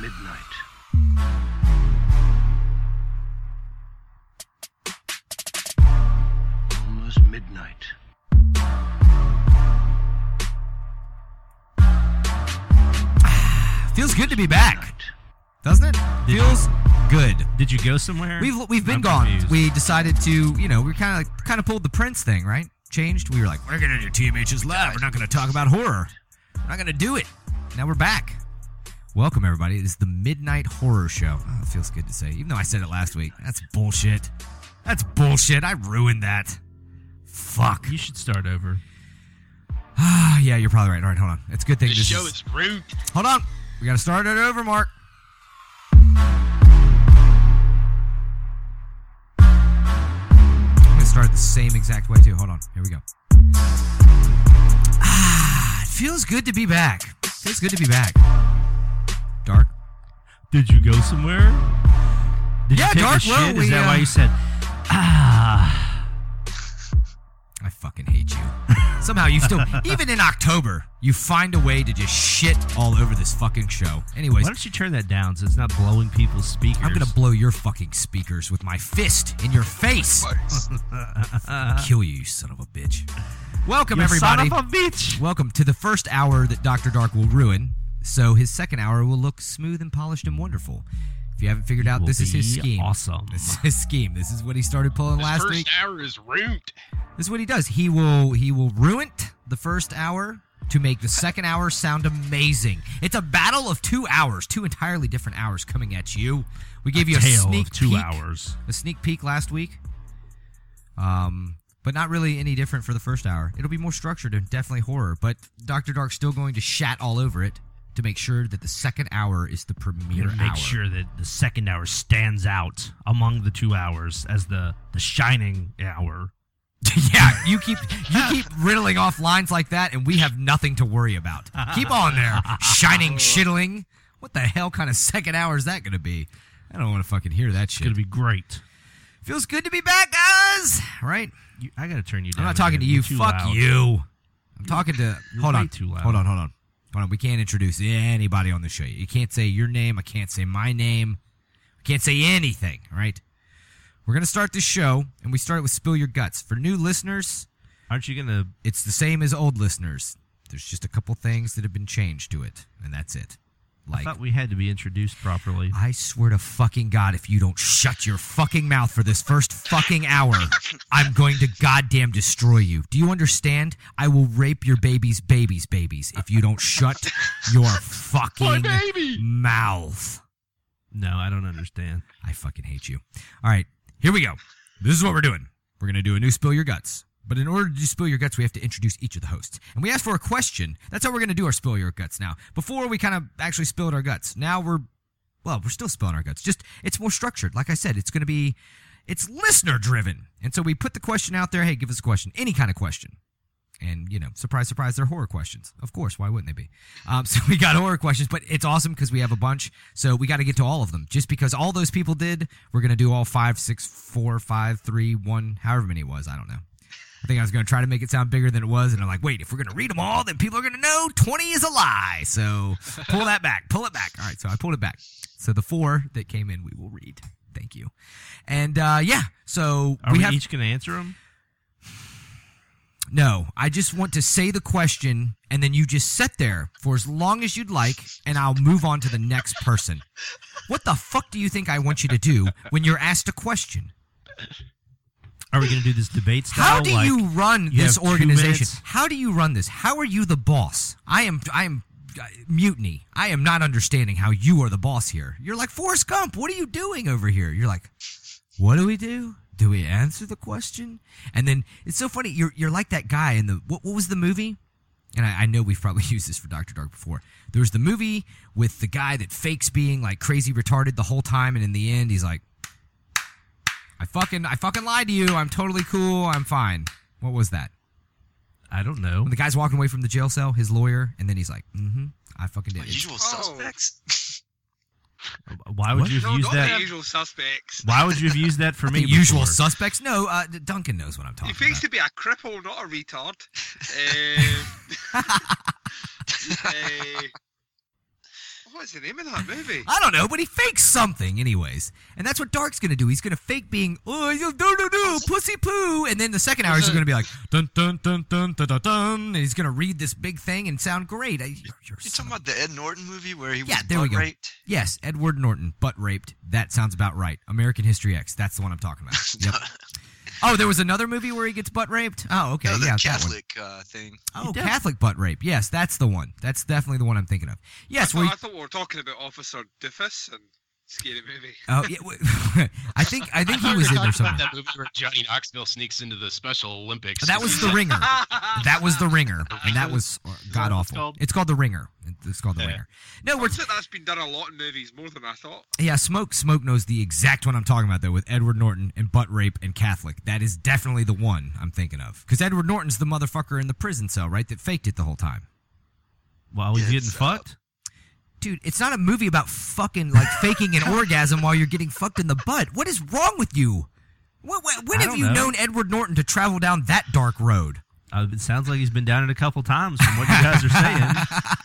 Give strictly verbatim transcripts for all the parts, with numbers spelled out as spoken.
midnight. Almost midnight. Feels good to be back, doesn't it? Did Feels you, good. Did you go somewhere? We've we've been I'm gone. confused. We decided to, you know, we kind of like, kind of pulled the Prince thing, right? Changed. We were like, we're gonna do T M H's Live. We're not gonna talk about horror. We're not gonna do it. Now we're back. Welcome everybody. This is the Midnight Horror Show. Oh, it feels good to say, even though I said it last week. That's bullshit. That's bullshit. I ruined that. Fuck. You should start over. Ah, yeah, you're probably right. All right, hold on. It's a good thing. This This show is... is rude. Hold on. We gotta start it over, Mark. I'm gonna start it the same exact way too. Hold on. Here we go. Ah, it feels good to be back. Feels good to be back. Dark. Did you go somewhere? Did Yeah, you take Dark, a shit? well, Is we, that uh, why you said, ah? I fucking hate you. Somehow you still, even in October, you find a way to just shit all over this fucking show. Anyways, Why don't you turn that down so it's not blowing people's speakers? I'm gonna blow your fucking speakers with my fist in your face. I'll kill you, you son of a bitch. Welcome, You everybody. son of a bitch. Welcome to the first hour that Doctor Dark will ruin, so his second hour will look smooth and polished and wonderful. If you haven't figured It out, will this is his be scheme. awesome. This is his scheme. This is what he started pulling This last first week. hour is rude. This is what he does. He will he will ruin the first hour to make the second hour sound amazing. It's a battle of two hours, two entirely different hours coming at you. We gave A you a tale sneak of two peek, hours. a sneak peek last week. Um, but not really any different for the first hour. It'll be more structured and definitely horror. But Doctor Dark's still going to shat all over it to make sure that the second hour is the premier Make hour. sure that the second hour stands out among the two hours as the, the shining hour. Yeah, you keep you keep riddling off lines like that, and we have nothing to worry about. Keep on there, shining shittling. What the hell kind of second hour is that going to be? I don't want to fucking hear that It's shit. going to be great. Feels good to be back, guys. Right? You, I got to turn you down. I'm not talking to again. you. You're too Fuck loud. you. I'm talking to. You're Hold way on. too loud. Hold on. Hold on. Hold on. We can't introduce anybody on the show. You can't say your name. I can't say my name. I can't say anything. All right. We're gonna start this show, and we start it with Spill Your Guts. For new listeners, Aren't you going to... it's the same as old listeners. There's just a couple things that have been changed to it, and that's it. I Like, thought we had to be introduced properly. I swear to fucking God, if you don't shut your fucking mouth for this first fucking hour, I'm going to goddamn destroy you. Do you understand? I will rape your baby's baby's babies if you don't shut your fucking baby. mouth. No, I don't understand. I fucking hate you. All right, here we go. This is what we're doing. We're going to do a new Spill Your Guts. But in order to do Spill Your Guts, we have to introduce each of the hosts. And we asked for a question. That's how we're going to do our Spill Your Guts now. Before, we kind of actually spilled our guts. Now we're, well, we're still spilling our guts. Just, it's more structured. Like I said, it's going to be, it's listener-driven. And so we put the question out there. Hey, give us a question. Any kind of question. And, you know, surprise, surprise, they're horror questions. Of course, why wouldn't they be? Um, so we got horror questions, but it's awesome because we have a bunch. So we got to get to all of them. Just because all those people did, we're going to do all five, six, four, five, three, one, however many it was. I don't know. I think I was going to try to make it sound bigger than it was, and I'm like, wait, if we're going to read them all, then people are going to know twenty is a lie. So pull that back. Pull it back. All right, so I pulled it back. So the four that came in, we will read. Thank you. And, uh, yeah, so Are we, we, have... each going to answer them? No, I just want to say the question, and then you just sit there for as long as you'd like, and I'll move on to the next person. What the fuck do you think I want you to do when you're asked a question? Are we going to do this debate style? How do like you run you this have two organization? minutes? How do you run this? How are you the boss? I am I am uh, mutiny. I am not understanding how you are the boss here. You're like, Forrest Gump, what are you doing over here? You're like, what do we do? Do we answer the question? And then it's so funny. You're you're like that guy in the what, what was the movie? And I, I know we've probably used this for Doctor Dark before. There was the movie with the guy that fakes being like crazy retarded the whole time, and in the end, he's like, I fucking I fucking lied to you. I'm totally cool. I'm fine. What was that? I don't know. When the guy's walking away from the jail cell, his lawyer, and then he's like, mm-hmm, I fucking did it. Usual Suspects. Why would What? you have No, used not that? the Usual Suspects. Why would you have used that for me? The Usual before? Suspects? No, uh, Duncan knows what I'm He talking fakes about. to be a cripple, not a retard. um, uh, What's the name of that movie? I don't know, but he fakes something anyways. And that's what Dark's going to do. He's going to fake being, oh, you do, do, do, pussy poo. And then the second hour, he's going to be like, dun, dun, dun, dun, dun, dun, dun. And he's going to read this big thing and sound great. I, you're You're talking about the Ed Norton movie where he was yeah, there we butt go. raped? Yes, Edward Norton, butt raped. That sounds about right. American History X. That's the one I'm talking about. Yep. Oh, there was another movie where he gets butt raped? Oh, okay. No, the yeah, Catholic uh, thing. that one. Oh, Catholic butt rape. Yes, that's the one. That's definitely the one I'm thinking of. Yes, I, we. thought, I thought we were talking about Officer Doofus and Scary Movie. Oh, yeah. w- I think I think I he thought was we in were there talking somewhere. about that movie where Johnny Knoxville sneaks into the Special Olympics. That was The Ringer. That was The Ringer, and that was god what it's awful. called? It's called The Ringer. It's called The Yeah. Ringer. No, we're Turns out that's been done a lot in movies, more than I thought. yeah. Smoke Smoke knows the exact one I'm talking about though, with Edward Norton and butt rape and Catholic. That is definitely the one I'm thinking of, because Edward Norton's the motherfucker in the prison cell, right? That faked it the whole time. While he's Yeah, getting it's, uh, fucked? Dude, it's not a movie about fucking like faking an orgasm while you're getting fucked in the butt. What is wrong with you? When, when, when I have don't you know. known Edward Norton to travel down that dark road? Uh, it sounds like he's been down it a couple times from what you guys are saying.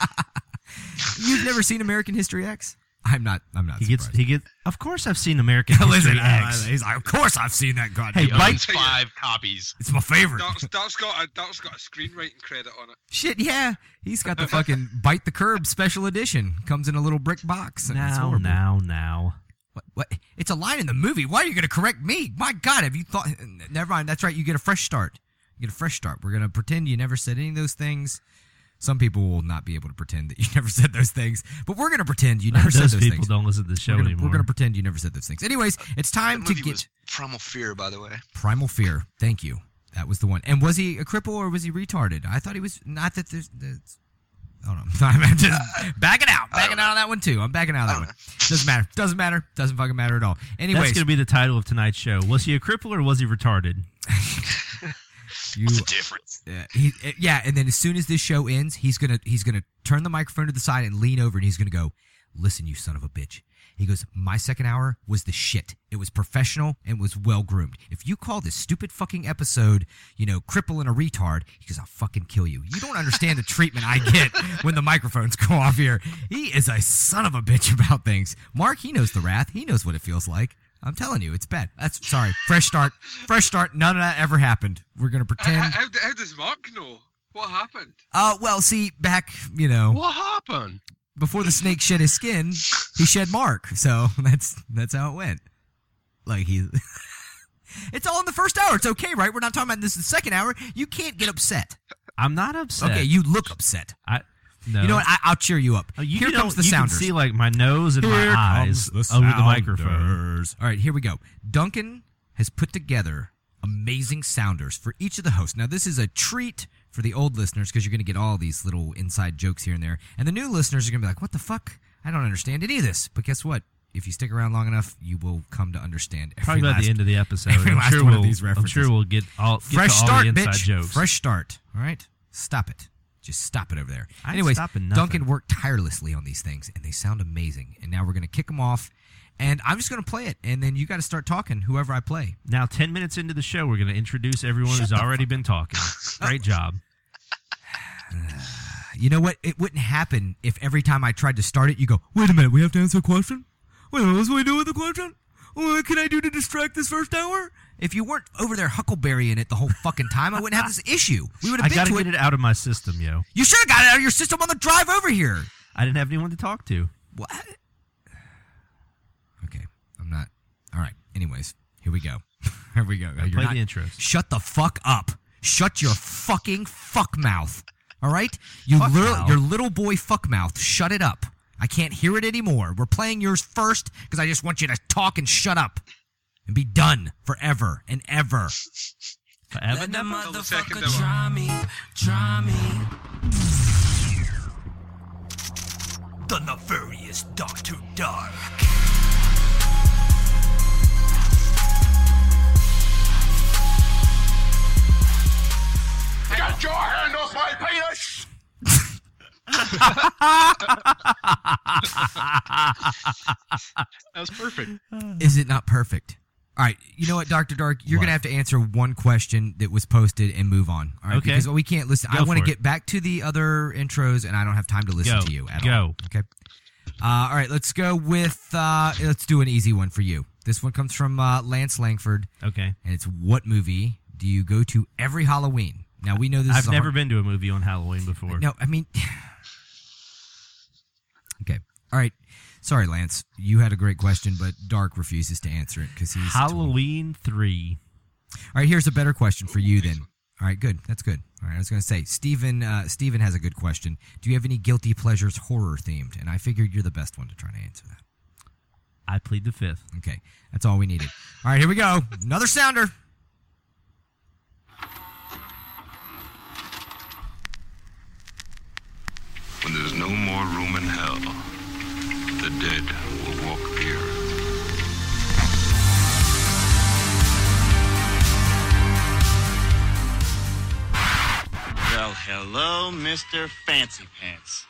You've never seen American History X? I'm not. I'm not. He gets, surprised. he gets. Of course, I've seen American History Listen, X. uh, he's like, of course I've seen that goddamn. Hey, movie. Bite- owns five copies. It's my favorite. Dark's, Dark's got a Dark's got a screenwriting credit on it. Shit, yeah. He's got the fucking Bite the Curb special edition. Comes in a little brick box. and it's now, horrible. now, now. What, what? It's a line in the movie. Why are you going to correct me? My God, have you thought? Never mind. That's right. You get a fresh start. You get a fresh start. We're going to pretend you never said any of those things. Some people will not be able to pretend that you never said those things, but we're going to pretend you never said Those those people things. don't listen to the show we're gonna, anymore. We're going to pretend you never said those things. Anyways, it's time That to movie get was Primal Fear, by the way. Primal Fear. Thank you. That was the one. And was he a cripple or was he retarded? I thought he was. Not that there's. there's Hold on. I'm just backing out. Backing out on that one, too. I'm backing out on that one. Doesn't matter. Doesn't matter. Doesn't fucking matter at all. Anyways. That's going to be the title of tonight's show. Was he a cripple or was he retarded? you, What's the difference? uh, he, uh, yeah, and then as soon as this show ends, he's going to he's gonna turn the microphone to the side and lean over, and he's going to go, listen, you son of a bitch. He goes, my second hour was the shit. It was professional and was well-groomed. If you call this stupid fucking episode, you know, cripple and a retard, he goes, I'll fucking kill you. You don't understand the treatment I get when the microphones go off here. He is a son of a bitch about things. Mark, he knows the wrath. He knows what it feels like. I'm telling you, it's bad. That's sorry. Fresh start. Fresh start. None of that ever happened. We're going to How, pretend. how, how does Mark know? What happened? Uh, well, see, back, you know, What happened? before the snake shed his skin, he shed Mark. So that's that's how it went. Like he, it's all in the first hour. It's okay, right? We're not talking about this in the second hour. You can't get upset. I'm not upset. Okay, you look upset. I, no. You know what? I, I'll cheer you up. Oh, you Here can, comes the you sounders. can see like my nose and my eyes over the microphone. All right, here we go. Duncan has put together amazing sounders for each of the hosts. Now, this is a treat for the old listeners because you're going to get all these little inside jokes here and there. And the new listeners are going to be like, what the fuck? I don't understand any of this. But guess what? If you stick around long enough, you will come to understand every Probably by last, the end of the episode. every I'm last sure one we'll, of these I'm references. sure we'll get all get Fresh to all start, the inside bitch. jokes. Fresh start. All right? Stop it. Just stop it over there. I ain't Anyways, stopping nothing. Duncan worked tirelessly on these things, and they sound amazing. And now we're going to kick them off, and I'm just going to play it, and then you got to start talking, whoever I play. Now, ten minutes into the show, we're going to introduce everyone Shut who's the already been talking. Great job. You know what? It wouldn't happen if every time I tried to start it, you go, wait a minute, we have to answer a question? Wait a minute, what's we do with the question? What can I do to distract this first hour? If you weren't over there huckleberrying it the whole fucking time, I wouldn't have this issue. We would have I been got to to get it. it out of my system, yo. You should have got it out of your system on the drive over here. I didn't have anyone to talk to. What? Okay, I'm not. All right. Anyways, here we go. Here we go. You're Play not- the intros. Shut the fuck up. Shut your fucking fuck mouth. All right? You Fuck little, mouth. your little boy fuck mouth. Shut it up. I can't hear it anymore. We're playing yours first because I just want you to talk and shut up and be done forever and ever. Forever Let the never? Until the second motherfucker hour. try me, try me. The nefarious Doctor Dark. Get your hand off my penis! That was perfect. Is it not perfect? All right, you know what, Doctor Dark? You're What? going to have to answer one question that was posted and move on. All right, Okay. because we can't listen. Go I want to for it. get back to the other intros, and I don't have time to listen Go. to you at Go. all. Okay. Uh, all right, let's go with, uh, let's do an easy one for you. This one comes from uh, Lance Langford, Okay. and it's what movie do you go to every Halloween? Now, we know this I've is a never hard- been to a movie on Halloween before. No, I mean... Okay. All right. Sorry, Lance. You had a great question, but Dark refuses to answer it because he's... Halloween three. All right, here's a better question for you then. All right, good. That's good. All right, I was going to say, Steven, uh, Steven has a good question. Do you have any guilty pleasures horror-themed? And I figured you're the best one to try to answer that. I plead the fifth. Okay, that's all we needed. All right, here we go. Another sounder. When there's no more room in hell, the dead will walk the earth. Well, hello, Mister Fancy Pants.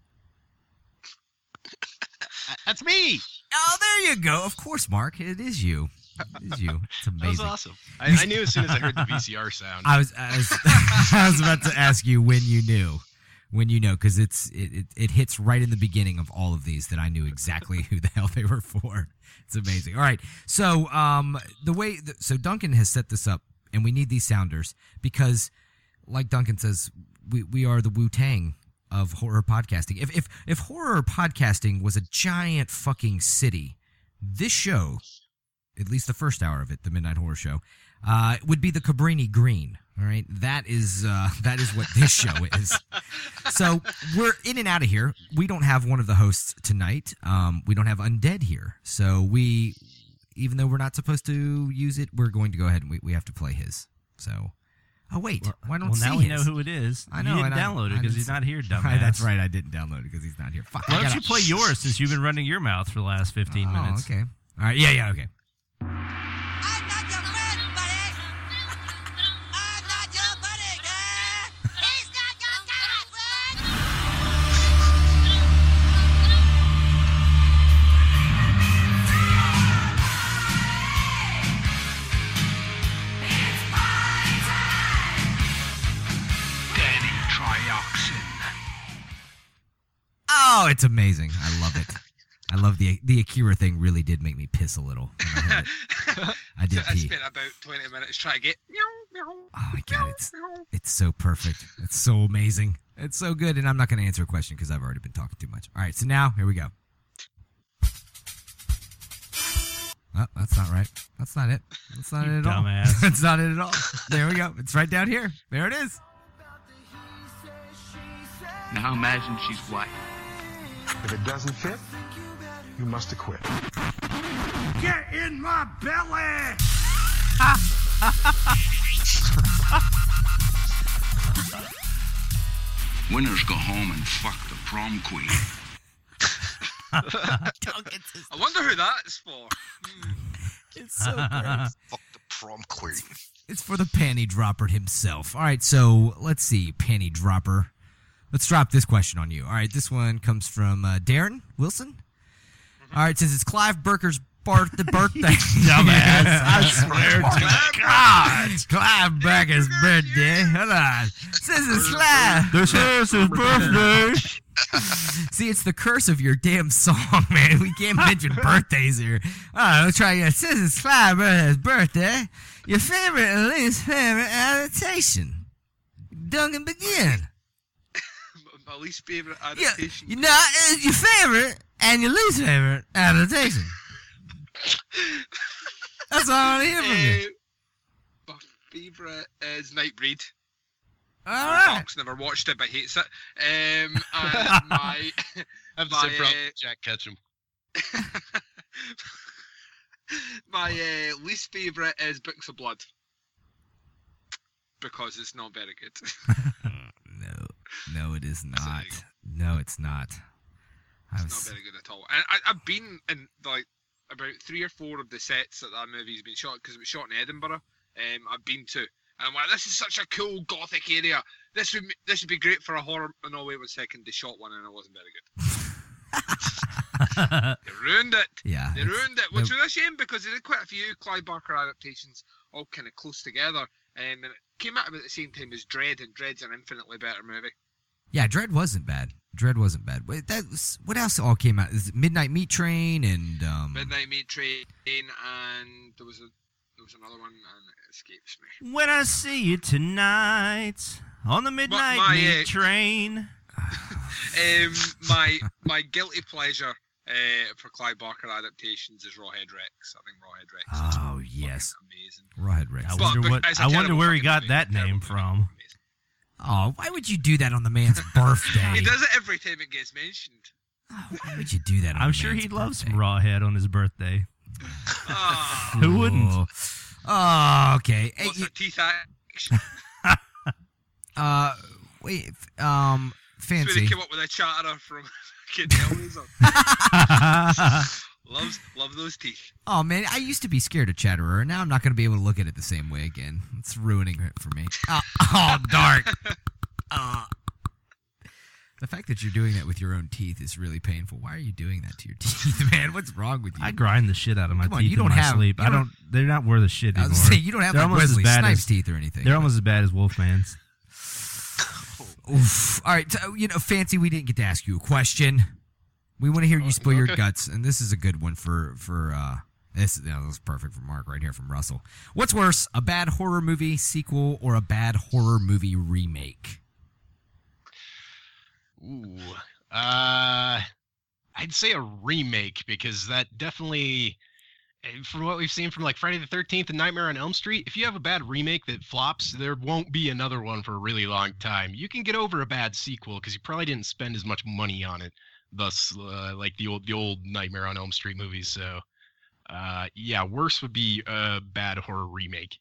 That's me. Oh, there you go. Of course, Mark. It is you. It is you. It's That was amazing. awesome. I, I knew as soon as I heard the V C R sound. I was, I was, I was about to ask you when you knew, when you know, because it's it, it it hits right in the beginning of all of these that I knew exactly who the hell they were for. It's amazing. All right, so um, the way so Duncan has set this up, and we need these sounders because, like Duncan says, we we are the Wu-Tang of horror podcasting. If if if horror podcasting was a giant fucking city, this show, at least the first hour of it, the Midnight Horror Show, uh, would be the Cabrini Green. All right, that is uh, that is what this show is. So we're in and out of here. We don't have one of the hosts tonight. Um, we don't have Undead here. So we, even though we're not supposed to use it, we're going to go ahead and we, we have to play his. So, oh wait, why don't Well, see now we his? know who it is. I know, You didn't and I- download it I because didn't he's s- not here, dumbass. That's right, I didn't download it because he's not here. Fuck. Why I don't gotta- you play yours since you've been running your mouth for the last fifteen Oh, minutes? okay. All right. Yeah. Yeah. Okay. I'm not your friend, buddy. I'm not your buddy, girl. He's not your girlfriend. Danny Trioxin. Oh, it's amazing. I love it. I love the the Akira thing. Really did make me piss a little. when I heard it. I did I pee. spent about twenty minutes trying to get. Oh my god, it's it's so perfect. It's so amazing. It's so good, and I'm not going to answer a question because I've already been talking too much. All right, so now here we go. Oh, that's not right. That's not it. That's not You it at all. dumbass. That's not it at all. There we go. It's right down here. There it is. Now imagine she's white. If it doesn't fit, you must acquit. Get in my belly! Winners go home and fuck the prom queen. I wonder who that's for. It's so great. Fuck the prom queen. It's for the panty dropper himself. All right, so let's see, panty dropper. Let's drop this question on you. All right, this one comes from uh, Darren Wilson. All right, since it's Clive Barker's birth- birthday. Dumbass. I swear to God. Clive Barker's birthday. Hold on. Since it's Clive. This is his birthday. See, it's the curse of your damn song, man. We can't mention birthdays here. All right, let's try again. Since it's Clive Barker's birthday, your favorite and least favorite adaptation. Duncan, begin. My least favourite Yeah, adaptation. you know, it's your favorite and your least favorite adaptation. That's all I want to hear from you. Uh, my favourite is Nightbreed. All right. Fox never watched it, but hates it. Um, and my I have the my, same problem uh, with Jack Ketchum. my uh, least favourite is Books of Blood. Because it's not very good. No, no, it is not. It's No, it's not. I not was, very good at all. And I, I've been in like about three or four of the sets that that movie's been shot because it was shot in Edinburgh. Um, I've been to, and I'm like, this is such a cool gothic area. This would this would be great for a horror. Oh, no, wait one second. They shot one and it wasn't very good. They ruined it. yeah. They it's- ruined it, which no- was a shame because they did quite a few Clive Barker adaptations, all kind of close together. Um, and it came out about the same time as Dread, and Dread's an infinitely better movie. Yeah, Dread wasn't bad. Dread wasn't bad. Wait, that was, what else all came out? Is it Midnight Meat Train and um, Midnight Meat Train, and there was a there was another one, and it escapes me. When I see you tonight on the midnight my, meat uh, train. um, my my guilty pleasure uh, for Clive Barker adaptations is Rawhead Rex. I think Rawhead Rex. is oh yes, amazing. Rawhead Rex. I But- wonder but what. it's a I wonder terrible where he fucking got movie. that Terrible name movie. from. Amazing. Oh, why would you do that on the man's birthday? He does it every time it gets mentioned. Oh, why would you do that? On I'm the sure man's he'd love some birthday? Rawhead on his birthday. Ah, Who wouldn't? Oh, oh, okay. Hey, what's you- the teeth action? uh, wait. Um, That's where fancy. they came up with a chatterer from fucking Hellraiser. Loves, love those teeth. Oh man, I used to be scared of Chatterer, and now I'm not going to be able to look at it the same way again. It's ruining it for me. Oh, oh dark. Uh, the fact that you're doing that with your own teeth is really painful. Why are you doing that to your teeth, man? What's wrong with you? I grind the shit out of my Come on, teeth you don't in my have- sleep. you I don't- don't. They're not worth a shit I was anymore. gonna say, you don't have They're like almost as Wesley bad Snipes as- teeth or anything. They're almost as bad as Wolfman's. Oof. All right, so, you know, Fancy, we didn't get to ask you a question. We want to hear you spill your okay. guts, and this is a good one for for uh, this. You know, this is perfect for Mark right here from Russell. What's worse, a bad horror movie sequel or a bad horror movie remake? Ooh. Uh, I'd say a remake because that definitely, eh, from what we've seen from like Friday the thirteenth and Nightmare on Elm Street, if you have a bad remake that flops, there won't be another one for a really long time. You can get over a bad sequel because you probably didn't spend as much money on it. Thus, uh, like the old the old Nightmare on Elm Street movies. So, uh, yeah, worse would be a bad horror remake.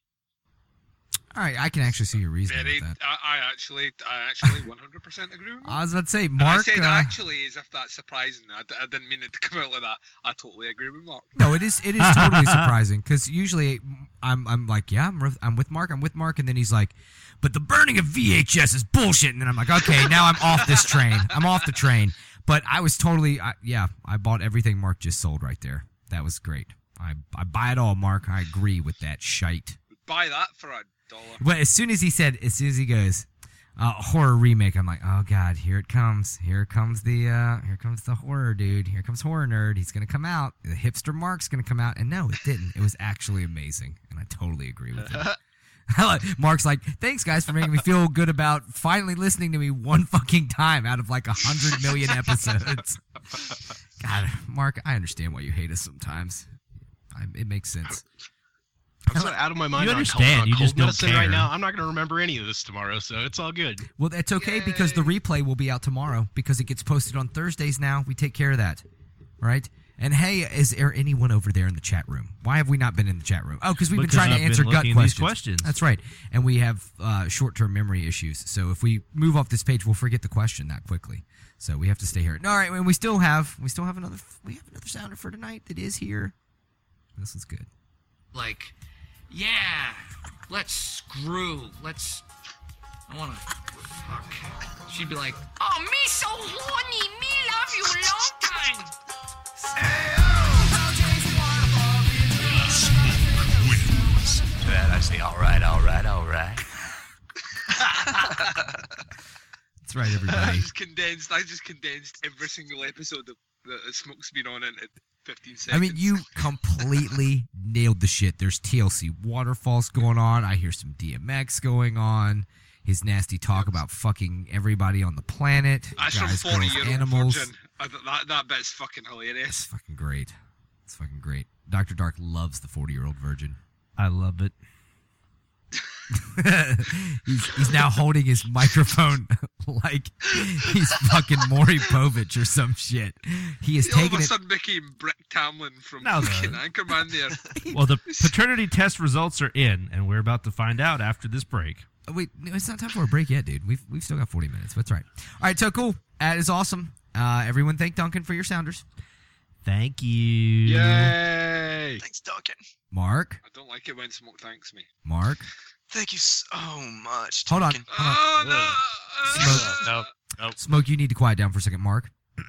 All right, I can actually see your reasoning Very, with that. I, I actually, I actually one hundred percent agree with you. I was about to say, And I Mark. said uh, actually as if that's surprising. I, d- I didn't mean it to come out like that. I totally agree with Mark. No, it is. It is totally surprising because usually I'm I'm like, yeah, I'm with, I'm with Mark. I'm with Mark, and then he's like, but the burning of V H S is bullshit. And then I'm like, okay, now I'm off this train. I'm off the train. But I was totally, I, yeah, I bought everything Mark just sold right there. That was great. I I buy it all, Mark. I agree with that shite. Buy that for a dollar. But as soon as he said, as soon as he goes, uh, horror remake, I'm like, oh god, here it comes. Here comes the, uh, here comes the horror dude. Here comes horror nerd. He's gonna come out. The hipster Mark's gonna come out. And no, it didn't. It was actually amazing, and I totally agree with him. Mark's like, thanks guys for making me feel good about finally listening to me one fucking time out of like a hundred million episodes. God, Mark, I understand why you hate us sometimes. I, it makes sense. I'm so out of my mind You on understand, cold, you on just cold don't medicine care. right now. I'm not going to remember any of this tomorrow, so it's all good. Well, that's okay because the replay will be out tomorrow because it gets posted on Thursdays now. We take care of that, right? And hey, is there anyone over there in the chat room? Why have we not been in the chat room? Oh, because we've been Because trying to I've been answer gut looking at these questions. questions. That's right. And we have uh, short-term memory issues. So if we move off this page, we'll forget the question that quickly. So we have to stay here. All right, and we still have we still have another we have another sounder for tonight that is here. This is good. Like, yeah, let's screw. Let's. I wanna. Fuck. She'd be like, oh, me so horny. Me love you long time. To that I say, all right, all right, all right. That's right, I everybody. just condensed. I just condensed every single episode of that Smoke's been on into fifteen seconds. I mean, you completely nailed the shit. There's T L C waterfalls going on. I hear some D M X going on. His nasty talk about fucking everybody on the planet. That's from Guys, forty girls, year old animals. virgin. I th- that that bit's fucking hilarious. It's fucking great. It's fucking great. Doctor Dark loves the forty-year-old virgin. I love it. he's, he's now holding his microphone like he's fucking Maury Povich or some shit. He is All of taking a it. sudden became Brick Tamlin from No, no. fucking Anchorman there. Well, the paternity test results are in, and we're about to find out after this break. Oh, wait, no, it's not time for a break yet, dude. We've we've still got forty minutes. That's right. All right, so cool. That is awesome. Uh, everyone, thank Duncan for your sounders. Thank you. Yay! Thanks, Duncan. Mark, I don't like it when Smoke thanks me. Mark. Thank you so much, Hold on. Duncan. Hold on. Oh Smoke. No, no. Smoke, you need to quiet down for a second, Mark.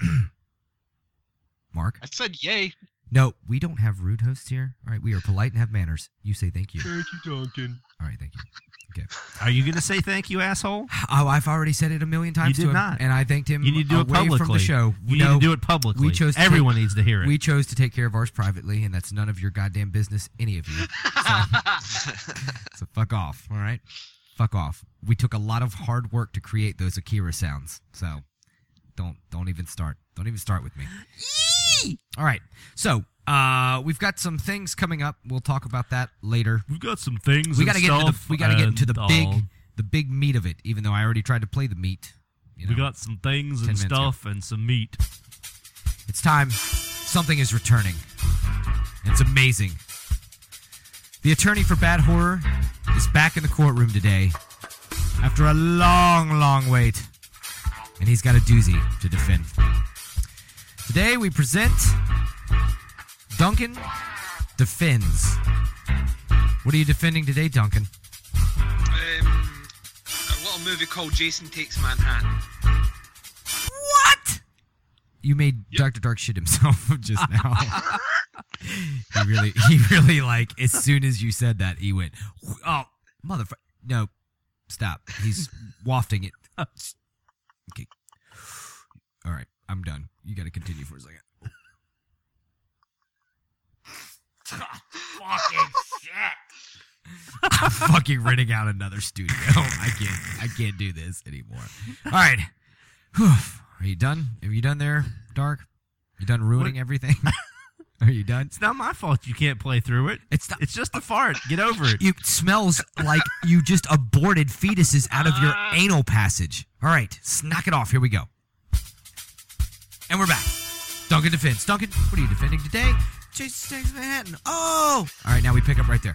Mark. I said yay. No, we don't have rude hosts here. All right, we are polite and have manners. You say thank you. Thank you, Duncan. All right, thank you. Okay. Are you going to say thank you, asshole? Oh, I've already said it a million times You to did him, not. and I thanked him. You need to do it away publicly. from the show. You No, need to do it publicly. We chose. To Everyone take, needs to hear it. We chose to take care of ours privately, and that's none of your goddamn business, any of you. So, so fuck off. All right, fuck off. We took a lot of hard work to create those Akira sounds. So don't don't even start. Don't even start with me. Yee! All right. So uh, we've got some things coming up. We'll talk about that later. We've got some things. We got to and get into the, stuff we got to get into the and, big uh, the big meat of it. Even though I already tried to play the meat. You know, we got some things ten and minutes stuff and some meat. It's time. Something is returning. It's amazing. The attorney for Bad Horror is back in the courtroom today after a long, long wait. And he's got a doozy to defend. Today we present Duncan Defends. What are you defending today, Duncan? Um, a little movie called Jason Takes Manhattan. What? You made yep. Doctor Dark shit himself just now. he really, he really, like, as soon as you said that, he went, oh, motherfucker. No, stop. He's wafting it. Okay. All right, I'm done. You got to continue for a second. Fucking shit. I'm fucking renting out another studio. I can't. I can't do this anymore. All right. Whew. Are you done? Are you done there, Dark? You done ruining what? everything? Are you done? It's not my fault you can't play through it. It's not, it's just a fart. Get over it. It smells like you just aborted fetuses out of your uh. anal passage. All right, knock it off. Here we go. And we're back. Duncan defends. Duncan, what are you defending today? Jason Takes Manhattan. Oh! All right, now we pick up right there.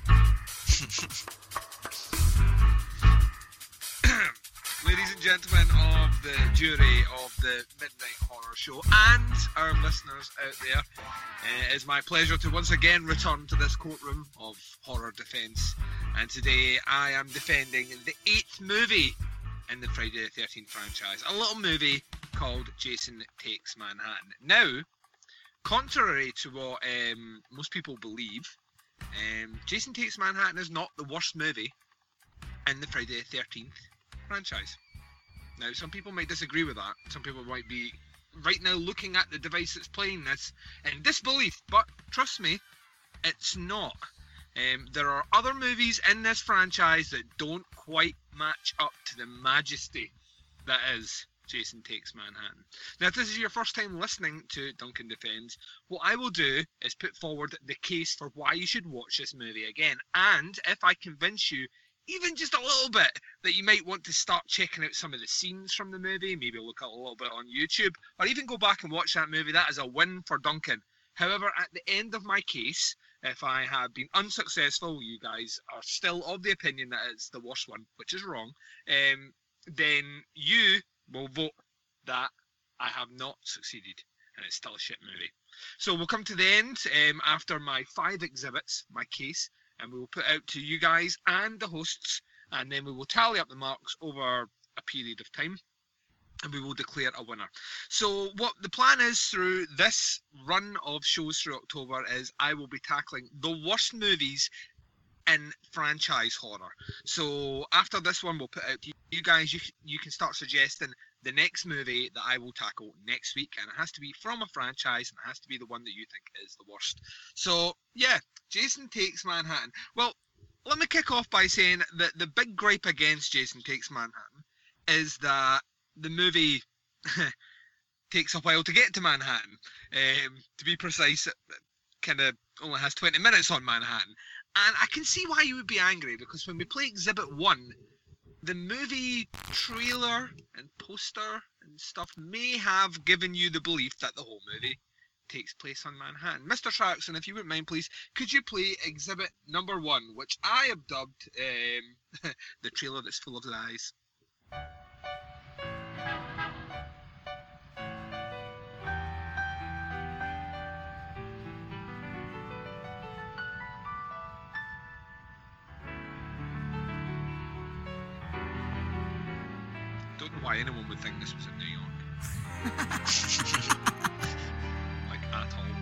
Ladies and gentlemen of the jury of the Midnight Horror Show and our listeners out there, uh, it is my pleasure to once again return to this courtroom of horror defence. And today I am defending the eighth movie in the Friday the thirteenth franchise, a little movie called Jason Takes Manhattan. Now, contrary to what um, most people believe, um, Jason Takes Manhattan is not the worst movie in the Friday the thirteenth franchise. Now, some people might disagree with that. Some people might be right now looking at the device that's playing this in disbelief, but trust me, it's not. Um, there are other movies in this franchise that don't quite match up to the majesty that is Jason Takes Manhattan. Now, if this is your first time listening to Duncan Defends, what I will do is put forward the case for why you should watch this movie again. And if I convince you, even just a little bit, that you might want to start checking out some of the scenes from the movie, maybe look at a little bit on YouTube, or even go back and watch that movie, that is a win for Duncan. However, at the end of my case, if I have been unsuccessful, you guys are still of the opinion that it's the worst one, which is wrong, um, then you will vote that I have not succeeded and it's still a shit movie. So we'll come to the end um, after my five exhibits, my case, and we will put out to you guys and the hosts, and then we will tally up the marks over a period of time, and we will declare a winner. So what the plan is through this run of shows through October is I will be tackling the worst movies in franchise horror. So after this one, we'll put out to you guys, you, you can start suggesting the next movie that I will tackle next week, and it has to be from a franchise, and it has to be the one that you think is the worst. So yeah, Jason Takes Manhattan. Well, let me kick off by saying that the big gripe against Jason Takes Manhattan is that the movie takes a while to get to Manhattan. Um, to be precise, it kind of only has twenty minutes on Manhattan. And I can see why you would be angry, because when we play Exhibit one, the movie trailer and poster and stuff may have given you the belief that the whole movie takes place on Manhattan. Mister Traxon, if you wouldn't mind, please, could you play Exhibit number one, which I have dubbed um, the trailer that's full of lies. Don't know why anyone would think this was in New York. Like, at all.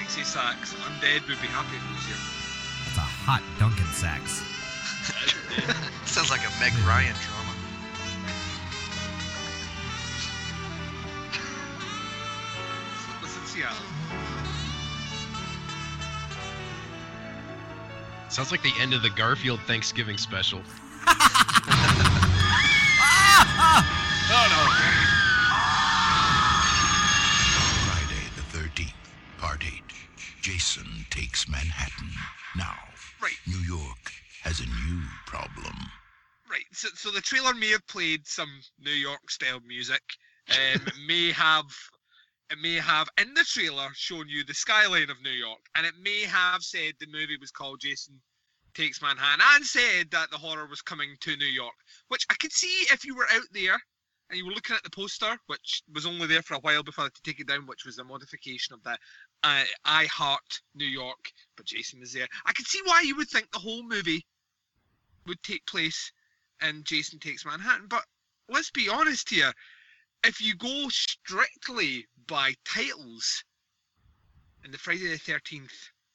fancy sax. Undead would be happy if it was here. That's a hot Duncan sax. Sounds like a Meg Ryan drama. Listen, Seattle. Sounds like the end of the Garfield Thanksgiving special. Oh no. Friday the thirteenth, Part eight. Jason Takes Manhattan. Now, Right. New York has a new problem. Right, so, so the trailer may have played some New York style music. Um, it may have, it may have in the trailer shown you the skyline of New York, and it may have said the movie was called Jason Takes Manhattan, and said that the horror was coming to New York. Which I could see if you were out there and you were looking at the poster, which was only there for a while before I had to take it down, which was a modification of the uh, I Heart New York, but Jason was there. I could see why you would think the whole movie would take place in Jason Takes Manhattan, but let's be honest here. If you go strictly by titles in the Friday the thirteenth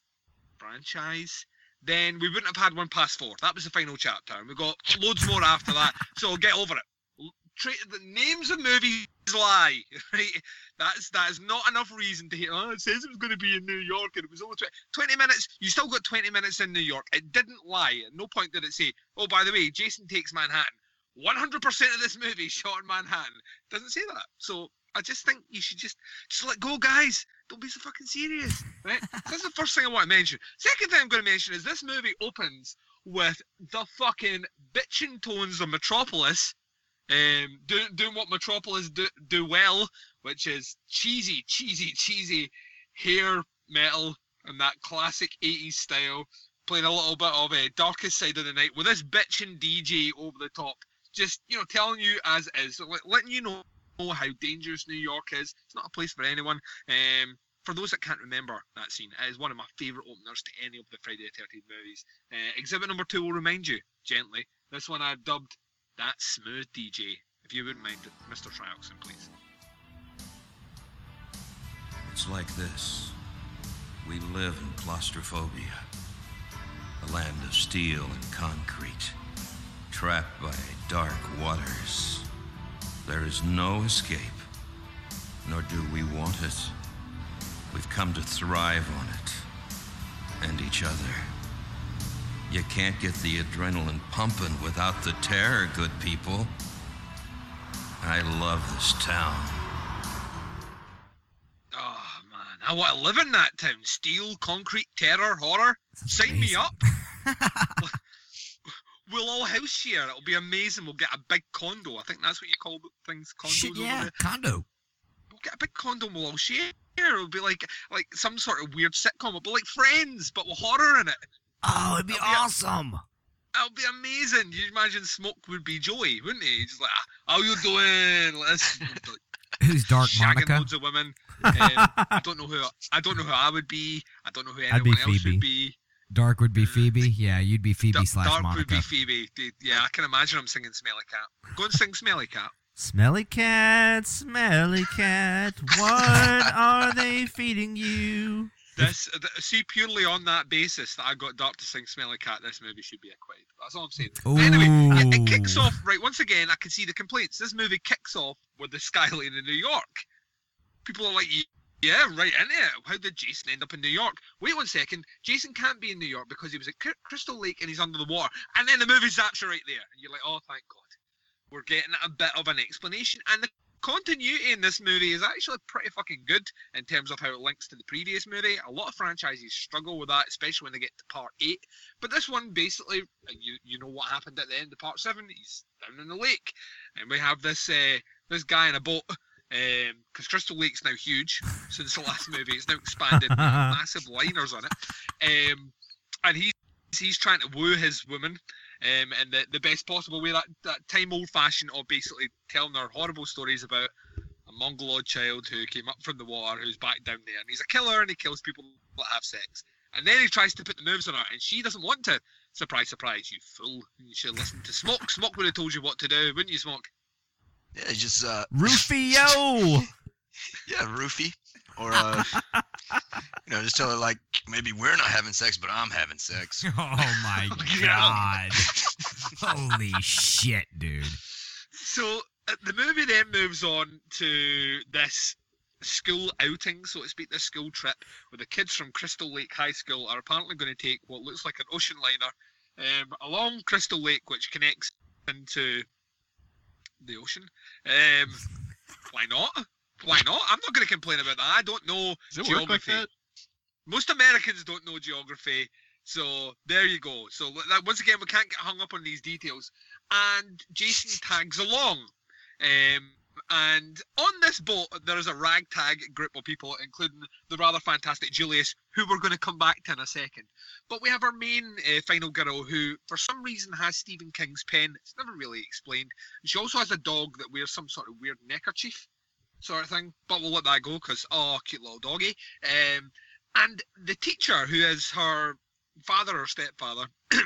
franchise, then we wouldn't have had one past four. That was the final chapter, and we got loads more after that, so get over it. Tra- the names of movies lie, right? That's that is not enough reason to hear, oh, it says it was going to be in New York, and it was only twenty minutes. You still got twenty minutes in New York. It didn't lie. At no point did it say, oh, by the way, Jason Takes Manhattan. one hundred percent of this movie shot in Manhattan. It doesn't say that. So I just think you should just, just let go, guys. Don't be so fucking serious, right? That's the first thing I want to mention. Second thing I'm going to mention is this movie opens with the fucking bitchin' tones of Metropolis. Um, do, doing what Metropolis do, do well, which is cheesy, cheesy, cheesy hair metal and that classic eighties style, playing a little bit of a Darkest Side of the Night with this bitchin' D J over the top, just, you know, telling you as is, letting you know how dangerous New York is. It's not a place for anyone. Um, for those that can't remember that scene, it is one of my favourite openers to any of the Friday the thirteenth movies. Uh, exhibit number two will remind you, gently. This one I've dubbed That Smooth D J. If you wouldn't mind, Mister Trioxon, please. It's like this. We live in claustrophobia. A land of steel and concrete. Trapped by dark waters. There is no escape. Nor do we want it. We've come to thrive on it. And each other. You can't get the adrenaline pumping without the terror, good people. I love this town. Oh, man. I want to live in that town. Steel, concrete, terror, horror. Sign me up. We'll all house share. It'll be amazing. We'll get a big condo. I think that's what you call things, condos. Shit, over yeah, there. condo. We'll get a big condo and we'll all share. It'll be like like some sort of weird sitcom. It'll be like Friends, but with horror in it. Oh, it'd be It'll awesome. Be a, it'll be amazing. You imagine Smoke would be Joey, wouldn't he? Just like, how you doing? Let's Who's Dark shagging Monica? loads of women. Um, I don't know who I don't know who I would be. I don't know who I'd be anyone else Phoebe. would be. Dark would be Phoebe. Yeah, you'd be Phoebe Da- slash Dark Monica. would be Phoebe. Dude, yeah, I can imagine him singing Smelly Cat. Go and sing Smelly Cat. Smelly cat, smelly cat, what are they feeding you? This, th- see, purely on that basis that I got Dark to sing Smelly Cat, this movie should be acquitted. That's all I'm saying. But anyway, yeah, it kicks off, right, once again, I can see the complaints. This movie kicks off with the skyline in New York. People are like, yeah, right in it. How did Jason end up in New York? Wait one second. Jason can't be in New York because he was at C- Crystal Lake and he's under the water. And then the movie zaps you right there. And you're like, oh, thank God. We're getting a bit of an explanation. And the continuity in this movie is actually pretty fucking good in terms of how it links to the previous movie. A lot of franchises struggle with that, especially when they get to part eight. But this one, basically, you you know what happened at the end of part seven. He's down in the lake. And we have this uh, this guy in a boat. Because um, Crystal Lake's now huge since the last movie. It's now expanded with massive liners on it. Um, and he's, he's trying to woo his woman. Um, and the, the best possible way, that, that time old fashion of basically telling her horrible stories about a Mongoloid child who came up from the water, who's back down there, and he's a killer and he kills people that have sex. And then he tries to put the moves on her, and she doesn't want to. Surprise, surprise, you fool. You should listen to Smoke. Smoke would have told you what to do, wouldn't you, Smoke? Yeah, just uh Rufio. Yeah, Roofy. Or uh you know, just tell her like maybe we're not having sex, but I'm having sex. Oh my god! Holy shit, dude! So uh, the movie then moves on to this school outing, so to speak, this school trip, where the kids from Crystal Lake High School are apparently going to take what looks like an ocean liner um, along Crystal Lake, which connects into the ocean. Um, why not? Why not? I'm not going to complain about that. I don't know Does it geography. work like that? Most Americans don't know geography, so there you go. So that, once again, we can't get hung up on these details. And Jason tags along. Um, and on this boat, there is a ragtag group of people, including the rather fantastic Julius, who we're going to come back to in a second. But we have our main uh, final girl, who for some reason has Stephen King's pen. It's never really explained. And she also has a dog that wears some sort of weird neckerchief sort of thing. But we'll let that go because, oh, cute little doggy. Um, and the teacher, who is her father or stepfather,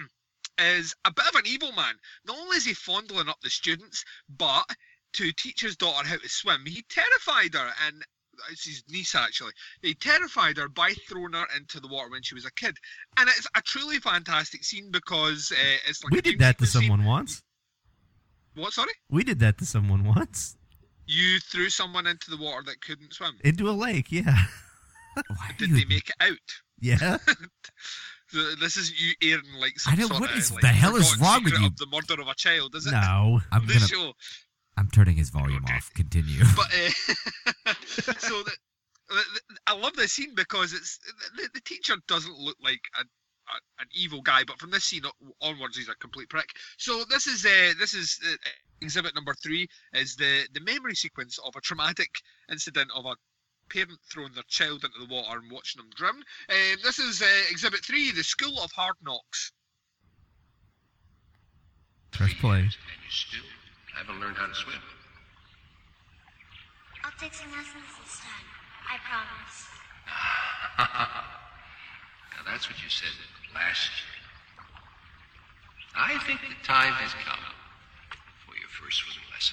is a bit of an evil man. Not only is he fondling up the students, but to teach his daughter how to swim, he terrified her, and it's his niece actually. He terrified her by throwing her into the water when she was a kid, and it's a truly fantastic scene because uh, it's like We a did dream that to sequence scene. someone once. What? Sorry? We did that to someone once. You threw someone into the water that couldn't swim. Into a lake, yeah. Did they make it out? Yeah. So this is you airing like some I don't- sort what of, is like, the hell is forgotten wrong with secret you? Of the murder of a child, is it? No. I'm The gonna. show. I'm turning his volume off. Continue. But uh, so the, the, the, I love this scene because it's the, the teacher doesn't look like a, a, an evil guy, but from this scene onwards, he's a complete prick. So this is uh, this is uh, exhibit number three is the the memory sequence of a traumatic incident of a parent throwing their child into the water and watching them drown. Um, this is uh, exhibit three, the School of Hard Knocks. Press play. And you still haven't learned how to swim. I'll take some lessons this time. I promise. Now that's what you said last year. I think the time has come for your first swimming lesson.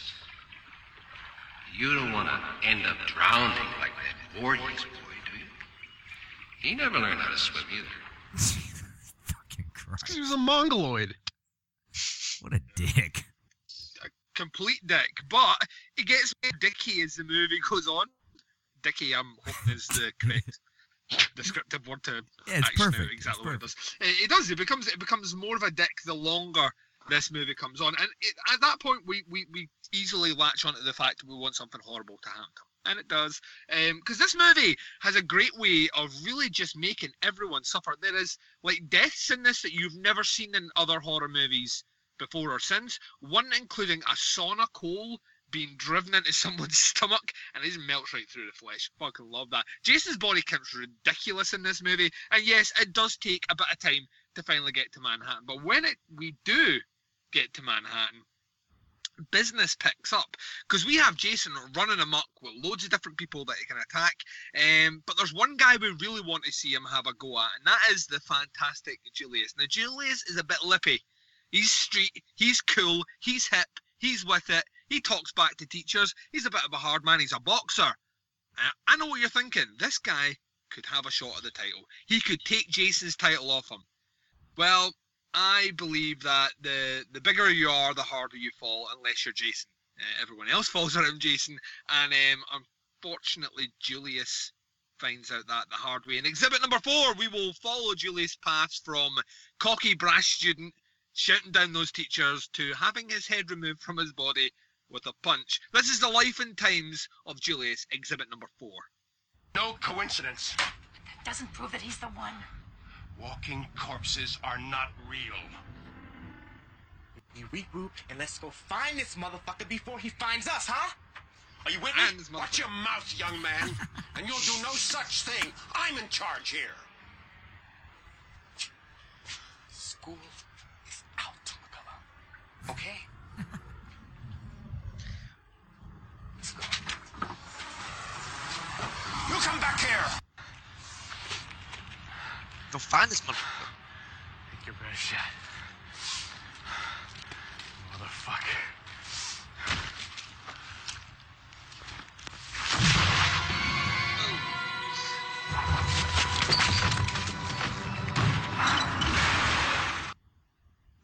You don't want to end up drowning like that Voorhees boy, do you? He never learned how to swim either. Fucking Christ. He was a mongoloid. What a dick. A complete dick, but it gets more dicky as the movie goes on. Dicky, I'm hoping is the correct descriptive word to Yeah, it's actually know perfect. exactly It's what it does. It, it does. It becomes it becomes more of a dick the longer this movie comes on, and it, at that point we, we we easily latch onto the fact that we want something horrible to happen to him. And it does, because um, this movie has a great way of really just making everyone suffer. There is like deaths in this that you've never seen in other horror movies before or since. One including a sauna coal being driven into someone's stomach and it just melts right through the flesh. Fucking love that. Jason's body count's ridiculous in this movie, and yes, it does take a bit of time to finally get to Manhattan. But when it we do get to Manhattan, business picks up because we have Jason running amok with loads of different people that he can attack. Um, but there's one guy we really want to see him have a go at, and that is the fantastic Julius. Now, Julius is a bit lippy. He's street, he's cool, he's hip, he's with it, he talks back to teachers, he's a bit of a hard man, he's a boxer. Uh, I know what you're thinking. This guy could have a shot at the title. He could take Jason's title off him. Well, I believe that the the bigger you are, the harder you fall, unless you're Jason. Uh, everyone else falls around Jason, and um, unfortunately, Julius finds out that the hard way. In exhibit number four, we will follow Julius' paths from cocky, brash student shouting down those teachers to having his head removed from his body with a punch. This is the life and times of Julius, exhibit number four. No coincidence. That doesn't prove that he's the one. Walking corpses are not real. We regroup and let's go find this motherfucker before he finds us, huh? Are you with me? Watch your mouth, young man, and you'll do no such thing. I'm in charge here. School is out, McCullough. Okay? Let's go. You come back here. Go find this motherfucker. Take your best shot. Motherfucker.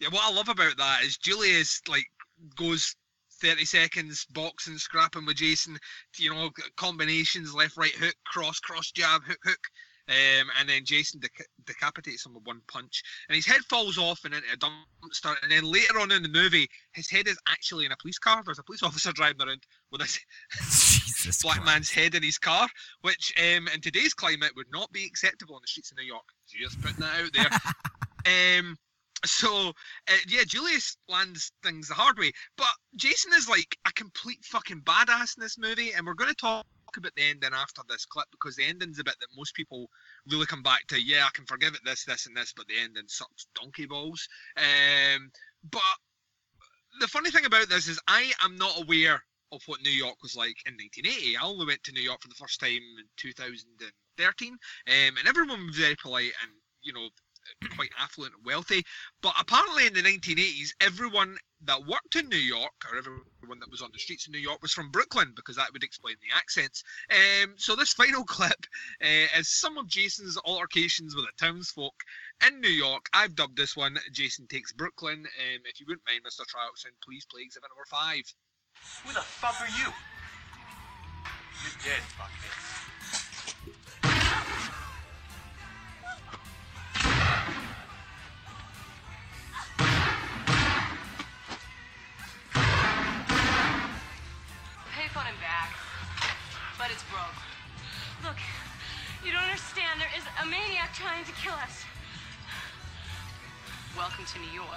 Yeah, what I love about that is Julius like goes thirty seconds boxing, scrapping with Jason, you know, combinations, left, right, hook, cross, cross, jab, hook, hook. Um, and then Jason deca- decapitates him with one punch, and his head falls off and into a dumpster. And then later on in the movie, his head is actually in a police car. There's a police officer driving around with this black Christ. man's head in his car, which um, in today's climate would not be acceptable on the streets of New York. Just putting that out there. um, so uh, yeah, Julius lands things the hard way, but Jason is like a complete fucking badass in this movie, and we're going to talk about the ending after this clip, because the ending's a bit that most people really come back to. Yeah, I can forgive it, this, this, and this, but the ending sucks donkey balls. Um, but the funny thing about this is I am not aware of what New York was like in nineteen eighty. I only went to New York for the first time in two thousand thirteen, um, and everyone was very polite and, you know, quite affluent and wealthy. But apparently in the nineteen eighties, everyone that worked in New York, or everyone that was on the streets of New York, was from Brooklyn, because that would explain the accents. Um, so this final clip uh, is some of Jason's altercations with the townsfolk in New York. I've dubbed this one Jason Takes Brooklyn. Um, if you wouldn't mind, Mister Troughton, please play exhibit number five. Who the fuck are you? You're dead, fuckhead. Payphone him back, but it's broke. Look, you don't understand. There is a maniac trying to kill us. Welcome to New York.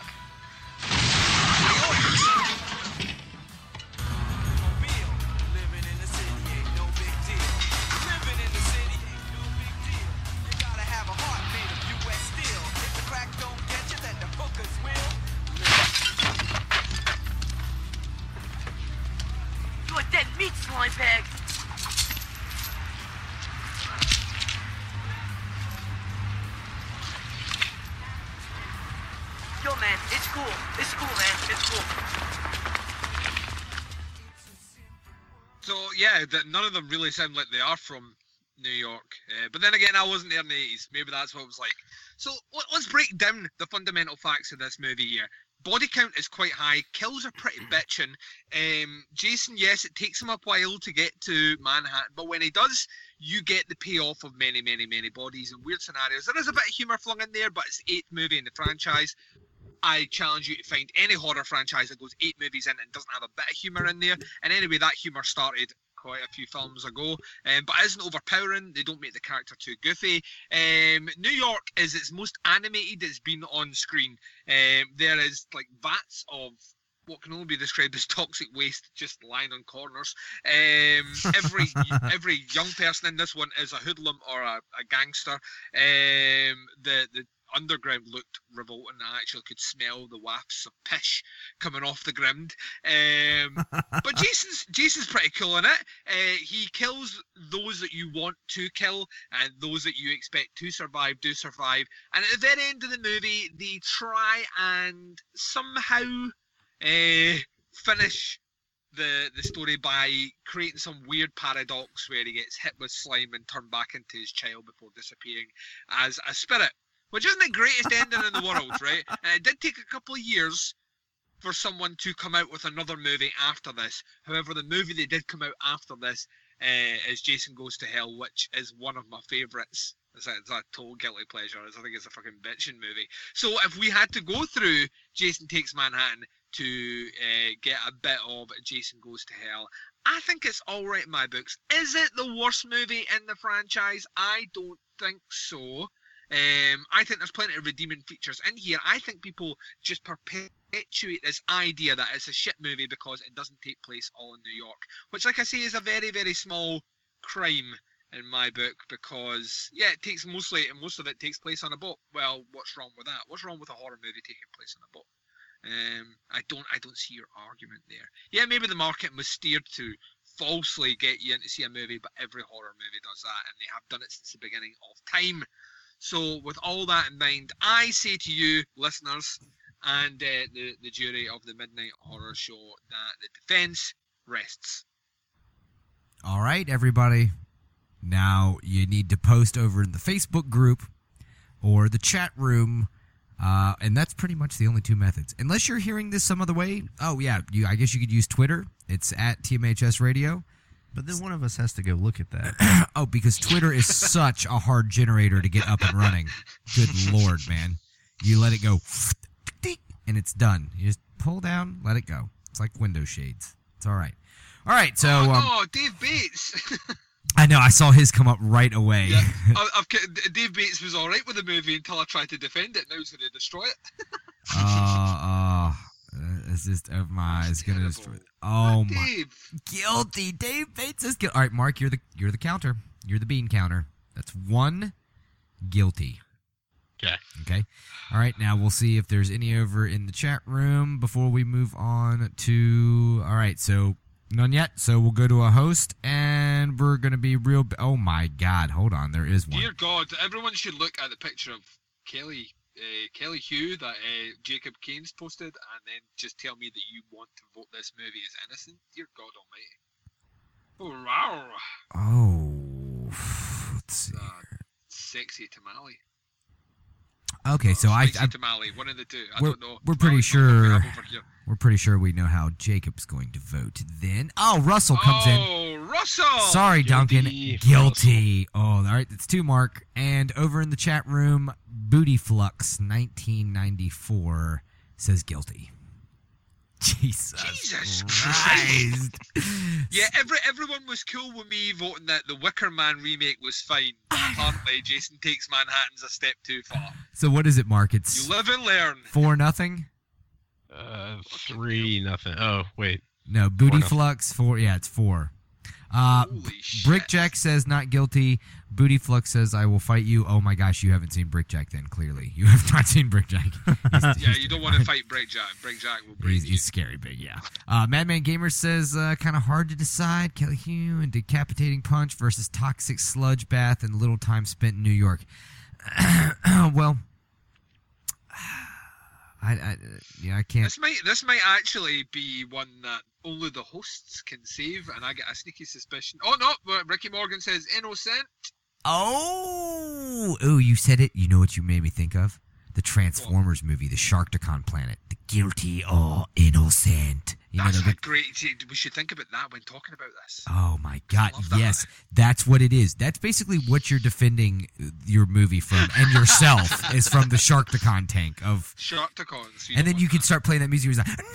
You a dead meat slime bag. Yo, man, it's cool. It's cool, man. It's cool. So yeah, that none of them really sound like they are from New York. Uh, but then again, I wasn't there in the eighties. Maybe that's what it was like. So let, let's break down the fundamental facts of this movie here. Body count is quite high. Kills are pretty bitchin'. Um, Jason, yes, it takes him a while to get to Manhattan, but when he does, you get the payoff of many, many, many bodies and weird scenarios. There is a bit of humour flung in there, but it's the eighth movie in the franchise. I challenge you to find any horror franchise that goes eight movies in and doesn't have a bit of humour in there. And anyway, that humour started quite a few films ago, um, but it isn't overpowering. They don't make the character too goofy. Um, New York is its most animated it's been on screen. Um, there is like vats of what can only be described as toxic waste just lying on corners. Um, every every young person in this one is a hoodlum or a, a gangster. Um, the the underground looked revolting. I actually could smell the wafts of pish coming off the ground. Um, but Jason's Jason's pretty cool in it. Uh, he kills those that you want to kill, and those that you expect to survive do survive. And at the very end of the movie, they try and somehow uh, finish the the story by creating some weird paradox where he gets hit with slime and turned back into his child before disappearing as a spirit. Which isn't the greatest ending in the world, right? And it did take a couple of years for someone to come out with another movie after this. However, the movie they did come out after this uh, is Jason Goes to Hell, which is one of my favourites. It's a, it's a total guilty pleasure. I think it's a fucking bitchin' movie. So if we had to go through Jason Takes Manhattan to uh, get a bit of Jason Goes to Hell, I think it's alright in my books. Is it the worst movie in the franchise? I don't think so. Um, I think there's plenty of redeeming features in here. I think people just perpetuate this idea that it's a shit movie because it doesn't take place all in New York, which, like I say, is a very, very small crime in my book, because yeah, it takes mostly most of it takes place on a boat. Well, what's wrong with that? What's wrong with a horror movie taking place on a boat? Um, I don't, I don't see your argument there. Yeah, maybe the marketing was steered to falsely get you in to see a movie, but every horror movie does that, and they have done it since the beginning of time. So with all that in mind, I say to you, listeners, and uh, the, the jury of the Midnight Horror Show, that the defence rests. All right, everybody. Now you need to post over in the Facebook group or the chat room Uh, and that's pretty much the only two methods. Unless you're hearing this some other way. Oh, yeah. You, I guess you could use Twitter. It's at T M H S Radio. But then one of us has to go look at that. Oh, because Twitter is such a hard generator to get up and running. Good Lord, man. You let it go, and it's done. You just pull down, let it go. It's like window shades. It's all right. All right, so... Oh, um, no, Dave Bates. I know, I saw his come up right away. Yeah, I, I've, Dave Bates was all right with the movie until I tried to defend it. Now he's going to destroy it. uh, uh, it's just, oh my, it's going to destroy it. Oh, Not my. Dave. Guilty. Dave Bates is guilty. All right, Mark, you're the you're the counter. You're the bean counter. That's one guilty. Okay. Okay. All right, now we'll see if there's any over in the chat room before we move on to... All right, so... None yet, so we'll go to a host, and we're going to be real... Oh, my God. Hold on. There is one. Dear God, everyone should look at the picture of Kelly uh, Kelly Hugh that uh, Jacob Kane's posted, and then just tell me that you want to vote this movie as innocent. Dear God almighty. Oh, wow. Oh. Let's see. Uh, sexy tamale. Okay, so I... Spicy I tamale, one of the two. I we're, don't know. we're pretty Tamale's sure... not over here. We're pretty sure we know how Jacob's going to vote then. Oh, Russell comes in. Oh, Russell! Sorry, Guilty. Duncan. Guilty. Oh, all right. That's two, Mark. And over in the chat room, Bootyflux nineteen ninety-four says guilty. Jesus, Jesus Christ. Yeah, every everyone was cool with me voting that the Wicker Man remake was fine. But apparently, Jason Takes Manhattan's a step too far. So what is it, Mark? It's You live and learn. four nothing. Uh, three nothing. Oh wait. No, Bootyflux four. Yeah, it's four. Uh, Holy shit. Brickjack says not guilty. Bootyflux says I will fight you. Oh my gosh, you haven't seen Brickjack then. Clearly, you have not seen Brickjack. He's- Yeah, he's you don't want to fight Brickjack. Brickjack will break He's, you. he's scary big, yeah. Uh, Madman Gamer says uh, kind of hard to decide. Kelly Hugh and Decapitating Punch versus Toxic Sludge Bath and Little Time Spent in New York. Well, I, I yeah I can't. This might this might actually be one that only the hosts can save, and I get a sneaky suspicion. Oh no, but Ricky Morgan says innocent. Oh, oh, you said it. You know what you made me think of? The Transformers movie, the Sharktacon planet, the guilty or innocent. You That's know, the, a great. We should think about that when talking about this. Oh my God! love that. Yes, that's what it is. That's basically what you're defending your movie from, and yourself is from the Sharktacon tank of. Sharktacons. And then you can start playing that music. Where it's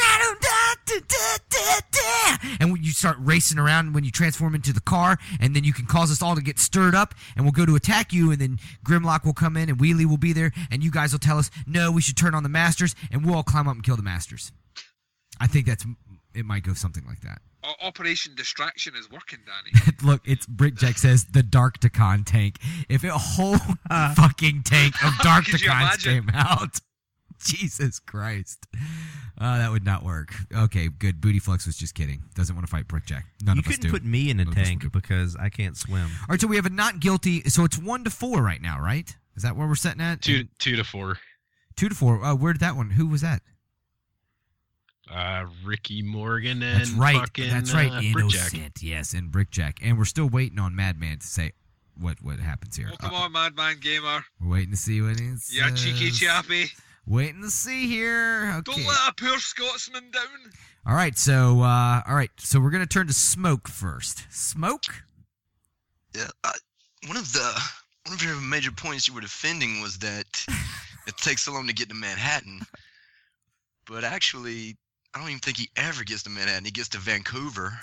like, and when you start racing around when you transform into the car, and then you can cause us all to get stirred up, and we'll go to attack you, and then Grimlock will come in, and Wheelie will be there, and you guys will tell us, no, we should turn on the Masters, and we'll all climb up and kill the Masters. I think that's it. Might go something like that. O- Operation Distraction is working, Danny. Look, it's Brickjack says the Darktacon tank. If a whole fucking tank of Could you Darktacons imagine? came out, Jesus Christ, uh, that would not work. Okay, good. Bootyflux was just kidding. Doesn't want to fight Brickjack. None You of us couldn't do. put me in a None of us tank do. because I can't swim. All right, so we have a not guilty. So it's one to four right now, right? Is that where we're setting at? Two two to four. Two to four. Oh, where did that one? Who was that? Uh, Ricky Morgan and That's right. fucking, That's right. Uh, Brickjack. Innocent. Yes, and Brickjack. And we're still waiting on Madman to say what what happens here. Oh, come Uh, on, Madman Gamer. We're waiting to see what it Yeah, cheeky says. chappy. Waiting to see here. Okay. Don't let a poor Scotsman down. All right, so uh, all right, so we're gonna turn to Smoke first. Smoke. Yeah, I, one of the one of your major points you were defending was that it takes so long to get to Manhattan, but actually, I don't even think he ever gets to Manhattan. He gets to Vancouver.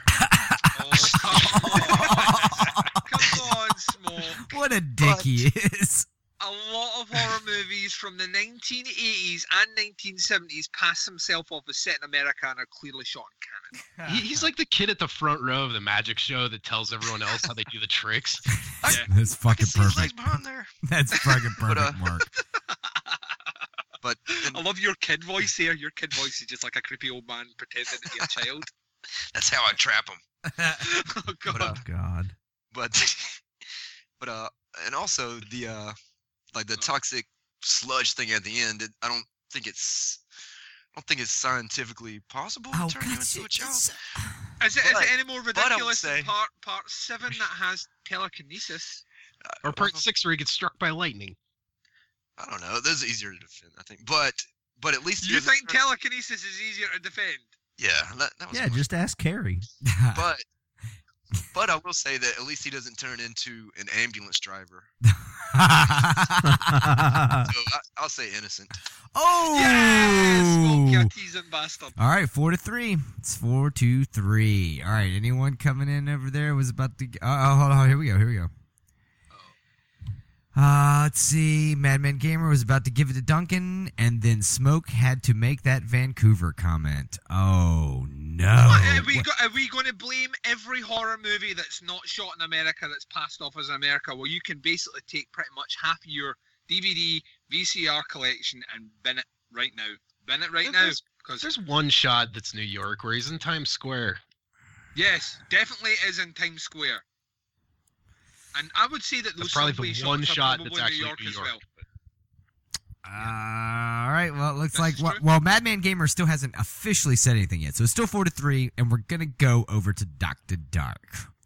Come on, Smoke. What a dick he is. A lot of horror movies from the nineteen eighties and nineteen seventies pass himself off as set in America and are clearly shot in Canada. He, he's like the kid at the front row of the magic show that tells everyone else how they do the tricks. That's fucking See his legs perfect. behind there. That's fucking But, perfect, uh, Mark. But I love your kid voice here. Your kid voice is just like a creepy old man pretending to be a child. that's how I trap him. Oh, God. But, uh, God. but, but uh, and also the uh, like the toxic sludge thing at the end. It, I don't think it's. I don't think it's scientifically possible to Oh, turn you God, into a child. Is it, is But- it any more but I would ridiculous say- than part, part seven that has telekinesis? Or part six where he gets struck by lightning. I don't know. Those are easier to defend, I think. But but at least he You doesn't think turn- telekinesis is easier to defend? Yeah, that, that was Yeah, just ask Carrie. But but I will say that at least he doesn't turn into an ambulance driver. so I, I'll say innocent. Oh! Yes! Smoke, you teasing bastard. All right, four to three. It's four to three. All right, anyone coming in over there was about to. Uh, oh, hold on. Here we go. Here we go. Uh, let's see. Madman Gamer was about to give it to Duncan, and then Smoke had to make that Vancouver comment. Oh no! Are we, go, are we going to blame every horror movie that's not shot in America that's passed off as America? Well, you can basically take pretty much half of your D V D, V C R collection and bin it right now. Bin it right now. There's, there's one shot that's New York where he's in Times Square. Yes, definitely is in Times Square. And I would say that those That's probably subway the one shots shot are that's probably actually New York, New as York. well. Uh, all right. Well, it looks This like is well, true. well, Madman Gamer still hasn't officially said anything yet, so it's still four to three, and we're gonna go over to Doctor Dark.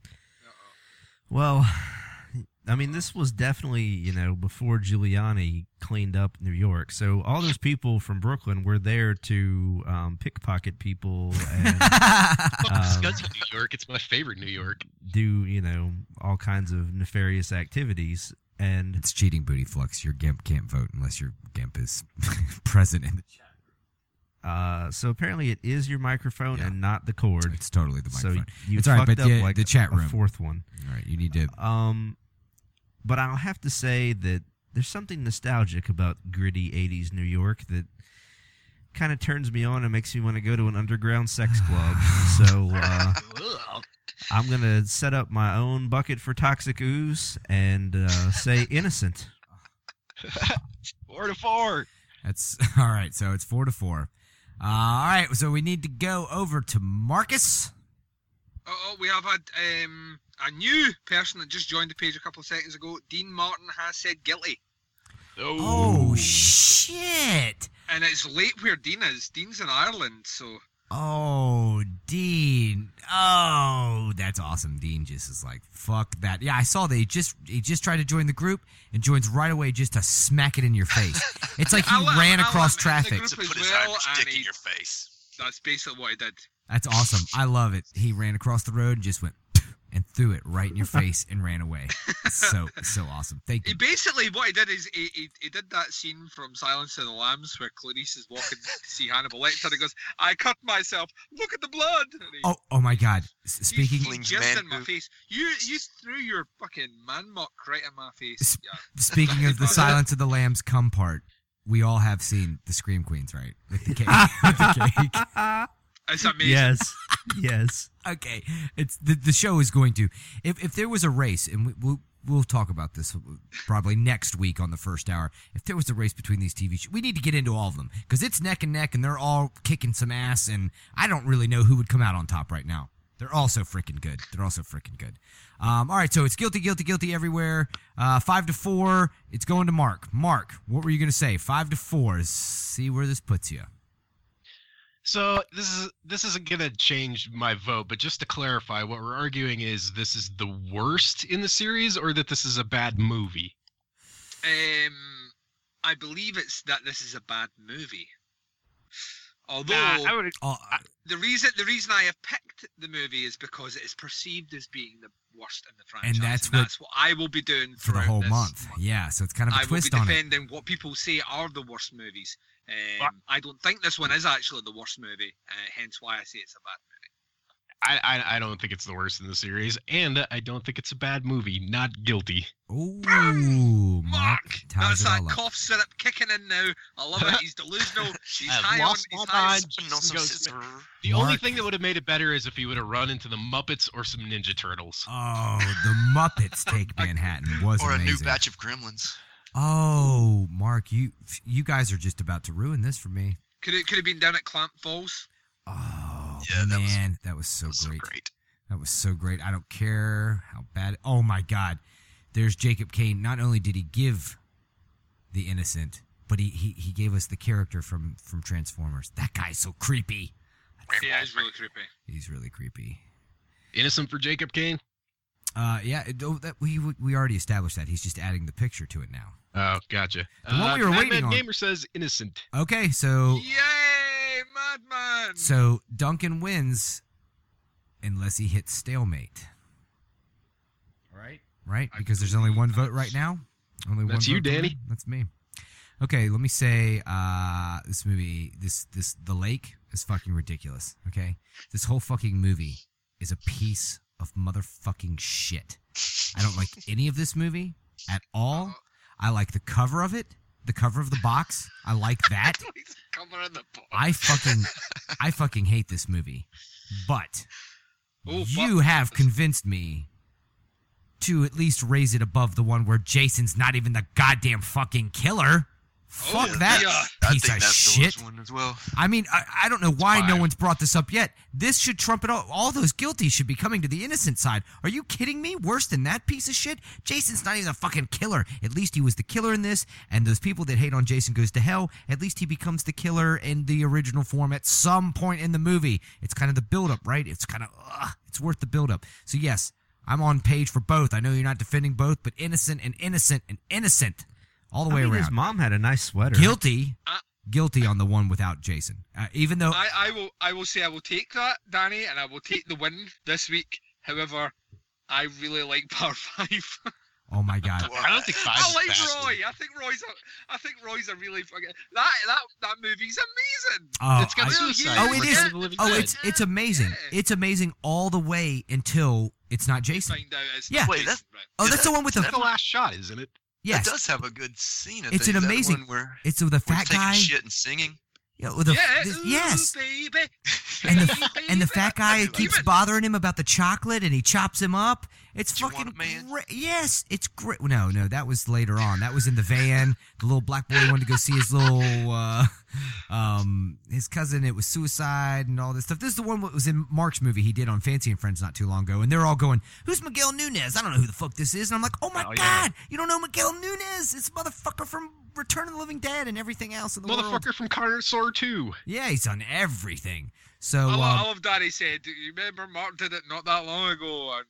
Well, I mean, this was definitely, you know, before Giuliani cleaned up New York. So all those people from Brooklyn were there to um, pickpocket people and Fuck um, Scuzzy, New York. It's my favorite New York. do, you know, all kinds of nefarious activities. And It's cheating, Booty Flux. Your Gimp can't vote unless your Gimp is present in the chat. uh, so apparently it is your microphone and not the cord. It's totally the So microphone. you It's all right, fucked but up the, like the chat a room. fourth one. All right, you need to. Um, but I'll have to say that there's something nostalgic about gritty eighties New York that kind of turns me on and makes me want to go to an underground sex club. So uh, I'm going to set up my own bucket for toxic ooze and uh, say innocent. Four to four. That's all right. So it's four to four. Uh, all right. So we need to go over to Marcus. Oh, we have had um, a new person that just joined the page a couple of seconds ago. Dean Martin has said guilty. Oh shit! And it's late where Dean is. Dean's in Ireland, so. Oh, Dean. Oh, that's awesome. Dean just is like, fuck that. Yeah, I saw that he just he just tried to join the group and joins right away just to smack it in your face. It's like he I'll let- ran I'll across let him in traffic. the group To put as his well, Irish and dick he- in your face. That's basically what he did. That's awesome. I love it. He ran across the road and just went and threw it right in your face and ran away. So so awesome. Thank He you. basically, what he did is he, he, he did that scene from Silence of the Lambs where Clarice is walking to see Hannibal Lecter and he goes, I cut myself. Look at the blood. And he, Oh oh my God. S- he, Speaking he jizzed in my face. You you threw your fucking man muck right in my face. Yeah. speaking of the Silence of the Lambs cum part, we all have seen the Scream Queens, right? With the cake. With the cake. It's amazing. Yes. Yes. Okay, it's the the show is going to if if there was a race, and we, we'll we'll talk about this probably next week on the first hour. If there was a race between these T V shows, we need to get into all of them because it's neck and neck, and they're all kicking some ass, and I don't really know who would come out on top right now. They're all so freaking good. They're all so freaking good. Um, all right, so it's guilty, guilty, guilty everywhere. Uh, five to four. It's going to Mark. Mark, what were you gonna say? Five to four. See where this puts you. So this is this isn't gonna change my vote, but just to clarify, what we're arguing is this is the worst in the series, or that this is a bad movie. Um, I believe it's that this is a bad movie. Although Uh, I would. Oh, the reason the reason I have picked the movie is because it is perceived as being the worst in the franchise, And that's what- that's what I will be doing for the throughout whole this month. Yeah, so it's kind of a I will be twist on it. defending what people say are the worst movies. Um, I don't think this one is actually the worst movie, uh, hence why I say it's a bad movie. I, I I don't think it's the worst in the series, and I don't think it's a bad movie. Not guilty. Ooh, Mark ties That's it that all up. cough syrup kicking in now. I love it. He's delusional. He's I've high on. lost He's my high on. mind. Just goes- The only thing that would have made it better is if he would have run into the Muppets or some Ninja Turtles. Oh, the Muppets Take Manhattan was Or a amazing. new batch of Gremlins. Oh, Mark, you you guys are just about to ruin this for me. Could it could have been down at Clamp Falls. Oh, Yeah, that was- man, that was so That was so great. great. That was so great. I don't care how bad. Oh my God, there's Jacob Kane. Not only did he give the innocent, but he he, he gave us the character from from Transformers. That guy's so creepy. Yeah, it's really creepy. He's really creepy. Innocent for Jacob Kane? Uh, yeah, it- oh, that, we we already established that. He's just adding the picture to it now. Oh, gotcha. The one uh, we were Madman waiting on. Gamer says innocent. Okay, so Yay, Madman! so Duncan wins unless he hits stalemate. Right. Right? Because there's only one vote right now. Only That's one you, vote for me. Danny. That's me. Okay, let me say uh, this movie, this this The Lake is fucking ridiculous. Okay, this whole fucking movie is a piece of motherfucking shit. I don't like any of this movie at all. I like the cover of it, the cover of the box. I like that. Cover of the box. I fucking, I fucking hate this movie. But Oh, you have convinced me to at least raise it above the one where Jason's not even the goddamn fucking killer. Fuck yeah, that yeah. I piece think of that's the shit. worst one as well. I mean, I, I don't know why no five. one's brought this up yet. This should trump it all. All those guilty should be coming to the innocent side. Are you kidding me? Worse than that piece of shit? Jason's not even a fucking killer. At least he was the killer in this, and those people that hate on Jason Goes to Hell, at least he becomes the killer in the original form at some point in the movie. It's kind of the build-up, right? It's kind of, ugh, it's worth the build-up. So yes, I'm on page for both. I know you're not defending both, but innocent and innocent and innocent. All the I way mean, around. His mom had a nice sweater. Guilty. Uh, Guilty on the one without Jason. Uh, even though I, I will I will say I will take that, Danny, and I will take the win this week. However, I really like Part Five. oh my god. I don't think five. I like is fast. Roy. I think Roy's a I think Roy's a really fucking that that that movie's amazing. Oh, It's got I- suicide. oh, it It's is. like the Living Oh, Dead. it's it's amazing. Yeah. It's amazing all the way until it's not Jason. Find out it's Yeah. not Wait, Jason, that's- right. Oh, Yeah, that's the that- one with the. That's the last shot, isn't it? Yes, It does have a good scene. I it's think, an that amazing. one where, It's with the where fat taking guy. shit and singing. Yeah, with the, yeah, this- ooh, yes, baby. and the and the fat guy That's keeps even- bothering him about the chocolate, and he chops him up. It's Do you fucking want it, man? great. Yes, it's great. No, no, that was later on. That was in the van. The little black boy wanted to go see his little, uh, um, his cousin. It was suicide and all this stuff. This is the one that was in Mark's movie he did on Fancy and Friends not too long ago. And they're all going, "Who's Miguel Nunez? I don't know who the fuck this is." And I'm like, "Oh my Oh, yeah. god, you don't know Miguel Nunez? It's a motherfucker from Return of the Living Dead and everything else in the world." Motherfucker from Carnosaur two. Yeah, he's done everything. So I love, I um, love Danny said, "Do you remember Mark did it not that long ago on,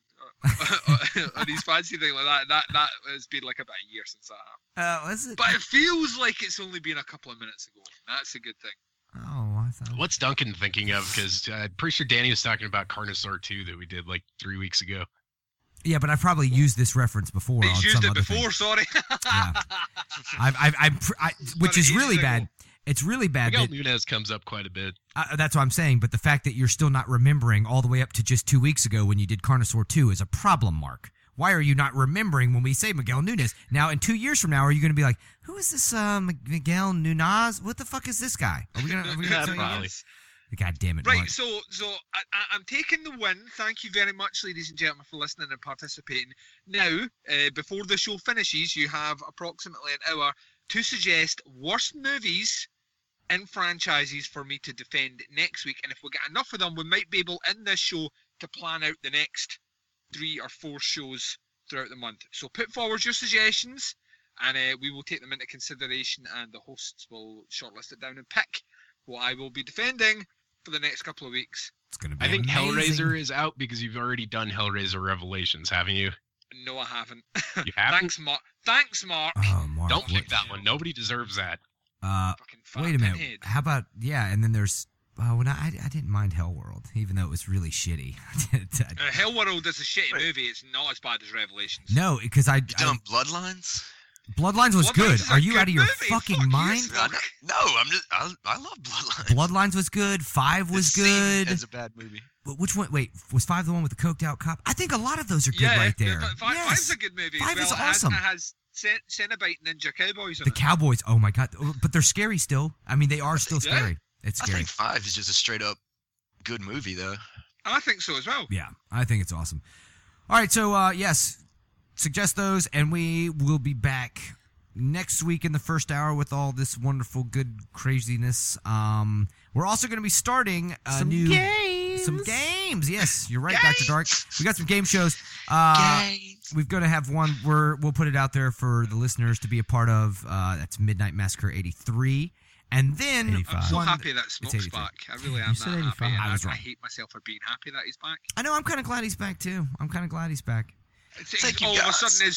uh, on his fancy thing like that?" That that has been like about a year since that happened. uh, was it? But it feels like it's only been a couple of minutes ago. That's a good thing. Oh, I thought. What's Duncan thinking of? Because uh, I'm pretty sure Danny was talking about Carnosaur two that we did like three weeks ago. Yeah, but I've probably used this reference before on He's used some it other thing. before. Sorry. Yeah. I've, I've, I've, pr- I, which But is ages really ago. bad. It's really bad. Miguel That, Nunez comes up quite a bit. uh, that's what I'm saying. But the fact that you're still not remembering all the way up to just two weeks ago when you did Carnosaur two is a problem, Mark. Why are you not remembering when we say Miguel Nunez? Now, in two years from now, are you going to be like, who is this uh, Miguel Nunez? What the fuck is this guy? Are we going to Yeah, tell you? probably. God damn it, Right, Mark. so so I, I, I'm taking the win. Thank you very much, ladies and gentlemen, for listening and participating. Now, uh, before the show finishes, you have approximately an hour to suggest worst movies in franchises for me to defend next week. And if we get enough of them, we might be able in this show to plan out the next three or four shows throughout the month. So put forward your suggestions, and uh, we will take them into consideration, and the hosts will shortlist it down and pick what I will be defending for the next couple of weeks. It's going to be I think amazing. Hellraiser is out because you've already done Hellraiser Revelations, haven't you? No, I haven't. You haven't? Thanks, Mark. Thanks, Mark. Oh, Mark. Don't what- pick that one. Nobody deserves that. Uh, Fucking fat wait a minute. pinhead. How about, yeah, and then there's, oh, when I, I didn't mind Hellworld, even though it was really shitty. Uh, Hellworld is a shitty movie. It's not as bad as Revelations. No, because I, You I done Bloodlines? Bloodlines was Bloodlines good. is a Are you good out of your movie. fucking Fuck you, mind? Fuck. I know- No, I'm just. I, I love Bloodlines. Bloodlines was good. Five was It's seen good. as a bad movie. But which one? Wait, was Five the one with the coked out cop? I think a lot of those are good Yeah, right yeah, there. but Five, yes. Five's a good movie. Five well, is it has, awesome. It has Cen- Cenobite Ninja Cowboys in The it. Cowboys. Oh my god! But they're scary still. I mean, they are still Yeah. scary. It's I scary. think Five is just a straight up good movie, though. I think so as well. Yeah, I think it's awesome. All right, so uh, yes, suggest those, and we will be back next week in the first hour with all this wonderful, good craziness. Um, we're also going to be starting a Some new games. some games. Yes, you're right, Doctor Dark. We got some game shows. Uh, We're going to have one. We're we'll put it out there for the listeners to be a part of. Uh, that's Midnight Massacre eighty-three. And then eighty-five. I'm so one- happy that it's Smoke's eighty-three. back. I really am You that said happy. eighty-five. and I was I, wrong. hate myself for being happy that he's back. I know I'm kind of glad he's back too. I'm kind of glad he's back. It's, Thank you, all of a guys. sudden his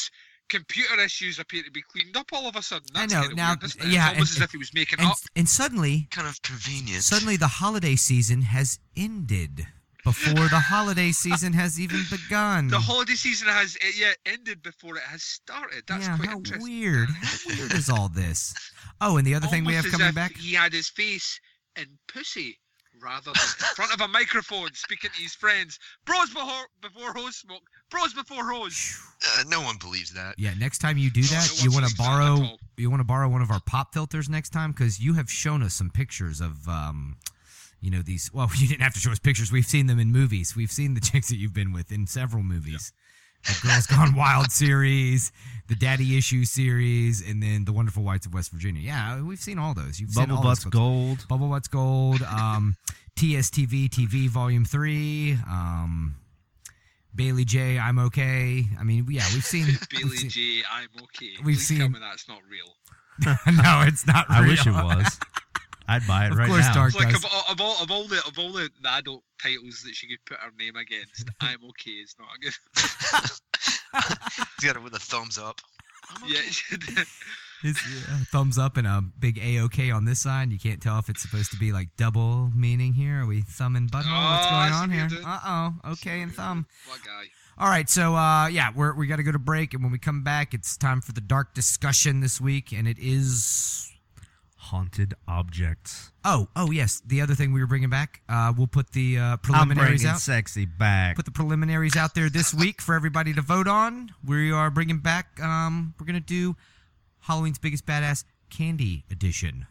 computer issues appear to be cleaned up all of a sudden. That's I know. Kind of Now, weird, isn't it? yeah, It's almost and- as if he was making and, up. and suddenly, Kind of convenient. suddenly the holiday season has ended before the holiday season has even begun. The holiday season has uh, yeah ended before it has started. That's yeah, quite how interesting. weird. How weird is all this? Oh, and the other thing we have Almost as coming if back. he had his face in pussy rather than in front of a microphone speaking to his friends. Bros before before hose smoke. Bros before hose. Uh, no one believes that. Yeah, next time you do that, no you one want to believes that at borrow all. you want to borrow one of our pop filters next time because you have shown us some pictures of um, you know these. Well, you didn't have to show us pictures. We've seen them in movies. We've seen the chicks that you've been with in several movies. The Girls Gone Wild series, the Daddy Issue series, and then the Wonderful Whites of West Virginia. Yeah, we've seen all those. You've seen Bubble all Butts those. Gold. Bubble Butts Gold. Um, T S T V T V Volume Three. Um, Bailey J. I'm okay. I mean, yeah, we've seen Bailey we've seen, J. I'm okay. We've Please seen- tell me that's not real. no, it's not real. I wish it was. I'd buy it Of right course, now. Dark It's like does. of all, of all of all the of all the, the adult titles that she could put her name against, I'm okay is not a good. He's got it with a thumbs up. yeah, it should. It's uh, thumbs up and a big A OK on this side. You can't tell if it's supposed to be like double meaning here. Are we thumb and butthole? What's Oh, going I see on what here? you're doing. Uh oh. Okay and thumb. What guy? All right, so uh, yeah, we're we got to go to break, and when we come back, it's time for the dark discussion this week, and it is Haunted objects. oh oh yes, the other thing we were bringing back. Uh, we'll put the uh, I'm preliminaries bringing out. sexy back. Put the preliminaries out there this week for everybody to vote on. We are bringing back. Um, we're gonna do Halloween's Biggest Badass Candy Edition.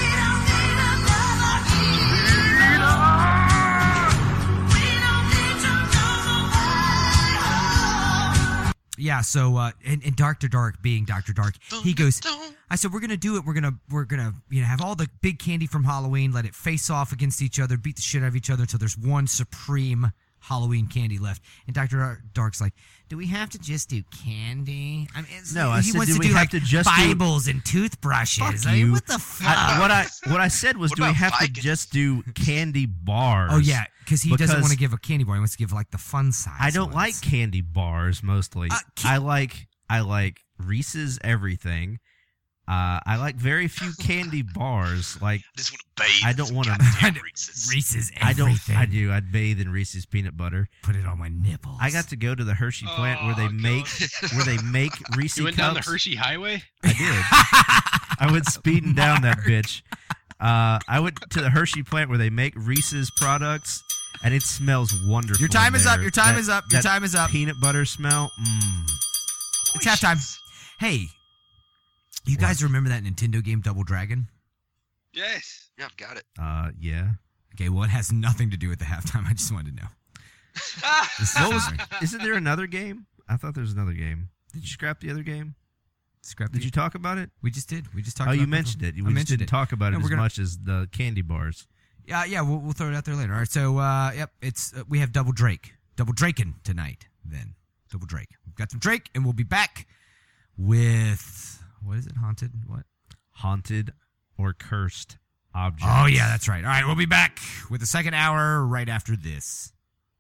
Yeah, so uh, and, and Doctor Dark being Doctor Dark, he goes. I said we're gonna do it. We're gonna we're gonna you know have all the big candy from Halloween, let it face off against each other, beat the shit out of each other until there's one supreme Halloween candy left. And Doctor Dark's like, do we have to just do candy? I mean, it's, No, I he said, wants do to we do have like to just do- Bibles and toothbrushes. Fuck I mean, you. what the fuck? I, what I what I said was, What do we about have Vikings? to just do candy bars? Oh yeah, because he doesn't Because want to give a candy bar. He wants to give like the fun size. I don't ones. like candy bars mostly. Uh, ca- I like I like Reese's everything. Uh, I like very few candy bars. Like I just want to bathe. I in don't some wanna- goddamn Reese's. Reese's I don't. everything. I do. I'd bathe in Reese's peanut butter. Put it on my nipples. I got to go to the Hershey plant where they Oh, God. make where they make Reese's You went cups. down the Hershey Highway? I did. I went speeding down that bitch. Uh, I went to the Hershey plant where they make Reese's products, and it smells wonderful. Your time in is up, there. your time That- is up, your that time is up. Peanut butter smell. Mmm. It's halftime. Hey, you What? guys remember that Nintendo game Double Dragon? Yes. Yeah, I've got it. Uh, yeah. Okay, well, it has nothing to do with the halftime. I just wanted to know. This is What was? sorry. Isn't there another game? I thought there was another game. Did you scrap the other game? Scrap Did the- you talk about it? We just did. We just talked Oh, about you both mentioned of it. them. We I just mentioned didn't it. talk about No, it we're as gonna- much as the candy bars. Yeah, yeah, we'll, we'll throw it out there later. All right, so, uh, yep, it's uh, we have Double Drake. Double Draken tonight, then. Double Drake. We've got some Drake, and we'll be back with, what is it, Haunted? What? Haunted or cursed objects. Oh, yeah, that's right. All right, we'll be back with the second hour right after this.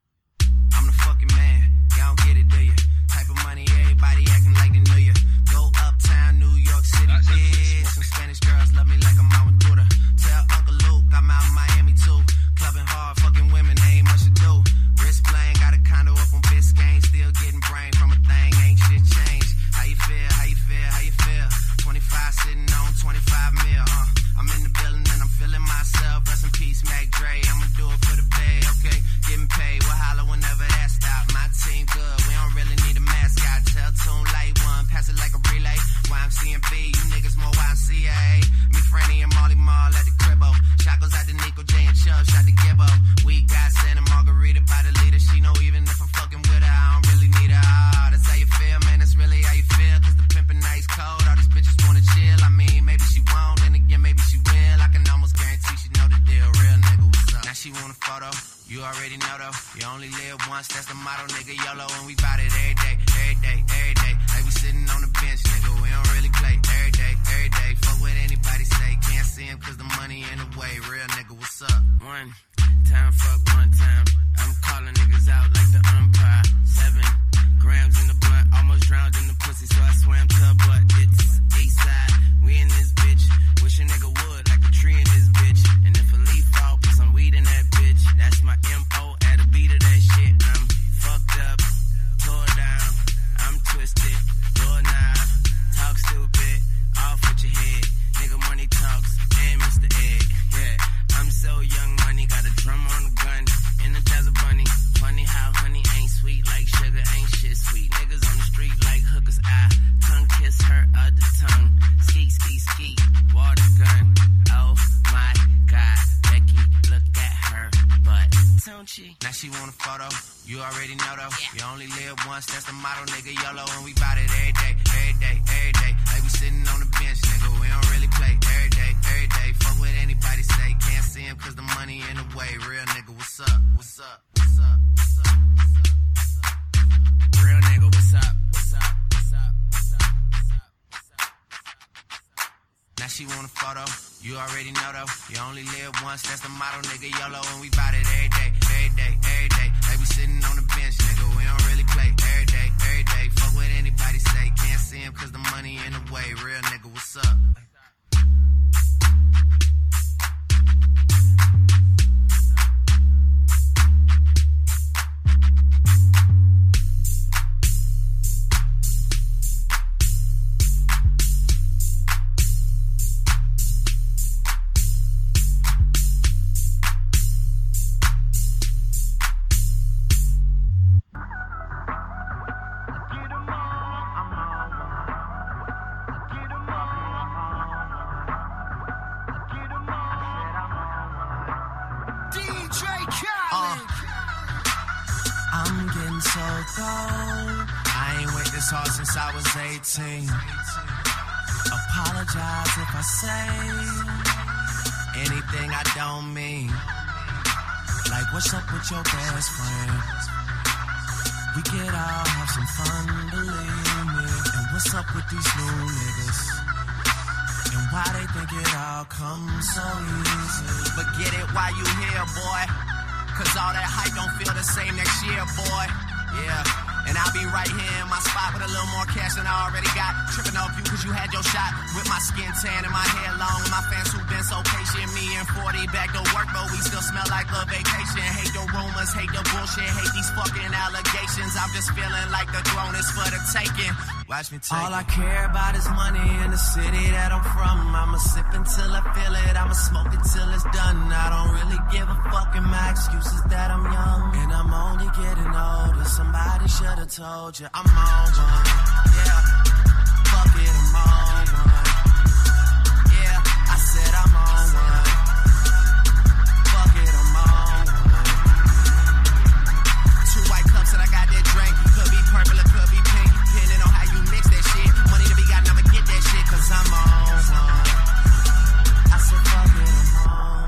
I'm the fucking man. Y'all don't get it, do you? Type of money, everybody acting like they know you. Go uptown, New York City, bitch. Some Spanish girls love me like I'm out with Buddha. Tell Uncle Luke I'm out in Miami too. Clubbing hard, fucking women, ain't much to do. Wrist playing, got a condo up on Biscayne. Still getting brain from a thing, ain't shit changed. How you feel, how you feel, how you feel? twenty-five sitting on twenty-five mil, uh. I'm in the building and I'm feeling myself. Rest in peace, Mac Dre. I'ma do it for the bay, okay? Getting paid, we'll holler whenever that stop. My team good, we don't really need a mascot. Tell Tune light one, pass it like a relay. Y M C and B, you niggas more Y M C A. Me, Franny, and Molly Mall at the cribbo. Shot goes out to Nico J and Chubb, shot to Gibbo. We got Santa Margarita by the leader. She know even if I'm fucking with her, I don't really need her. Oh, that's how you feel, man, that's really how you feel. Cause the pimpin' nice cold, all these bitches wanna chill. I mean, maybe she won't, then again, maybe she will. I can almost guarantee she know the deal. Real nigga, what's up? Now she want a photo, you already know though. You only live once, that's the motto, nigga. YOLO, and we bout it every day, every day, every day. Like we sitting on the bench, nigga. We don't really play every day, every day. Fuck what anybody say, can't see him cause the money in the way. Real nigga, what's up? One time, fuck one time. I'm calling niggas out like the umpire. Seven grams in the blunt, almost drowned in the pussy, so I swear want a photo? You already know though. You only live once, that's the motto, nigga. YOLO, and we bout it every day, every day, every day. Like we sitting on the bench, nigga. We don't really play every day, every day. Fuck what anybody say. Can't see him cause the money in the way. Real nigga, what's up? What's up? What's up? What's up? What's up? Real nigga, what's up? What's up? What's up? What's up? What's up? What's up? Now she want a photo. You already know though. You only live once, that's the motto, nigga. YOLO, and we bout it every day, every day, every day. Like we sitting on the bench, nigga. We don't really play every day, every day. Fuck what anybody say. Can't see him cause the money in the way. Real nigga, what's up? Apologize if I say anything I don't mean. Like, what's up with your best friend? We could all have some fun, believe me. And what's up with these new niggas? And why they think it all comes so easy? But get it while you here, boy. Cause all that hype don't feel the same next year, boy. Yeah. And I'll be right here in my spot with a little more cash than I already got. Tripping off you cause you had your shot. With my skin tan and my hair long. And my fans who've been so patient. Me and forty back to work, but we still smell like a vacation. Hate the rumors, hate the bullshit, hate these fucking allegations. I'm just feeling like the throne is for the taking. Watch me take All it. I care about is money in the city that I'm from. I'ma sip until I feel it. I'ma smoke it till it's done. I don't really give a fuck, and my excuse is that I'm young. And I'm only getting older. Somebody should have told you I'm on one. Yeah, fuck it, I'm on one. Yeah, I said I'm on one. Fuck it, I'm on one. Two white cups and I got that drink. Could be purple or could be pink, depending on how you mix that shit. Money to be got, I'ma get that shit cause I'm on one. I said fuck it, I'm on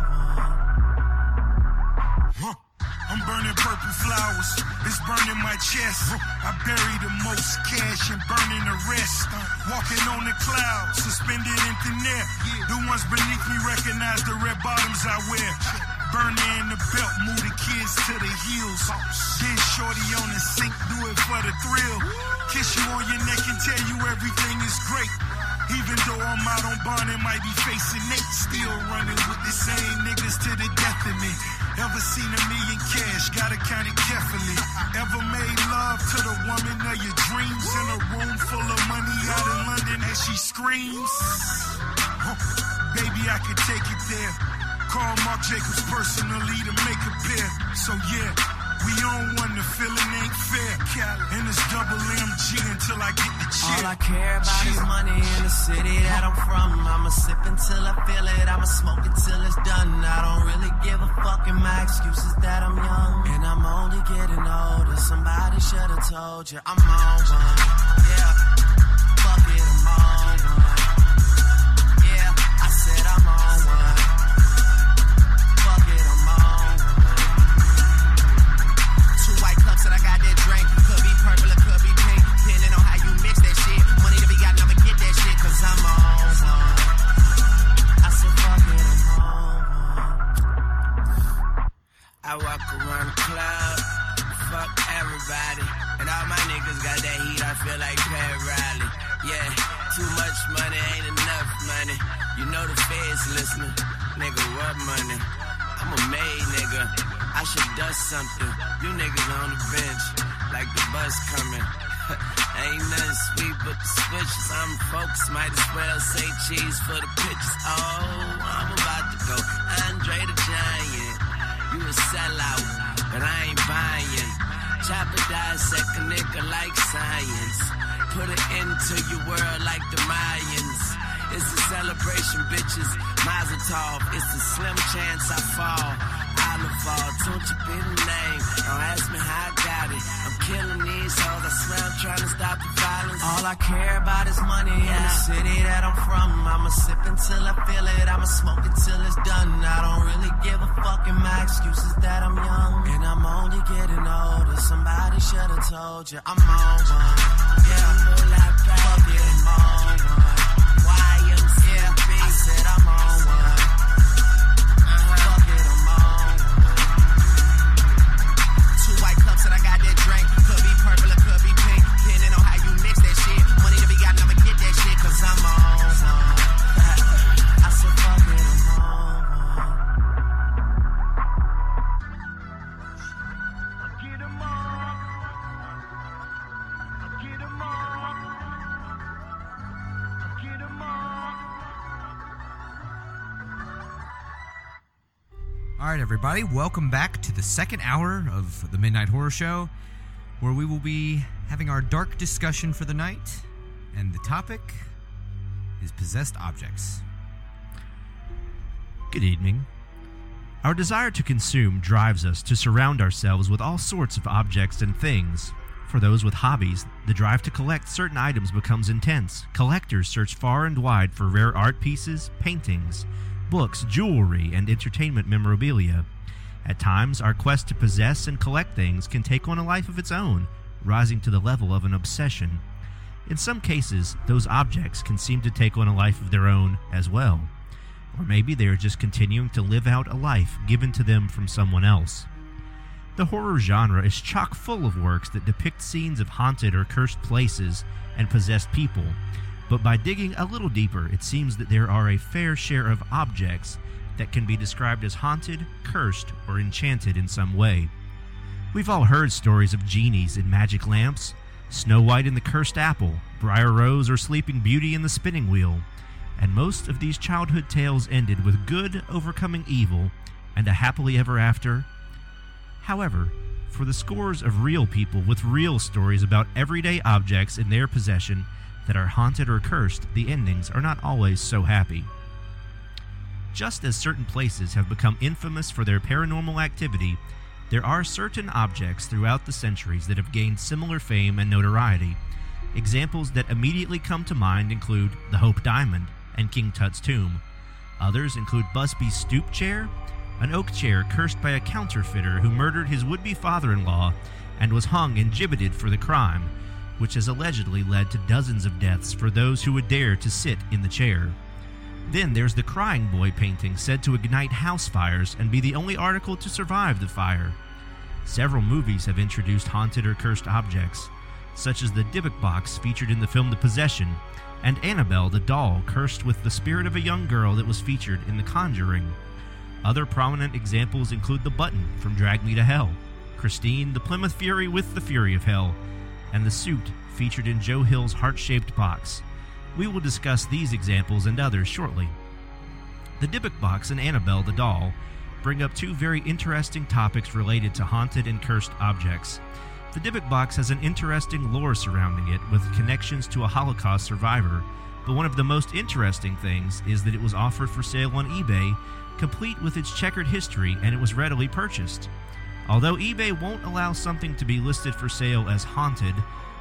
one. I'm burning purple flowers, it's burning my chest. I bury the most cash and burning the rest. Walking on the clouds, suspended in thin air. The ones beneath me recognize the red bottoms I wear. Burning in the belt, move the kids to the heels. Then shorty on the sink, do it for the thrill. Kiss you on your neck and tell you everything is great. Even though I'm out on bond and might be facing Nate, still running with the same niggas to the death of me. Ever seen a million cash, gotta count it carefully. Ever made love to the woman of your dreams in a room full of money out in London as she screams? Huh. Baby, I could take it there. Call Marc Jacobs personally to make a pair. So yeah, we on one, the feeling ain't fair. And it's double M G until I get the cheer. All I care about is money in the city that I'm from. I'ma sip until I feel it. I'ma smoke it till it's done. I don't really give a fuck, and my excuse is that I'm young. And I'm only getting older. Somebody should have told you I'm on one. Yeah, fuck it, I'm on one. Yeah, I said I'm on one. Fuck it, I'm on one. Two white cups and I got that drink. Could be purple or could be pink, depending on how you mix that shit. Money to be got, I'ma get that shit cause I'm on one. I said fuck it, I'm on one. I walk around the club, fuck everybody. And all my niggas got that heat, I feel like Pat Riley. Yeah, too much money ain't enough money. You know the feds listening. Nigga, what money? I'm a made nigga. I should dust something. You niggas on the bench, like the bus coming. Ain't nothing sweet but the switches. I'm focused, might as well say cheese for the pitches. Oh, I'm about to go Andre the Giant. You a sellout, but I ain't buying. Chopper dissect a nigga like science. Put it into your world like the Mayans. It's a celebration, bitches. Mazel tov. It's a slim chance I fall. I carnival. Don't you be the name. Don't ask me how I got it. I'm killing these hoes. I swear I'm trying to stop the violence. All I care about is money and the city that I'm from. I'ma sip until I feel it. I'ma smoke until it's done. I don't really give a fuck, and my excuse is that I'm young. And I'm only getting older. Somebody should have told you I'm on one. Yeah, fuck it, I'm on one. Y M C A, I said I'm on one. Fuck it, I'm on one. Two white cups and I got that drink. Could be purple or could be pink, depending on how you mix that shit. Money to be got, I'ma get that shit, cause I'm on one. I said fuck it, I'm on one. Get 'em on. Get 'em on. Get 'em on. All right, everybody, welcome back to the second hour of the Midnight Horror Show, where we will be having our dark discussion for the night, and the topic is possessed objects. Good evening. Our desire to consume drives us to surround ourselves with all sorts of objects and things. For those with hobbies, the drive to collect certain items becomes intense. Collectors search far and wide for rare art pieces, paintings, books, jewelry, and entertainment memorabilia. At times, our quest to possess and collect things can take on a life of its own, rising to the level of an obsession. In some cases, those objects can seem to take on a life of their own as well. Or maybe they are just continuing to live out a life given to them from someone else. The horror genre is chock full of works that depict scenes of haunted or cursed places and possessed people, but by digging a little deeper, it seems that there are a fair share of objects that can be described as haunted, cursed, or enchanted in some way. We've all heard stories of genies in magic lamps, Snow White in the Cursed Apple, Briar Rose, or Sleeping Beauty in the Spinning Wheel, and most of these childhood tales ended with good overcoming evil and a happily ever after. However, for the scores of real people with real stories about everyday objects in their possession that are haunted or cursed, the endings are not always so happy. Just as certain places have become infamous for their paranormal activity, there are certain objects throughout the centuries that have gained similar fame and notoriety. Examples that immediately come to mind include the Hope Diamond and King Tut's tomb. Others include Busby's stoop chair, an oak chair cursed by a counterfeiter who murdered his would-be father-in-law and was hung and gibbeted for the crime, which has allegedly led to dozens of deaths for those who would dare to sit in the chair. Then there's the Crying Boy painting said to ignite house fires and be the only article to survive the fire. Several movies have introduced haunted or cursed objects, such as the Dybbuk box featured in the film The Possession, and Annabelle the doll cursed with the spirit of a young girl that was featured in The Conjuring. Other prominent examples include the Button from Drag Me to Hell, Christine the Plymouth Fury with the Fury of Hell, and the Suit featured in Joe Hill's heart-shaped box. We will discuss these examples and others shortly. The Dybbuk box and Annabelle the doll bring up two very interesting topics related to haunted and cursed objects. The Dybbuk box has an interesting lore surrounding it with connections to a Holocaust survivor, but one of the most interesting things is that it was offered for sale on eBay, complete with its checkered history, and it was readily purchased. Although eBay won't allow something to be listed for sale as haunted,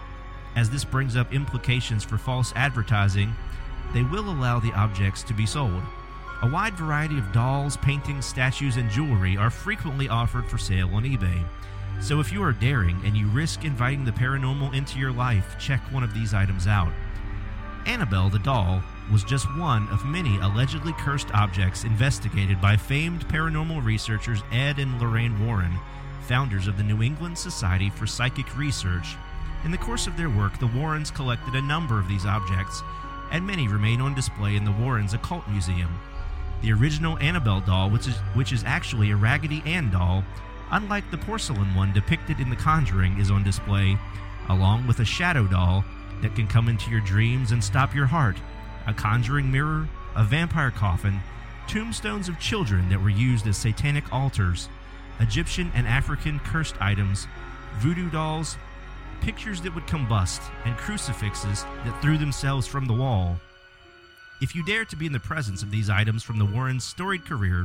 as this brings up implications for false advertising, they will allow the objects to be sold. A wide variety of dolls, paintings, statues, and jewelry are frequently offered for sale on eBay. So if you are daring and you risk inviting the paranormal into your life, check one of these items out. Annabelle the doll was just one of many allegedly cursed objects investigated by famed paranormal researchers Ed and Lorraine Warren, founders of the New England Society for Psychic Research. In the course of their work, the Warrens collected a number of these objects, and many remain on display in the Warrens Occult Museum. The original Annabelle doll, which is, which is actually a Raggedy Ann doll, unlike the porcelain one depicted in The Conjuring, is on display, along with a shadow doll that can come into your dreams and stop your heart, a conjuring mirror, a vampire coffin, tombstones of children that were used as satanic altars, Egyptian and African cursed items, voodoo dolls, pictures that would combust, and crucifixes that threw themselves from the wall. If you dare to be in the presence of these items from the Warrens' storied career,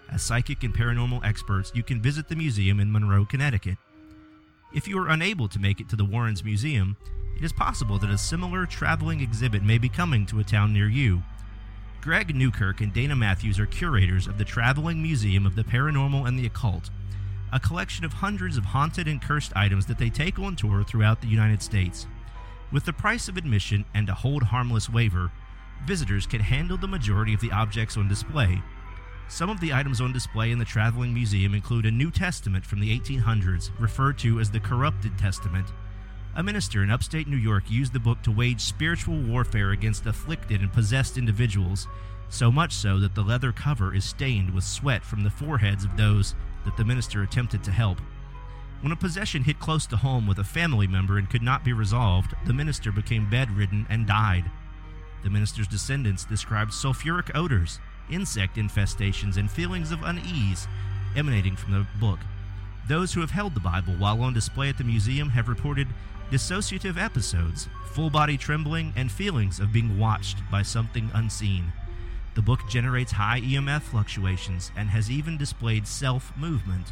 As psychic and paranormal experts, you can visit the museum in Monroe, Connecticut. If you are unable to make it to the Warrens Museum, it is possible that a similar traveling exhibit may be coming to a town near you. Greg Newkirk and Dana Matthews are curators of the Traveling Museum of the Paranormal and the Occult, a collection of hundreds of haunted and cursed items that they take on tour throughout the United States. With the price of admission and a hold harmless waiver, visitors can handle the majority of the objects on display. Some of the items on display in the Traveling Museum include a New Testament from the eighteen hundreds, referred to as the Corrupted Testament. A minister in upstate New York used the book to wage spiritual warfare against afflicted and possessed individuals, so much so that the leather cover is stained with sweat from the foreheads of those that the minister attempted to help. When a possession hit close to home with a family member and could not be resolved, the minister became bedridden and died. The minister's descendants described sulfuric odors, insect infestations, and feelings of unease emanating from the book. Those who have held the Bible while on display at the museum have reported dissociative episodes, full-body trembling, and feelings of being watched by something unseen. The book generates high E M F fluctuations and has even displayed self-movement.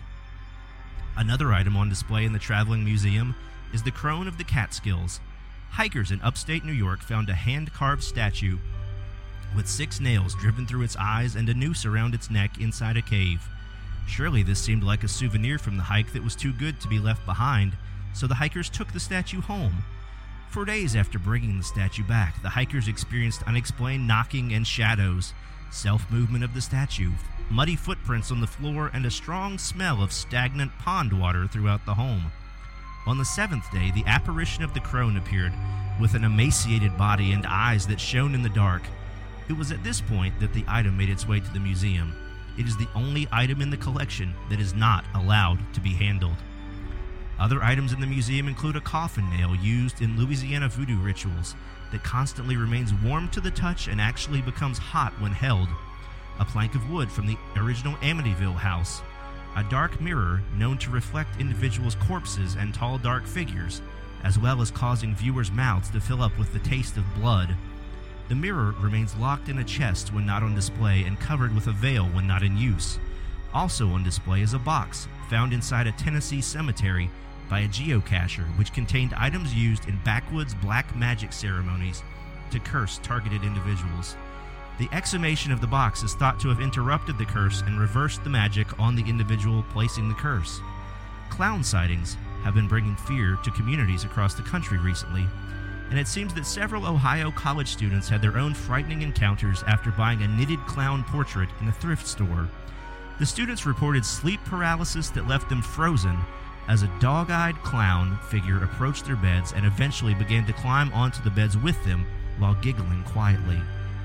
Another item on display in the Traveling Museum is the Crone of the Catskills. Hikers in upstate New York found a hand-carved statue with six nails driven through its eyes and a noose around its neck inside a cave. Surely this seemed like a souvenir from the hike that was too good to be left behind, so the hikers took the statue home. For days after bringing the statue back, the hikers experienced unexplained knocking and shadows, self-movement of the statue, muddy footprints on the floor, and a strong smell of stagnant pond water throughout the home. On the seventh day, the apparition of the crone appeared, with an emaciated body and eyes that shone in the dark. It was at this point that the item made its way to the museum. It is the only item in the collection that is not allowed to be handled. Other items in the museum include a coffin nail used in Louisiana voodoo rituals that constantly remains warm to the touch and actually becomes hot when held, a plank of wood from the original Amityville house, a dark mirror known to reflect individuals' corpses and tall dark figures, as well as causing viewers' mouths to fill up with the taste of blood. The mirror remains locked in a chest when not on display and covered with a veil when not in use. Also on display is a box found inside a Tennessee cemetery by a geocacher, which contained items used in backwoods black magic ceremonies to curse targeted individuals. The exhumation of the box is thought to have interrupted the curse and reversed the magic on the individual placing the curse. Clown sightings have been bringing fear to communities across the country recently, and it seems that several Ohio college students had their own frightening encounters after buying a knitted clown portrait in a thrift store. The students reported sleep paralysis that left them frozen as a dog-eyed clown figure approached their beds and eventually began to climb onto the beds with them while giggling quietly.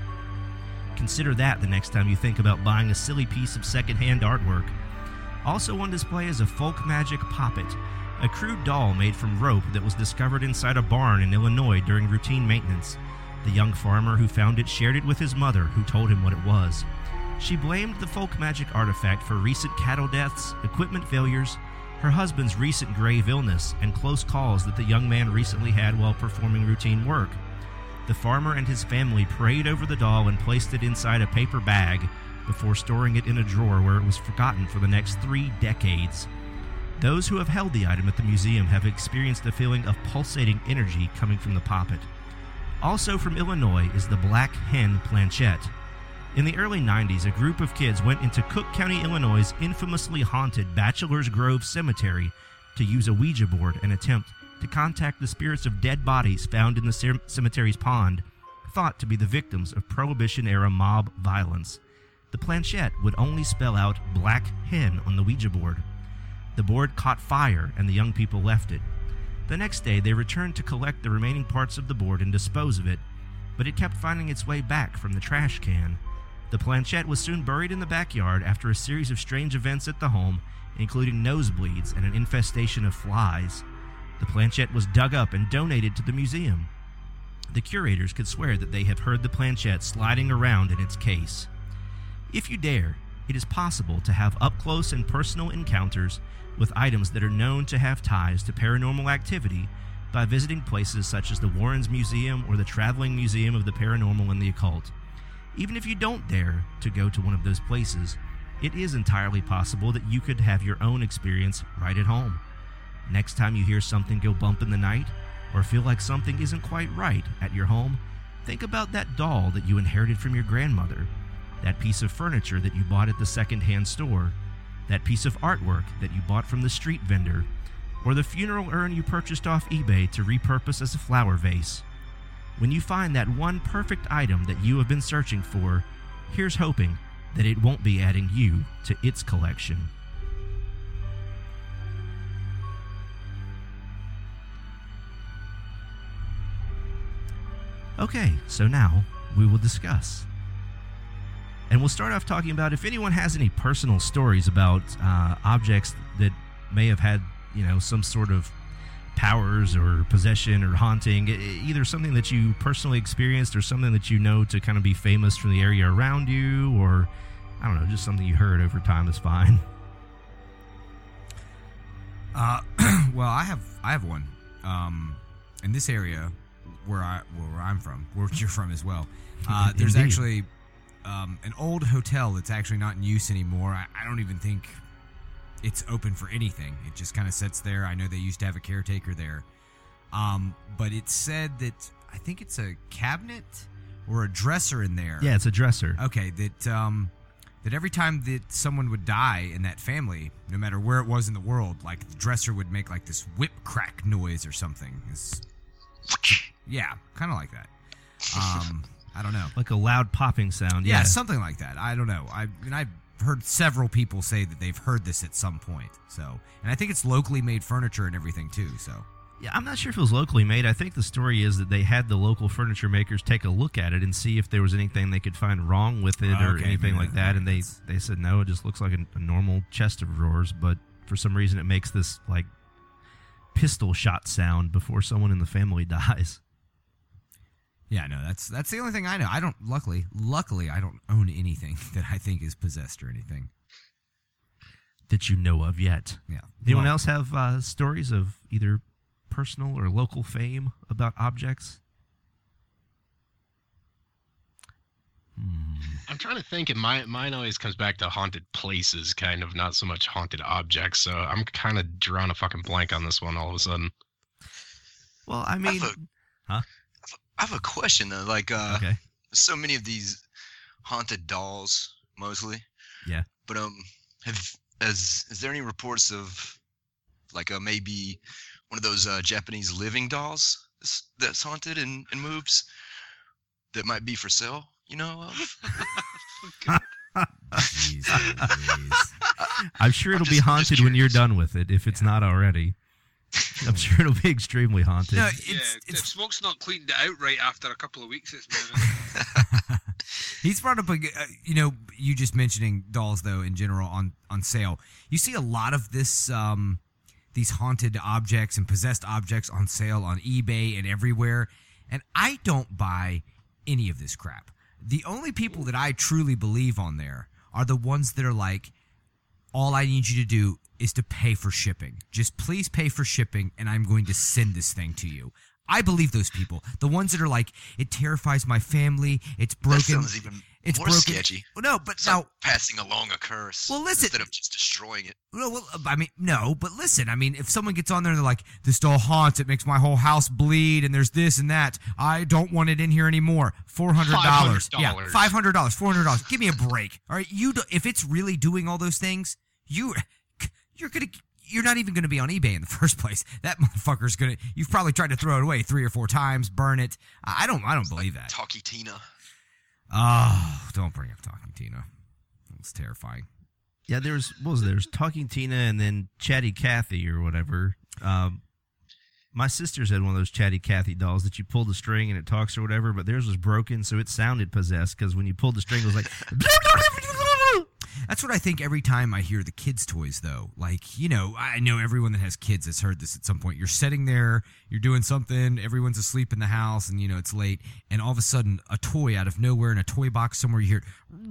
Consider that the next time you think about buying a silly piece of secondhand artwork. Also on display is a folk magic poppet, a crude doll made from rope that was discovered inside a barn in Illinois during routine maintenance. The young farmer who found it shared it with his mother, who told him what it was. She blamed the folk magic artifact for recent cattle deaths, equipment failures, her husband's recent grave illness, and close calls that the young man recently had while performing routine work. The farmer and his family prayed over the doll and placed it inside a paper bag before storing it in a drawer where it was forgotten for the next three decades. Those who have held the item at the museum have experienced a feeling of pulsating energy coming from the poppet. Also from Illinois is the Black Hen Planchette. In the early nineties, a group of kids went into Cook County, Illinois' infamously haunted Bachelor's Grove Cemetery to use a Ouija board and attempt to contact the spirits of dead bodies found in the c- cemetery's pond, thought to be the victims of Prohibition-era mob violence. The planchette would only spell out Black Hen on the Ouija board. The board caught fire and the young people left it. The next day, they returned to collect the remaining parts of the board and dispose of it, but it kept finding its way back from the trash can. The planchette was soon buried in the backyard after a series of strange events at the home, including nosebleeds and an infestation of flies. The planchette was dug up and donated to the museum. The curators could swear that they have heard the planchette sliding around in its case. If you dare, it is possible to have up-close and personal encounters with items that are known to have ties to paranormal activity by visiting places such as the Warrens Museum or the Traveling Museum of the Paranormal and the Occult. Even if you don't dare to go to one of those places, it is entirely possible that you could have your own experience right at home. Next time you hear something go bump in the night, or feel like something isn't quite right at your home, think about that doll that you inherited from your grandmother, that piece of furniture that you bought at the secondhand store, that piece of artwork that you bought from the street vendor, or the funeral urn you purchased off eBay to repurpose as a flower vase. When you find that one perfect item that you have been searching for, here's hoping that it won't be adding you to its collection. Okay, so now we will discuss. And we'll start off talking about if anyone has any personal stories about uh, objects that may have had, you know, some sort of powers or possession or haunting, either something that you personally experienced or something that you know to kind of be famous from the area around you, or, I don't know, just something you heard over time is fine. Uh, well, I have I have one. Um, in this area where I where I'm from, where you're from as well, uh, there's Indeed. actually um, an old hotel that's actually not in use anymore. I, I don't even think it's open for anything. It just kind of sits there. I know they used to have a caretaker there, um, but it said that I think it's a cabinet or a dresser in there. Yeah, it's a dresser. Okay, that um, that every time that someone would die in that family, no matter where it was in the world, like the dresser would make like this whip crack noise or something. It's, yeah, kind of like that. Um, I don't know. Like a loud popping sound. Yeah, Yeah, something like that. I don't know. I and I've heard several people say that they've heard this at some point. So, and I think it's locally made furniture and everything too. So, Yeah, I'm not sure if it was locally made. I think the story is that they had the local furniture makers take a look at it and see if there was anything they could find wrong with it or Okay, anything yeah, like that. And they, they said, no, it just looks like a, a normal chest of drawers. But for some reason, it makes this, like, pistol shot sound before someone in the family dies. yeah, no, that's that's the only thing I know. I don't. Luckily, luckily, I don't own anything that I think is possessed or anything that you know of yet. Yeah. Anyone Well- else have uh, stories of either personal or local fame about objects? I'm trying to think, and my, mine always comes back to haunted places, kind of, not so much haunted objects. So I'm kind of drawing a fucking blank on this one all of a sudden. Well, I mean, I have a, huh? I have a question though. Like, uh, Okay. so many of these haunted dolls, mostly. Yeah. But um, have as is there any reports of like uh, maybe one of those uh, Japanese living dolls that's, that's haunted and, and moves that might be for sale? You know of? Jeez, jeez. I'm sure it'll I'm be just- I'm haunted just when you're done with it, if it's not already. I'm sure it'll be extremely haunted. No, yeah, it's, if it's Smoke's not cleaned it out right after a couple of weeks, it's moving. He's brought up a, g- uh, you know, you just mentioning dolls though in general on on sale. You see a lot of this, um, these haunted objects and possessed objects on sale on eBay and everywhere, and I don't buy any of this crap. The only people that I truly believe on there are the ones that are like, all I need you to do is to pay for shipping. Just please pay for shipping, and I'm going to send this thing to you. I believe those people. The ones that are like, it terrifies my family. It's broken. That sounds even it's more broken. sketchy. Well, no, but It's now, like passing along a curse. Well, listen- instead of just destroying it. no, well, I mean, no, but listen. I mean, if someone gets on there and they're like, this doll haunts, it makes my whole house bleed, and there's this and that. I don't want it in here anymore. Four hundred dollars. Yeah, five hundred dollars. Four hundred dollars. Give me a break. All right, you. Do, if it's really doing all those things, you, you're gonna. You're not even going to be on eBay in the first place. That motherfucker's going to. You've probably tried to throw it away three or four times, burn it. I don't. I don't believe that. Talkie Tina. Oh, don't bring up Talking Tina. It's terrifying. Yeah, there was, what was there? There was Talking Tina and then Chatty Cathy or whatever. Um, my sister's had one of those Chatty Cathy dolls that you pull the string and it talks or whatever, but theirs was broken, so it sounded possessed because when you pulled the string, it was like... That's what I think every time I hear the kids' toys, though. Like, you know, I know everyone that has kids has heard this at some point. You're sitting there, you're doing something, everyone's asleep in the house, and, you know, it's late, and all of a sudden, a toy out of nowhere in a toy box somewhere, you hear,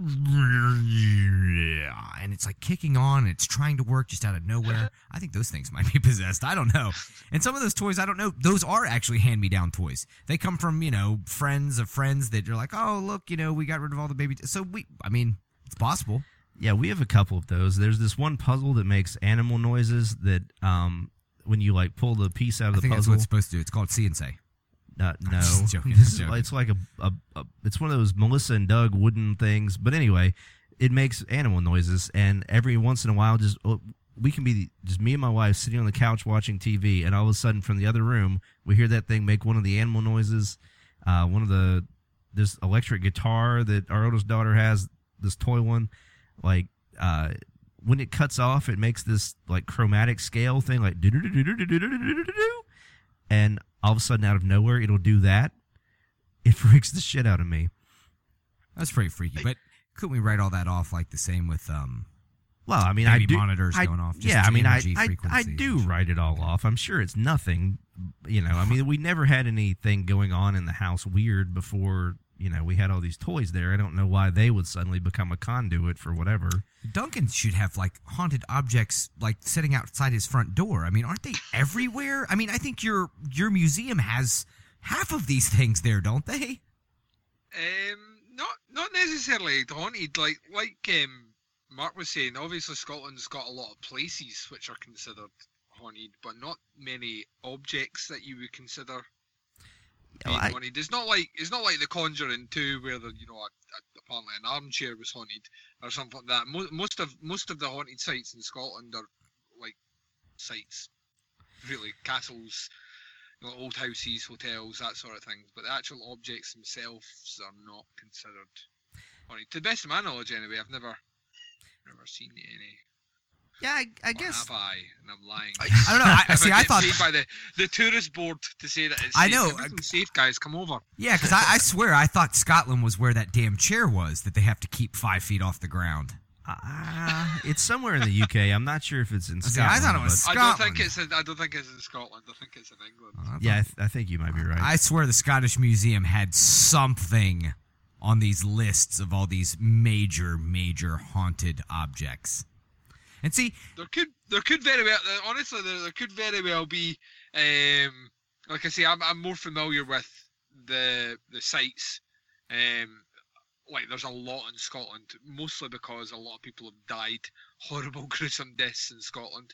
and it's like kicking on, and it's trying to work just out of nowhere. I think those things might be possessed. I don't know. And some of those toys, I don't know, those are actually hand-me-down toys. They come from, you know, friends of friends that you're like, oh, look, you know, we got rid of all the baby. T-. So, we, I mean, it's possible. Yeah, we have a couple of those. There's this one puzzle that makes animal noises that um, when you like pull the piece out of I the think puzzle. that's what it's supposed to do. It's called See and Say. Uh, no, just joking, This I'm is, joking. it's like a, a, a it's one of those Melissa and Doug wooden things. But anyway, it makes animal noises, and every once in a while, just oh, we can be just me and my wife sitting on the couch watching T V, and all of a sudden from the other room we hear that thing make one of the animal noises. Uh, one of the this electric guitar that our oldest daughter has, this toy one, like uh, when it cuts off, it makes this like chromatic scale thing, like do do do do do do do do do, and all of a sudden, out of nowhere, it'll do that. It freaks the shit out of me. That's pretty freaky. But couldn't we write all that off like the same with um? Well, I mean, maybe I do, monitors I, going off. Just yeah, I mean, I energy I, I frequencies. do write it all off. I'm sure it's nothing. You know, I mean, we never had anything going on in the house weird before. You know, we had all these toys there. I don't know why they would suddenly become a conduit for whatever. Duncan should have like haunted objects like sitting outside his front door. I mean, aren't they everywhere? I mean, I think your your museum has half of these things there, don't they? Um, not not necessarily haunted. Like like um, Mark was saying, obviously Scotland's got a lot of places which are considered haunted, but not many objects that you would consider being I- haunted. It's not like it's not like The Conjuring two, where the, you know a, a, apparently an armchair was haunted or something like that. Most, most of most of the haunted sites in Scotland are like sites, really castles, you know, old houses, hotels, that sort of thing. But the actual objects themselves are not considered haunted. To the best of my knowledge, anyway, I've never never seen any. Yeah, I, I Or guess. have I? And I'm lying. I don't know. I- If see, I get thought- paid by the, the tourist board to say that it's I safe. know. Everything's safe, guys. Come over. Yeah, because I, I swear I thought Scotland was where that damn chair was that they have to keep five feet off the ground. Uh, it's somewhere in the U K. I'm not sure if it's in See, I Scotland. thought it was but- I don't think it's. In, I don't think it's in Scotland. I think it's in England. Yeah, I, th- I think you might be right. I swear the Scottish Museum had something on these lists of all these major, major haunted objects. And see, There could there could very well honestly there, there could very well be um like I say I'm I'm more familiar with the the sites um like there's a lot in Scotland, mostly because a lot of people have died horrible gruesome deaths in Scotland.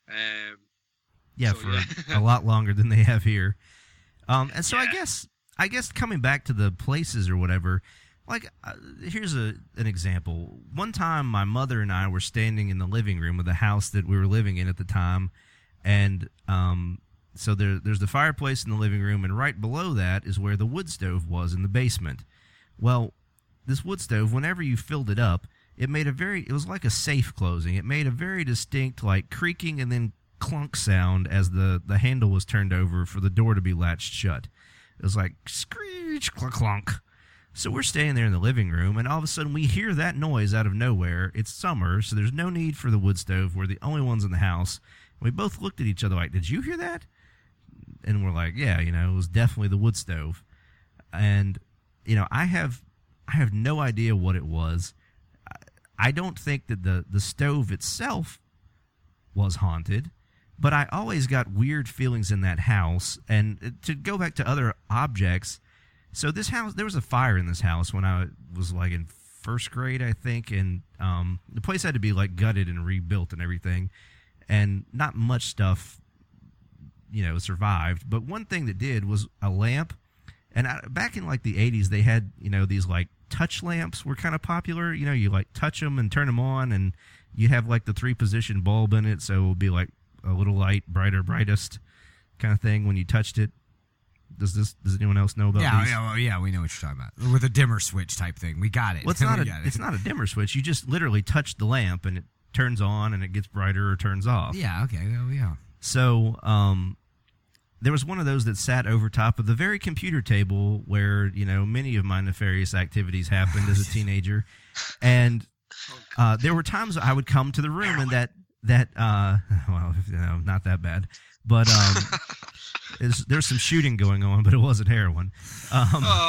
Um Yeah, so, for yeah. a lot longer than they have here. Um, and so I guess I guess coming back to the places or whatever, like uh, here's a an example. One time, my mother and I were standing in the living room of the house that we were living in at the time, and um, so there there's the fireplace in the living room, and right below that is where the wood stove was in the basement. Well, this wood stove, whenever you filled it up, it made a very it was like a safe closing. It made a very distinct like creaking and then clunk sound as the, the handle was turned over for the door to be latched shut. It was like screech, clunk, clunk. So we're standing there in the living room, and all of a sudden we hear that noise out of nowhere. It's summer, so there's no need for the wood stove. We're the only ones in the house. We both looked at each other like, did you hear that? And we're like, yeah, you know, it was definitely the wood stove. And, you know, I have I have no idea what it was. I don't think that the, the stove itself was haunted, but I always got weird feelings in that house. And to go back to other objects, so this house, there was a fire in this house when I was like in first grade, I think, and um, the place had to be like gutted and rebuilt and everything, and not much stuff, you know, survived. But one thing that did was a lamp, and I, back in like the eighties, they had, you know, these like touch lamps were kind of popular. You know, you like touch them and turn them on, and you have like the three position bulb in it, so it would be like a little light, brighter, brightest kind of thing when you touched it. Does this? Does anyone else know about yeah, these? yeah, well, yeah, we know what you're talking about. With a dimmer switch type thing. We got it. Well, it's not We a got it. it's not a dimmer switch. You just literally touch the lamp and it turns on and it gets brighter or turns off. Yeah, okay, well, yeah. So, um, there was one of those that sat over top of the very computer table where, you know, many of my nefarious activities happened as a teenager. And uh, there were times I would come to the room and that, that uh, well, you know, not that bad. But um, there's, there's some shooting going on, but it wasn't heroin. Um,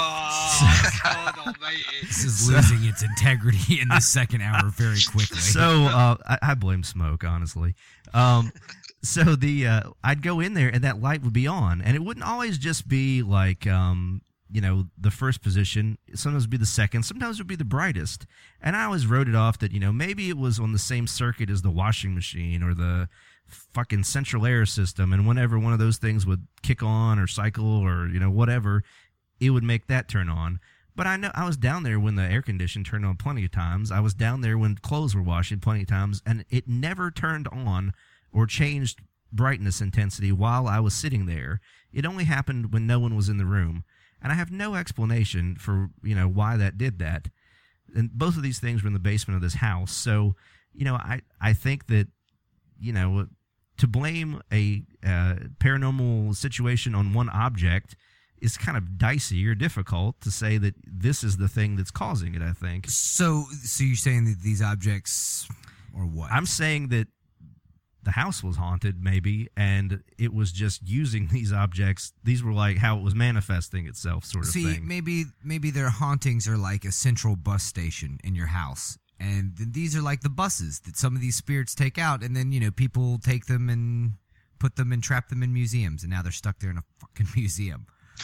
Oh, God almighty. This is losing its integrity in the second hour very quickly. So uh, I, I blame smoke, honestly. Um, so the uh, I'd go in there and that light would be on, and it wouldn't always just be like um, you know, the first position. Sometimes it would be the second. Sometimes it would be the brightest. And I always wrote it off that, you know, maybe it was on the same circuit as the washing machine or the fucking central air system. And whenever one of those things would kick on or cycle or, you know, whatever, it would make that turn on. But I know I was down there when the air condition turned on plenty of times. I was down there when clothes were washing plenty of times, and it never turned on or changed brightness intensity while I was sitting there. It only happened when no one was in the room. And I have no explanation for, you know, why that did that. And both of these things were in the basement of this house. So, you know, I, I think that, you know, to blame a uh, paranormal situation on one object is kind of dicey or difficult to say that this is the thing that's causing it, I think. So, so you're saying that these objects, or what? I'm saying that the house was haunted, maybe, and it was just using these objects. These were like how it was manifesting itself, sort of See, thing. maybe maybe their hauntings are like a central bus station in your house, and then these are like the buses that some of these spirits take out, and then, you know, people take them and put them and trap them in museums, and now they're stuck there in a fucking museum.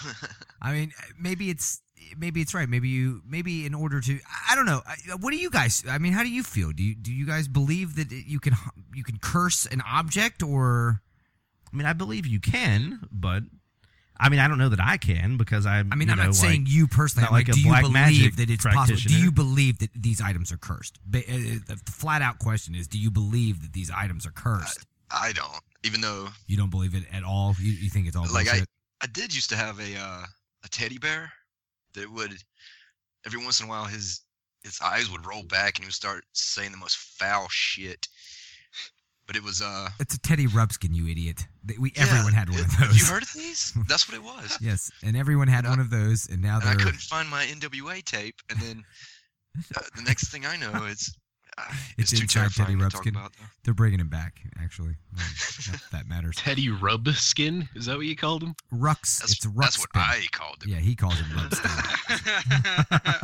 I mean, maybe it's maybe it's right. Maybe you maybe in order to I don't know. What do you guys? I mean, how do you feel? Do you do you guys believe that you can you can curse an object, or? I mean, I believe you can, but I mean, I don't know that I can because I'm. I mean, you I'm know, not saying like, you personally. not I'm like like, a do you black believe magic that it's possible? practitioner. Do you believe that these items are cursed? Ba- uh, The flat out question is, do you believe that these items are cursed? I don't, even though You don't believe it at all. You, you think it's all like I, bullshit? I did used to have a uh, a teddy bear that would every once in a while his his eyes would roll back and he would start saying the most foul shit. But it was uh It's a Teddy Rubskin, you idiot. They- We yeah, everyone had one it- of those. You heard of these? That's what it was. Yes, and everyone had And I- one of those, and now And I they're. couldn't find my N W A tape, and then uh, the next thing I know, it's uh, It's, it's, too inside Teddy terrifying to talk Rubskin. about. Though. They're bringing him back, actually. Well, not that that matters. Teddy Rubskin? Is that what you called him? Rux. That's, it's Ruxpin. that's what I called it. Yeah, he calls him Rubskin.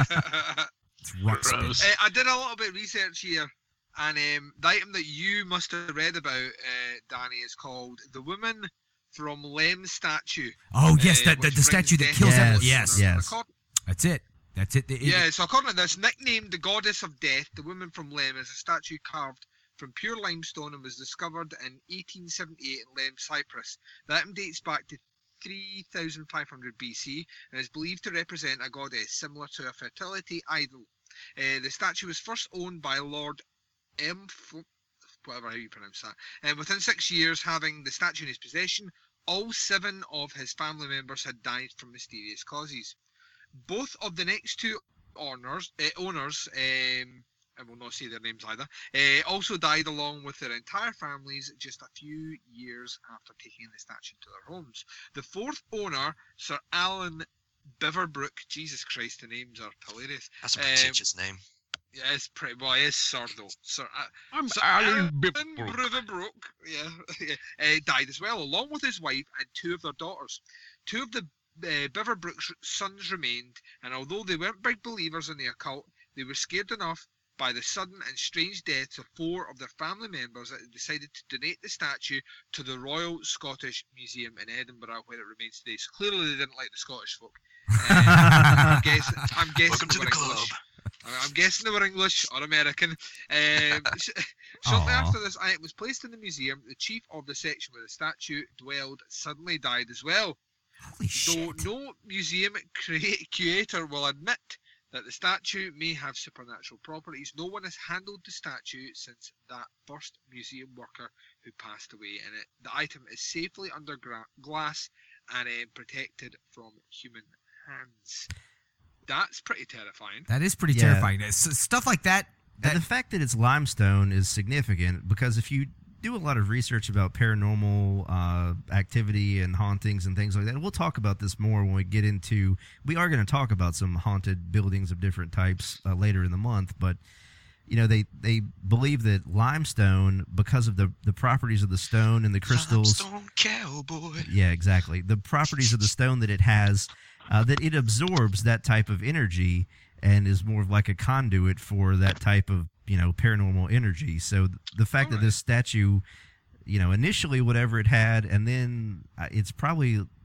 It's Ruxpin. Gross. Uh, I did a little bit of research here, and um, the item that you must have read about, uh, Danny, is called the Woman from Lem's statue. Oh, yes, uh, the, the, which the statue that brings kills death everyone. to Yes, them. yes. According- That's it. That's it. It- it- Yeah, so according to this, nicknamed the Goddess of Death, the Woman from Lem is a statue carved from pure limestone and was discovered in eighteen seventy-eight in Lem, Cyprus. The item dates back to three thousand five hundred B C and is believed to represent a goddess similar to a fertility idol. Uh, the statue was first owned by Lord M. F- whatever how you pronounce that. And within six years having the statue in his possession, all seven of his family members had died from mysterious causes. Both of the next two owners, uh, owners, um, I will not say their names either, uh, also died along with their entire families just a few years after taking the statue to their homes. The fourth owner, Sir Alan Beaverbrook, Jesus Christ, the names are hilarious. That's a Um, pretentious name. Yeah, it's pretty. Well, it is Sir though. Sir, uh, I'm Sir Alan Alan Beaverbrook. Beaverbrook, yeah, uh, died as well, along with his wife and two of their daughters. Two of the uh, Beaverbrook's sons remained, and although they weren't big believers in the occult, they were scared enough by the sudden and strange deaths of four of their family members that they decided to donate the statue to the Royal Scottish Museum in Edinburgh, where it remains today. So clearly they didn't like the Scottish folk. Um, I'm guessing, I'm guessing Welcome they to were the club. English. I- I'm guessing they were English or American. Um, sh- shortly Aw. after this item was placed in the museum, the chief of the section where the statue dwelled suddenly died as well. Holy shit. Though no museum crea- curator will admit that the statue may have supernatural properties, no one has handled the statue since that first museum worker who passed away in it. The item is safely under gra- glass and uh, protected from human hands. That's pretty terrifying. That is pretty Yeah. terrifying. S- Stuff like that. And the fact that it's limestone is significant because if you do a lot of research about paranormal uh, activity and hauntings and things like that, and we'll talk about this more when we get into, we are going to talk about some haunted buildings of different types uh, later in the month, but you know, they, they believe that limestone, because of the, the properties of the stone and the crystals. Limestone cowboy. Yeah, exactly. The properties of the stone that it has, uh, that it absorbs that type of energy and is more of like a conduit for that type of, you know, paranormal energy. So th- the fact that this statue, you know, initially whatever it had, and then uh, it's probably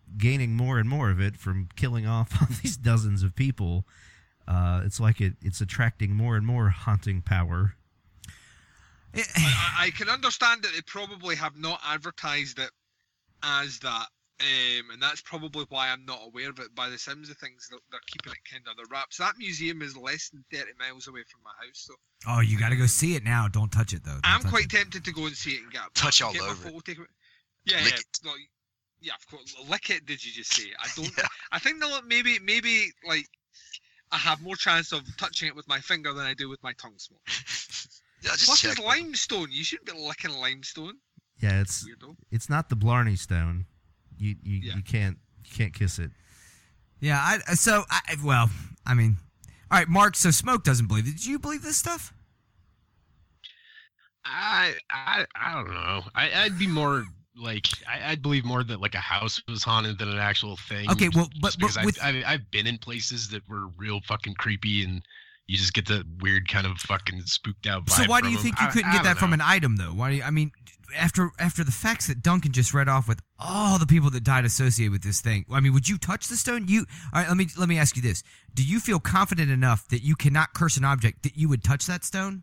gaining more and more of it from killing off all these dozens of people. Uh, it's like it, it's attracting more and more haunting power. I, I can understand that they probably have not advertised it as that, um, and that's probably why I'm not aware of it. By the sounds of things, they're, they're keeping it kind of under wraps. That museum is less than thirty miles away from my house, so. Oh, you got to go see it now. Don't touch it though. Don't I'm touch quite it. tempted to go and see it and get Touch all get my over photo, it. take it. Yeah, Lick yeah, it. no, yeah, of course. Lick it. Did you just say? I don't. Yeah. I think that maybe, maybe like I have more chance of touching it with my finger than I do with my tongue smoke. Yeah, just Plus, check. it's limestone. You shouldn't be licking limestone. Yeah, it's Weirdo. it's not the Blarney Stone. You you, Yeah. you can't you can't kiss it. Yeah. I, so I, well, I mean, all right, Mark. So Smoke doesn't believe it. Did you believe this stuff? I I I don't know. I, I'd be more like I, I'd believe more that like a house was haunted than an actual thing. Okay, well, but- just because but I've, with- I've I've been in places that were real fucking creepy, and you just get the weird kind of fucking spooked out vibe. So why do from you them. think you I- couldn't I get don't that from know. an item though? Why do you, I mean, after after the facts that Duncan just read off with all the people that died associated with this thing, I mean, would you touch the stone? You all right? Let me let me ask you this: do you feel confident enough that you cannot curse an object that you would touch that stone?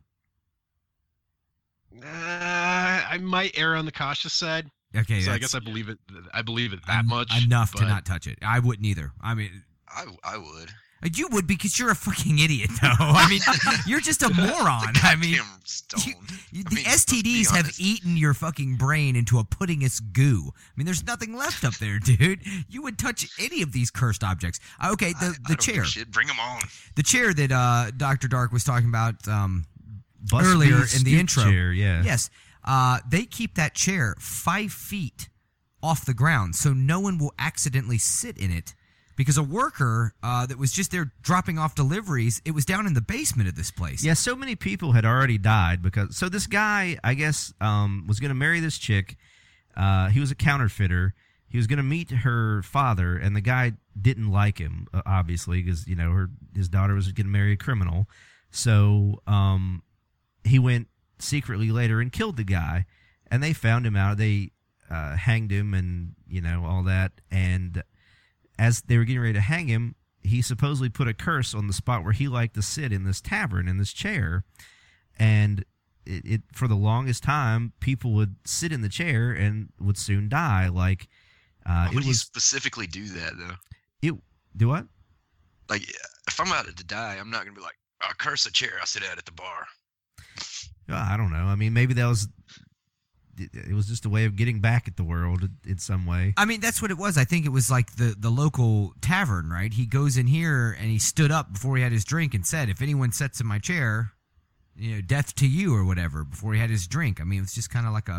Uh, I might err on the cautious side. Okay, so I that's- guess I believe it. I believe it that En- much enough to but- not touch it. I wouldn't either. I mean, I I would. you would because you're a fucking idiot, though. I mean, you're just a moron. I mean, Goddamn stone. You- I the mean, S T let's be Ds have honest. eaten your fucking brain into a puddingous goo. I mean, there's nothing left up there, dude. You would touch any of these cursed objects. Uh, Okay, the, I the don't chair. give a shit. Bring them on. The chair that uh, Doctor Dark was talking about um, Busby earlier in the stoop intro. chair, yeah. Yes. Uh, they keep that chair five feet off the ground so no one will accidentally sit in it. Because a worker uh, that was just there dropping off deliveries, it was down in the basement of this place. Yeah, so many people had already died because. So this guy, I guess, um, was going to marry this chick. Uh, he was a counterfeiter. He was going to meet her father, and the guy didn't like him, uh, obviously, because you know her his daughter was going to marry a criminal. So um, he went secretly later and killed the guy, and they found him out. They uh, hanged him, and you know all that, and. As they were getting ready to hang him, he supposedly put a curse on the spot where he liked to sit in this tavern, in this chair. And it, it for the longest time, people would sit in the chair and would soon die. Like, uh, Why would it he was. specifically do that though? It, do what? Like, if I'm about to die, I'm not gonna be like, I curse a chair I sit at at the bar. Well, I don't know. I mean, maybe that was. It, it was just a way of getting back at the world in some way. I mean, that's what it was. I think it was like the, the local tavern, right? He goes in here and he stood up before he had his drink and said, if anyone sits in my chair, you know, death to you or whatever, before he had his drink. I mean, it was just kind of like a...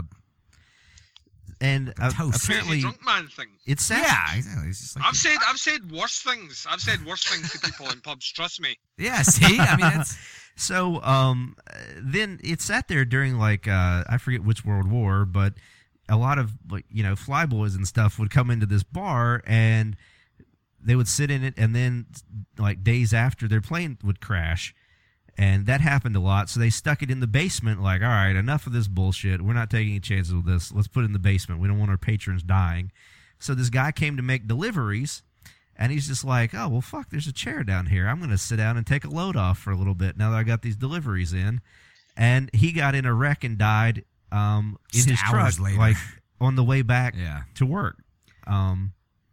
And uh, toast. apparently, Crazy drunk man thing. it's sad. Yeah, exactly. It's just like I've said I've said worse things. I've said worse things to people in pubs. Trust me. Yeah, see? I mean, that's... So um, then it sat there during like uh, I forget which World War, but a lot of like you know flyboys and stuff would come into this bar and they would sit in it, and then like days after their plane would crash, and that happened a lot. So they stuck it in the basement. Like, all right, enough of this bullshit. We're not taking any chances with this. Let's put it in the basement. We don't want our patrons dying. So this guy came to make deliveries. And he's just like, oh, well, fuck, there's a chair down here. I'm going to sit down and take a load off for a little bit now that I got these deliveries in. And he got in a wreck and died um, in Just his hours truck, later. like on the way back Yeah. to work. Um,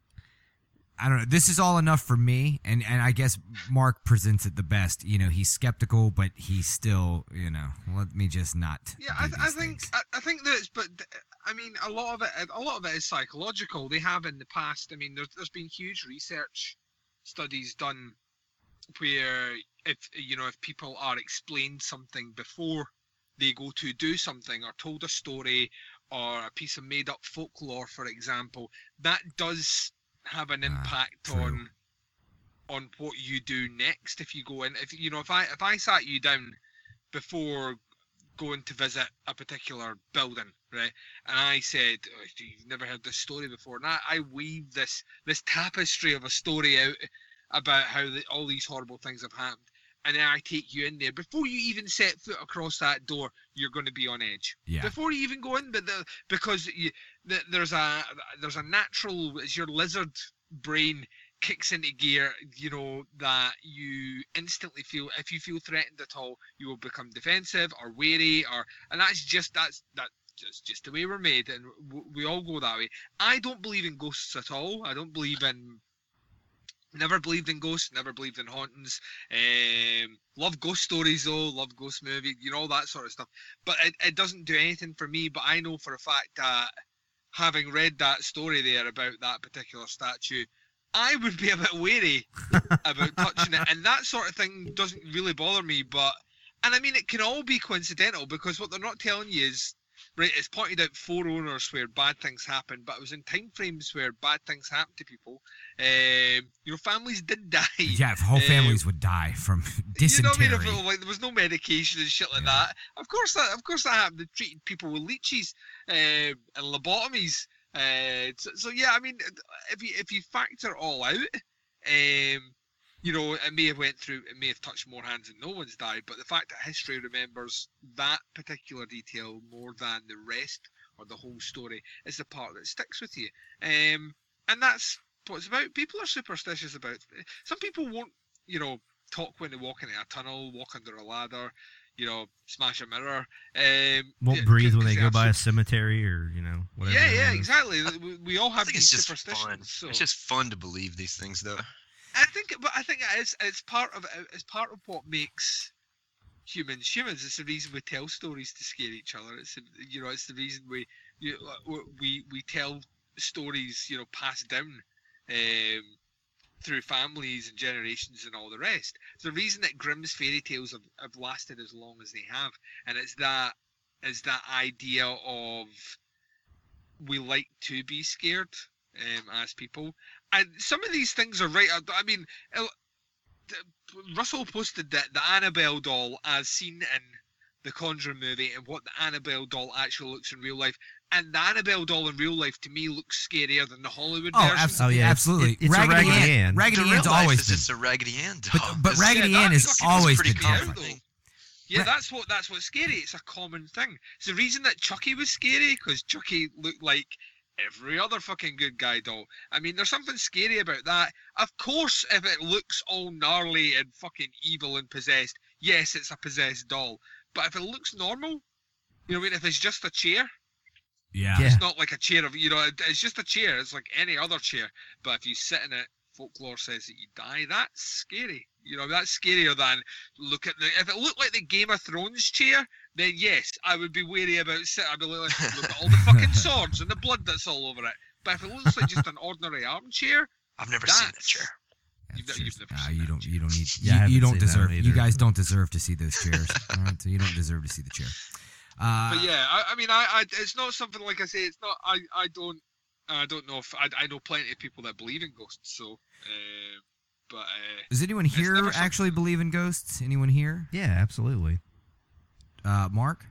I don't know. This is all enough for me, and, and I guess Mark presents it the best. You know, he's skeptical, but he's still, you know, let me just not. Yeah, do I, these I think things. I, I think that it's, but th- I mean, a lot of it, a lot of it is psychological. They have in the past. I mean, there's there's been huge research studies done where if you know if people are explained something before they go to do something, or told a story, or a piece of made up folklore, for example, that does have an impact true. on on what you do next if you go in. If you know, if I if I sat you down before going to visit a particular building, right, and I said, oh, you've never heard this story before, and I, I weave this this tapestry of a story out about how the, all these horrible things have happened, and then I take you in there. Before you even set foot across that door, you're going to be on edge. Yeah. Before you even go in, but the, because you, the, there's a there's a natural, it's your lizard brain kicks into gear, you know, that you instantly feel, if you feel threatened at all, you will become defensive or wary, or and that's just that's that. Just, just the way we're made, and w- we all go that way. I don't believe in ghosts at all. I don't believe in. Never believed in ghosts. Never believed in hauntings. Um, love ghost stories though. Love ghost movies. You know, all that sort of stuff. But it, it doesn't do anything for me. But I know for a fact that having read that story there about that particular statue, I would be a bit wary about touching it, and that sort of thing doesn't really bother me. But and I mean, it can all be coincidental, because what they're not telling you is. Right, it's pointed out four owners where bad things happen, but it was in time frames where bad things happened to people. Um, you know, families did die. Yeah, whole Um, families would die from dysentery. You know what I mean? If it, like, there was no medication and shit like Yeah. that. Of course, that of course that happened. They treated people with leeches um, and lobotomies. Uh, so, so yeah, I mean, if you if you factor it all out, um, you know, it may have went through, it may have touched more hands and no one's died, but the fact that history remembers that particular detail more than the rest or the whole story is the part that sticks with you. Um, and that's what it's about. People are superstitious about. Some people won't, you know, talk when they walk into a tunnel, walk under a ladder, you know, smash a mirror. Um, Won't yeah, breathe when 'cause they go have by a su- cemetery, or you know, whatever. Yeah, that yeah, is. exactly. We, we all I have think these it's just superstitions. fun. So. It's just fun to believe these things, though. I think, but I think it's it's part of it's part of what makes humans humans. It's the reason we tell stories to scare each other. It's the, you know, it's the reason we you we we tell stories, you know, passed down um, through families and generations and all the rest. It's the reason that Grimm's fairy tales have, have lasted as long as they have, and it's that is that idea of we like to be scared um, as people. And some of these things are right. I mean, Russell posted that the Annabelle doll, as seen in the Conjuring movie, and what the Annabelle doll actually looks in real life. And the Annabelle doll in real life, to me, looks scarier than the Hollywood Oh, version. absolutely, Oh, yeah, it's- absolutely. it- it's a Raggedy, Raggedy Ann. Ann. Raggedy The real Ann's life always is been, just a Raggedy Ann doll. but, but It's- Raggedy Yeah, Ann that's has fucking- always pretty been cool. terrifying. Yeah, Ra- that's what that's what's scary. It's a common thing. It's the reason that Chucky was scary, because Chucky looked like every other fucking good guy doll. I mean, there's something scary about that. Of course, if it looks all gnarly and fucking evil and possessed, yes, it's a possessed doll. But if it looks normal, you know what I mean? If it's just a chair, Yeah. Yeah. it's not like a chair of, you know, it- it's just a chair. It's like any other chair. But if you sit in it, folklore says that you die. That's scary. You know, that's scarier than look at the. If it looked like the Game of Thrones chair, then yes, I would be wary about sitting. I'd be like, look at all the fucking swords and the blood that's all over it. But if it looks like just an ordinary armchair, I've never seen that that's- chair. You've, That's you've just- never ah, seen you that don't. chair. You don't need. Yeah, I you, haven't you don't seen that deserve. one You either. guys don't deserve to see those chairs. All right, so you don't deserve to see the chair. Uh, But yeah, I, I mean, I, I, it's not something like I say. It's not. I, I don't. I don't know if I, I know plenty of people that believe in ghosts. So, uh, but uh, does anyone it's here never some- actually believe in ghosts? Anyone here? Yeah, absolutely. Uh, Mark.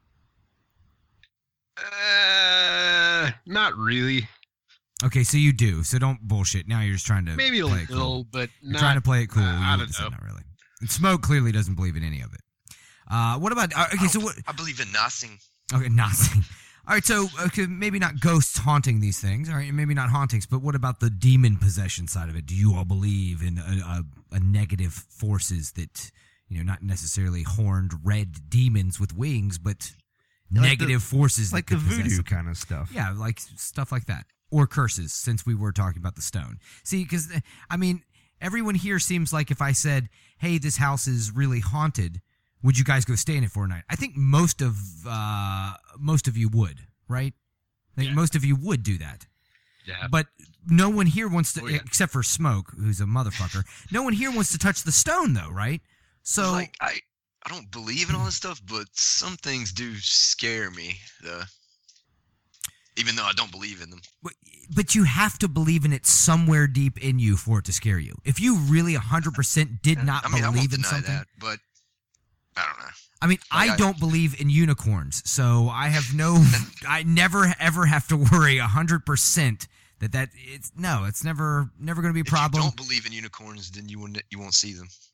Uh, not really. Okay, so you do. So don't bullshit. Now you're just trying to Maybe a play it cool. little, but You're not. trying to play it cool. uh, I You don't said know. not really. And Smoke clearly doesn't believe in any of it. Uh, what about? Uh, okay, I so don't- what? I believe in nothing. Okay, nothing. All right, so okay, maybe not ghosts haunting these things. All right, maybe not hauntings, but what about the demon possession side of it? Do you all believe in a, a, a negative forces that, you know, not necessarily horned red demons with wings, but Like the- negative forces like that the could possess voodoo them? kind of stuff. Yeah, like stuff like that. Or curses, since we were talking about the stone. See, because, I mean, everyone here seems like if I said, hey, this house is really haunted, would you guys go stay in it for a night? I think most of uh, most of you would, right? I think Yeah. most of you would do that. Yeah. But no one here wants to, Oh, yeah. except for Smoke, who's a motherfucker, no one here wants to touch the stone, though, right? So, like I, I don't believe in all this stuff, but some things do scare me. Though, even though I don't believe in them. but you have to believe in it somewhere deep in you for it to scare you. If you really one hundred percent did not I mean, I won't believe in deny something. that, but I don't know. I mean, Like, I I- don't believe in unicorns, so I have no, I never ever have to worry one hundred percent that that, it's, no, it's never, never going to be a If problem. you don't believe in unicorns, then you won't you won't see them.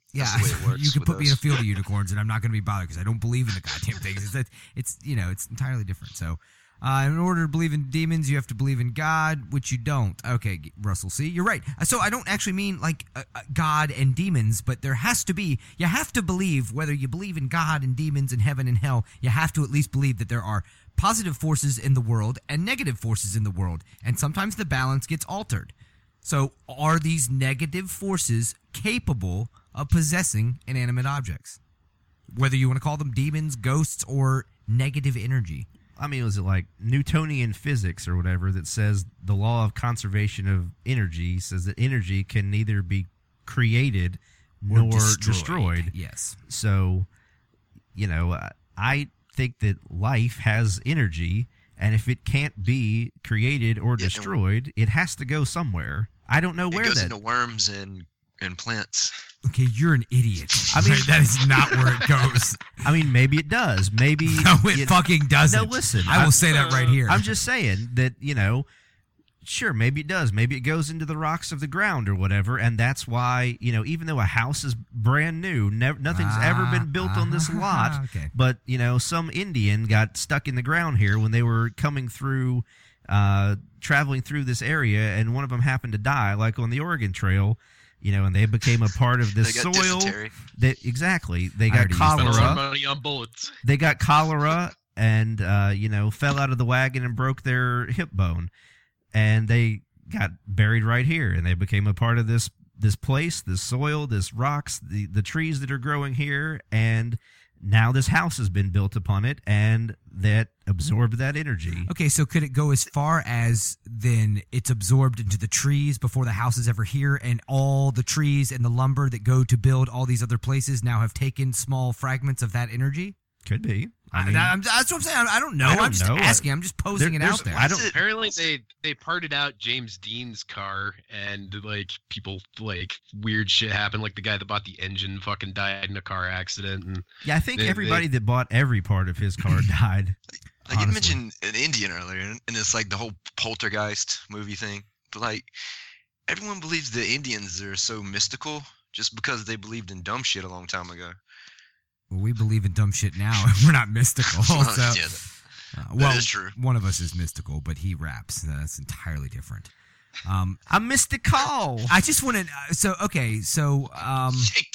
Yeah, That's the way it works you can with put me in a us. field of unicorns, and I'm not going to be bothered because I don't believe in the goddamn things. It's, that, it's you know, it's entirely different. So, uh, in order to believe in demons, you have to believe in God, which you don't. Okay, Russell, see, you're right. So I don't actually mean like uh, uh, God and demons, but there has to be. You have to believe, whether you believe in God and demons and heaven and hell, you have to at least believe that there are positive forces in the world and negative forces in the world, and sometimes the balance gets altered. So, are these negative forces capable of possessing inanimate objects? Whether you want to call them demons, ghosts, or negative energy. I mean, was it like Newtonian physics or whatever that says the law of conservation of energy says that energy can neither be created Or nor destroyed. destroyed. Yes. So, you know, uh, I think that life has energy, and if it can't be created or Yeah, destroyed, it has to go somewhere. I don't know It where goes that. into worms and and plants. Okay, you're an idiot. I mean, that is not where it goes. I mean, maybe it does. Maybe No, it you- fucking doesn't. No, listen. I will I'm- say that right here. I'm just saying that, you know, sure, maybe it does. Maybe it goes into the rocks of the ground or whatever, and that's why, you know, even though a house is brand new, never, nothing's ever been built on this lot, okay. but, you know, some Indian got stuck in the ground here when they were coming through, uh, traveling through this area, and one of them happened to die, like on the Oregon Trail. You know, and they became a part of this They got soil. dysentery. They, exactly. They I got already used that Spent a lot of cholera. money on bullets. They got cholera and, uh, you know, fell out of the wagon and broke their hip bone. And they got buried right here. And they became a part of this this place, this soil, this rocks, the, the trees that are growing here. And now this house has been built upon it, and that absorbed that energy. Okay, so could it go as far as then it's absorbed into the trees before the house is ever here, and all the trees and the lumber that go to build all these other places now have taken small fragments of that energy? Could be. I I mean, I'm, that's what I'm saying. I don't know. I don't I'm just know. asking. I'm just posing There- it out there's- there. I don't. Apparently they they parted out James Dean's car, and like people like weird shit happened. Like the guy that bought the engine fucking died in a car accident. And Yeah, I think they- everybody they- that bought every part of his car died. Like you honestly. mentioned an Indian earlier, and it's like the whole poltergeist movie thing. But like everyone believes the Indians are so mystical just because they believed in dumb shit a long time ago. Well, we believe in dumb shit now. We're not mystical. So, Yeah, uh, well, is true. one of us is mystical, but he raps. That's entirely different. Um, I'm mystical. I just want to. Uh, so okay, so um,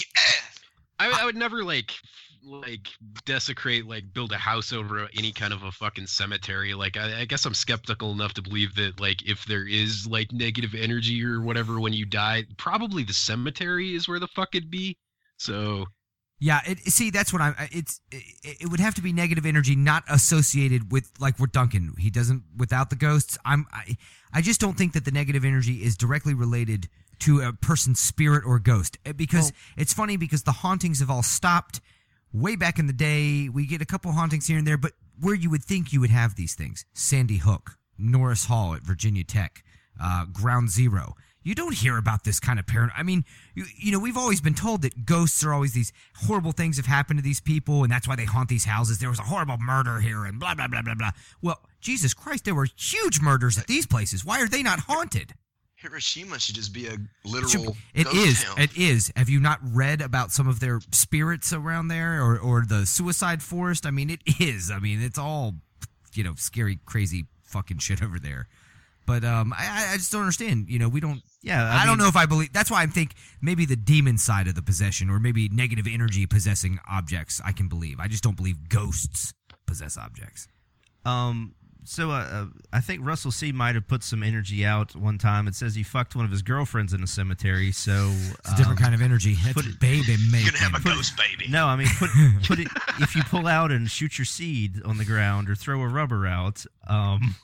I, I would never like like desecrate like build a house over any kind of a fucking cemetery. Like I, I guess I'm skeptical enough to believe that like if there is like negative energy or whatever when you die, probably the cemetery is where the fuck it'd be. So yeah, it, see, that's what I'm. It's it, it would have to be negative energy, not associated with like with Duncan. He doesn't without the ghosts. I'm. I, I just don't think that the negative energy is directly related to a person's spirit or ghost. Because it's funny because the hauntings have all stopped way back in the day. We get a couple hauntings here and there, but where you would think you would have these things: Sandy Hook, Norris Hall at Virginia Tech, uh, Ground Zero. You don't hear about this kind of parent. I mean, you, you know, we've always been told that ghosts are always these horrible things have happened to these people, and that's why they haunt these houses. There was a horrible murder here, and blah, blah, blah, blah, blah. Well, Jesus Christ, there were huge murders at these places. Why are they not haunted? Hiroshima should just be a literal. It ghost is. town. It is. Have you not read about some of their spirits around there, or, or the suicide forest? I mean, it is. I mean, it's all, you know, scary, crazy fucking shit over there. But um, I, I just don't understand. You know, we don't. Yeah, I, I don't mean- know if I believe. That's why I think maybe the demon side of the possession, or maybe negative energy possessing objects, I can believe. I just don't believe ghosts possess objects. Um. So uh, uh, I think Russell C might have put some energy out one time. It says he fucked one of his girlfriends in a cemetery. So It's a different um, kind of energy. That's put it- baby making. You're gonna have a ghost baby. No, I mean put put it if you pull out and shoot your seed on the ground or throw a rubber out. Um.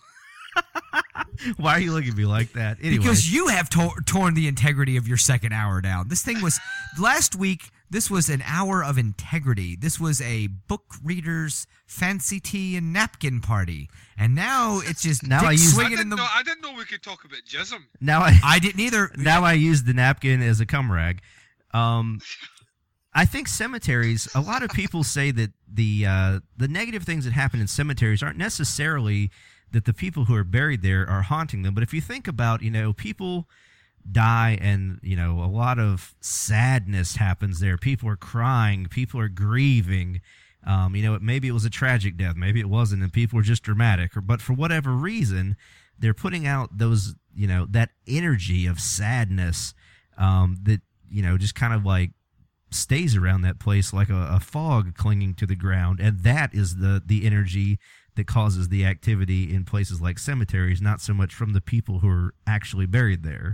Why are you looking at me like that? Anyway. Because you have tor- torn the integrity of your second hour down. This thing was last week. This was an hour of integrity. This was a book reader's fancy tea and napkin party, and now it's just Now dick I use- I swinging in didn't, the. know, I didn't know we could talk about jism. Now I I didn't either. Now I use the napkin as a cum rag. Um, I think cemeteries. A lot of people say that the uh, the negative things that happen in cemeteries aren't necessarily that the people who are buried there are haunting them. But if you think about, you know, people die, and you know a lot of sadness happens there. People are crying, people are grieving. Um, you know, it, maybe it was a tragic death, maybe it wasn't, and people were just dramatic. Or, but for whatever reason, they're putting out those, you know, that energy of sadness um, that you know just kind of like stays around that place like a, a fog clinging to the ground, and that is the the energy that causes the activity in places like cemeteries, not so much from the people who are actually buried there.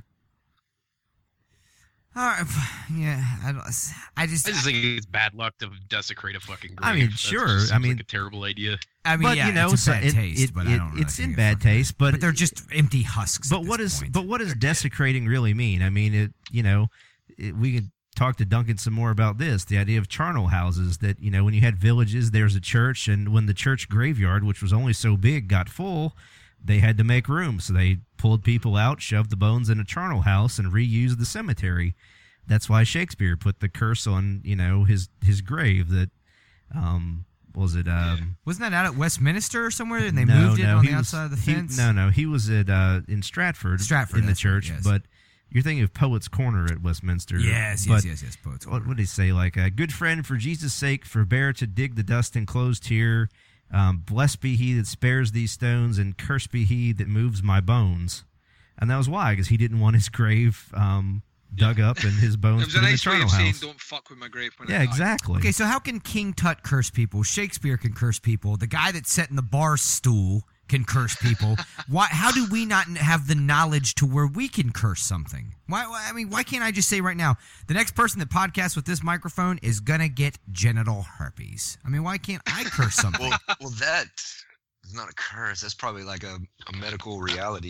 All right, yeah, I, don't, I just I just think it's bad luck to desecrate a fucking grave. I mean, That sure. just seems I mean, like a terrible idea. I mean, but yeah, you know, it's a bad it, taste, it, but it, I don't really it's think in it's bad fucking- taste. But but they're just empty husks. But at what this is point. but what does desecrating really mean? I mean, it you know, it, we could talk to Duncan some more about this. The idea of charnel houses, that you know, when you had villages, there's a church, and when the church graveyard, which was only so big, got full, they had to make room, so they pulled people out, shoved the bones in a charnel house, and reused the cemetery. That's why Shakespeare put the curse on, you know, his his grave. That um, was it? Um, Wasn't that out at Westminster or somewhere, and they no, moved it no, on he the was- outside of the he- fence? No, no, he was at uh, in Stratford, Stratford, in the that's right, church. yes. But you're thinking of Poets' Corner at Westminster. Yes, yes, but yes, yes, Poets' What would he say? Like, a good friend, for Jesus' sake, forbear to dig the dust enclosed here. Um, blessed be he that spares these stones, and cursed be he that moves my bones. And that was why, because he didn't want his grave um, dug up and his bones It was put a in the nice way charnel of saying, house. "Don't fuck with my grave." When Yeah, I die. exactly. Okay, so how can King Tut curse people? Shakespeare can curse people. The guy that sat in the bar stool can curse people. Why? How do we not have the knowledge to where we can curse something? Why? why- I mean, why can't I just say right now, the next person that podcasts with this microphone is gonna get genital herpes? I mean, why can't I curse something? Well, well, that is not a curse. That's probably like a, a medical reality.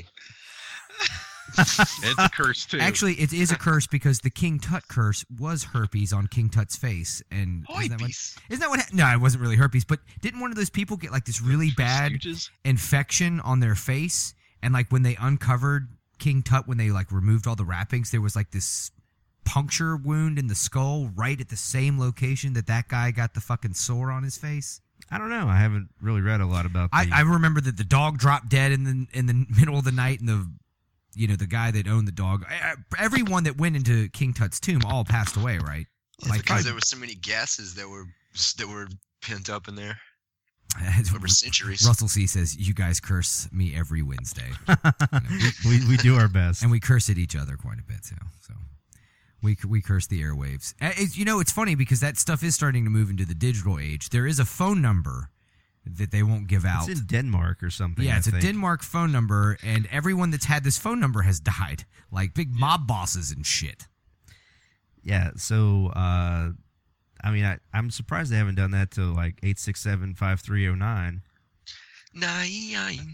It's a curse too. Actually, it is a curse because the King Tut curse was herpes on King Tut's face, and isn't that what? Isn't that what ha- no, it wasn't really herpes, but didn't one of those people get like this really bad Stooges? infection on their face, and like when they uncovered King Tut, when they like removed all the wrappings, there was like this puncture wound in the skull right at the same location that that guy got the fucking sore on his face. I don't know. I haven't really read a lot about the... I, I remember that the dog dropped dead in the in the middle of the night, and the you know the guy that owned the dog. I, I, everyone that went into King Tut's tomb all passed away, right? It's Like because there were so many gases that were that were pent up in there over centuries. Russell C says, "You guys curse me every Wednesday." You know, we we do our best, and we curse at each other quite a bit too. So we we curse the airwaves. Uh, it's, you know, it's funny because that stuff is starting to move into the digital age. There is a phone number that they won't give out. It's in Denmark or something. Yeah, I it's a think. Denmark phone number, and everyone that's had this phone number has died, like big mob bosses and shit. Yeah, so uh, I mean, I, I'm surprised they haven't done that to like eight six seven, five three zero nine. Nine.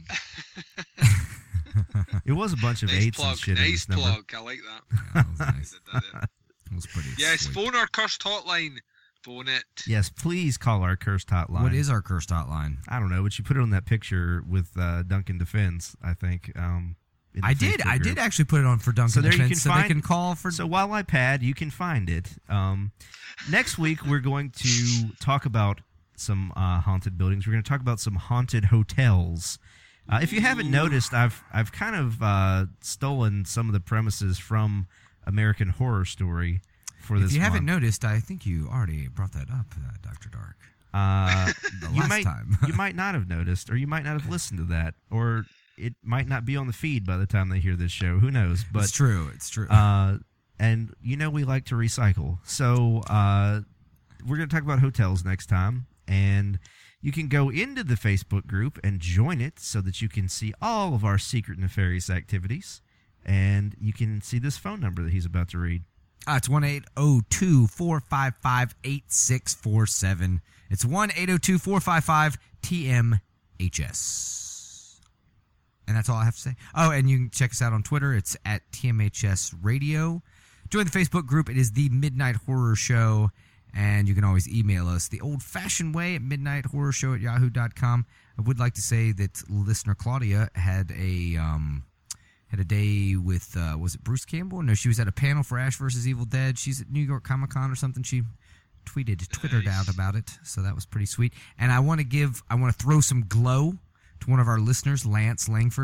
It was a bunch of Nice eights plug, and shit in nice this number. plug. I like that. Yeah, that was nice. That was pretty. Yes, sweet. phone our cursed hotline. Phone it. Yes, please call our cursed hotline. What is our cursed hotline? I don't know, but you put it on that picture with uh, Duncan Defense, I think. Um, in the I did. Facebook I group. did actually put it on for Duncan So there Defense, you can so find, they can call for. So while I pad, you can find it. Um, next week we're going to talk about some uh, haunted buildings. We're going to talk about some haunted hotels. Uh, if you haven't noticed, I've I've kind of uh, stolen some of the premises from American Horror Story for this. If you haven't month. noticed, I think you already brought that up, uh, Doctor Dark. Uh, The you last might time. you might not have noticed, or you might not have listened to that, or it might not be on the feed by the time they hear this show. Who knows? But It's true. It's true. Uh, and you know we like to recycle, so uh, we're going to talk about hotels next time, and you can go into the Facebook group and join it so that you can see all of our secret nefarious activities, and you can see this phone number that he's about to read. Uh, it's one eight zero two, four five five, eight six four seven. It's one eight zero two, four five five, T M H S. And that's all I have to say. Oh, and you can check us out on Twitter. It's at T M H S Radio. Join the Facebook group. It is the Midnight Horror Show. And you can always email us the old-fashioned way at midnight horror show at yahoo dot com. I would like to say that listener Claudia had a... Um, Had a day with, uh, was it Bruce Campbell? No, she was at a panel for Ash versus Evil Dead. She's at New York Comic Con or something. She tweeted, twittered out about it. So that was pretty sweet. And I want to give, I want to throw some glow to one of our listeners, Lance Langford.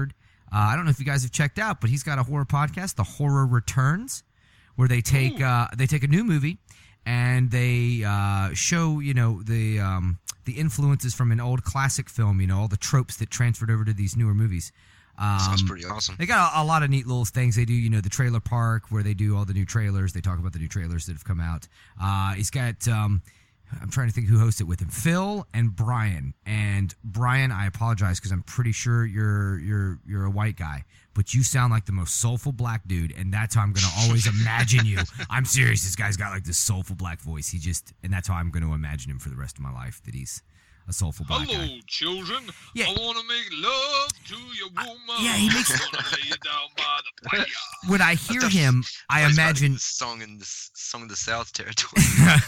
Uh, I don't know if you guys have checked out, but he's got a horror podcast, The Horror Returns, where they take uh, they take a new movie and they uh, show you know the um, the influences from an old classic film, you know, all the tropes that transferred over to these newer movies. Um, Sounds pretty awesome. They got a, a lot of neat little things they do. You know, the trailer park where they do all the new trailers. They talk about the new trailers that have come out. Uh, he's got. Um, I'm trying to think who hosts it with him. Phil and Brian. And Brian, I apologize because I'm pretty sure you're you're you're a white guy, but you sound like the most soulful black dude, and that's how I'm going to always imagine you. I'm serious. This guy's got like this soulful black voice. He just, and that's how I'm going to imagine him for the rest of my life. That he's a soulful black Hello, guy. children. Yeah. I want to make love to your woman. Yeah, he makes- I want to lay you down by the fire. When I hear him, I It's about imagine. the song in the s- song of the South territory.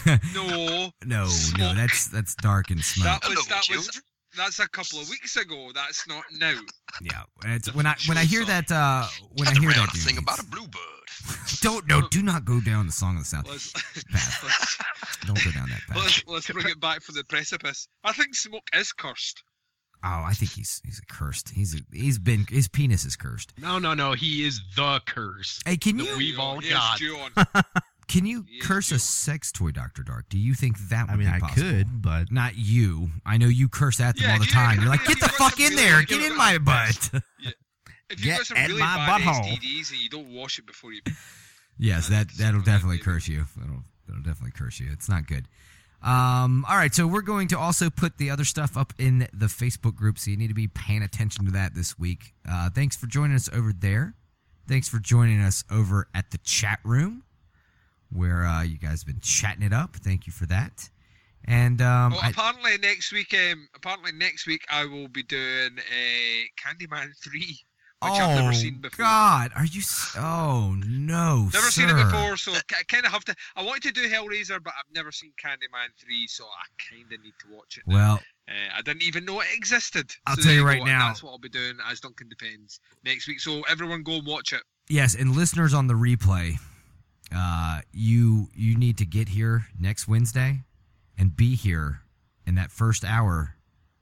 No. No, no, that's that's dark and smoke. That was that was that's a couple of weeks ago. That's not now. Yeah, it's, when I when I hear that uh, when I hear that, dude, Sing about a bluebird. don't no, do not go down the Song of the South Let's, path. Don't go down that path. let's, let's bring it back from the precipice. I think Smoke is cursed. Oh, I think he's he's a cursed. He's a, he's been his penis is cursed. No, no, no. He is the curse. Hey, can that you? We've all Yes, got. John. Can you curse a sex toy, Doctor Dark? Do you think that would I mean, be I possible? could, but Not you. I know you curse at them Yeah, all the you- time. You're like, you- get the you fuck got in some there. really Get good- in my butt. If you've Get got some at really my bad butthole. S T Ds and you don't wash it before you. Yes, that that'll definitely curse you. That'll that'll definitely curse you. It's not good. Um, all right, so we're going to also put the other stuff up in the Facebook group, so you need to be paying attention to that this week. Uh, thanks for joining us over there. Thanks for joining us over at the chat room, where uh, you guys have been chatting it up. Thank you for that. And um, Oh, I- apparently next week, um, apparently next week I will be doing a Candyman three, which I've never seen before. Oh God, are you? s- Oh no, Never sir. seen it before, so I kind of have to. I wanted to do Hellraiser, but I've never seen Candyman three, so I kind of need to watch it. now. Well, Uh, I didn't even know it existed. I'll So tell there you go, right and now. That's what I'll be doing as Duncan Depends next week. So everyone go and watch it. yes, and listeners on the replay, uh, you you need to get here next Wednesday and be here in that first hour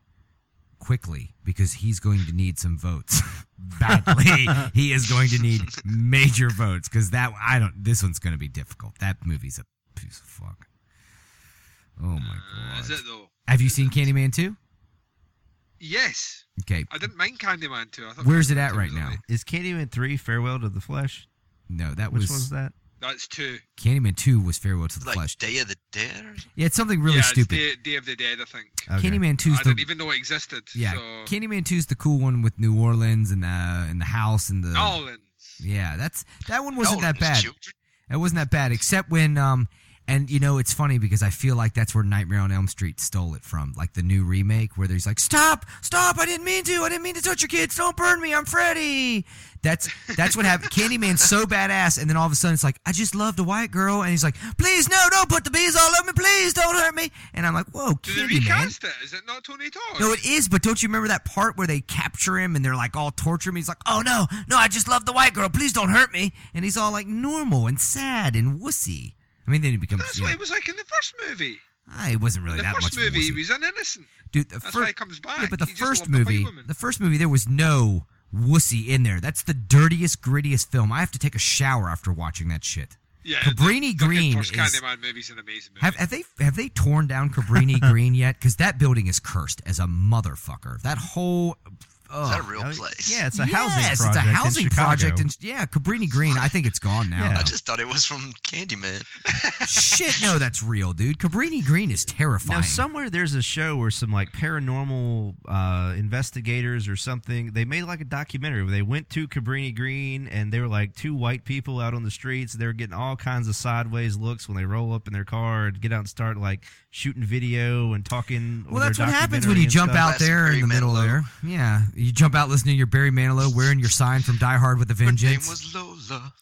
quickly because he's going to need some votes badly. He is going to need major votes because that I don't. This one's going to be difficult. That movie's a piece of fuck. Oh my Uh, god! is it though? Have you seen Candyman two? Yes. Okay, I didn't mind Candyman two. I thought where's it Candyman at two right was now? alright. is Candyman three Farewell to the Flesh? No, that Which was one's that? That's two. Candyman two was Farewell to the Like Flesh. Day of the Dead or something? Yeah, it's something really yeah, stupid. It's Day, Day of the Dead, I think. Okay. Candyman two's I the didn't even know it existed. yeah. So. Candyman two's the cool one with New Orleans and the and the house and the Nolan. yeah. That's that one wasn't Nolan's that bad. children? It wasn't that bad, except when um and you know it's funny because I feel like that's where Nightmare on Elm Street stole it from, like the new remake where there's like stop, stop, I didn't mean to, I didn't mean to touch your kids, don't burn me, I'm Freddy. That's that's what happened. Candyman's so badass, and then all of a sudden it's like I just loved a white girl, and he's like, please no, don't put the bees all over me, please don't hurt me, and I'm like, whoa, Did they Candyman. recast it? Is it not Tony Todd? No, it is, but don't you remember that part where they capture him and they're like all torture him? He's like, oh no, no, I just love the white girl, please don't hurt me, and he's all like normal and sad and wussy. I mean, then he becomes. That's You what know, it was like in the first movie. ah, it wasn't really In the that first much. movie, wussy. he was an innocent. Dude, the That's fir- why he comes back. Yeah, but the He just first loved the white movie, woman. the first movie, there was no wussy in there. That's the dirtiest, grittiest film. I have to take a shower after watching that shit. Yeah, Cabrini the Green first is. Candyman movie's an amazing movie. Have, have they have they torn down Cabrini Green yet? Because that building is cursed as a motherfucker. That whole. Is that a ugh. real place? Yeah, it's a housing Yes, project. it's a housing in Chicago. project, and yeah, Cabrini Green. I think it's gone now. Yeah. I just thought it was from Candyman. Shit, no, that's real, dude. Cabrini Green is terrifying. Now, somewhere there's a show where some like paranormal uh, investigators or something. They made like a documentary where they went to Cabrini Green and they were like two white people out on the streets. They were getting all kinds of sideways looks when they roll up in their car and get out and start like shooting video and talking. well, with that's their what happens when you documentary and jump stuff. out there in the Barry middle Manilow. there. Yeah, you jump out listening to your Barry Manilow wearing your sign from Die Hard with a Her name Vengeance. was Lola.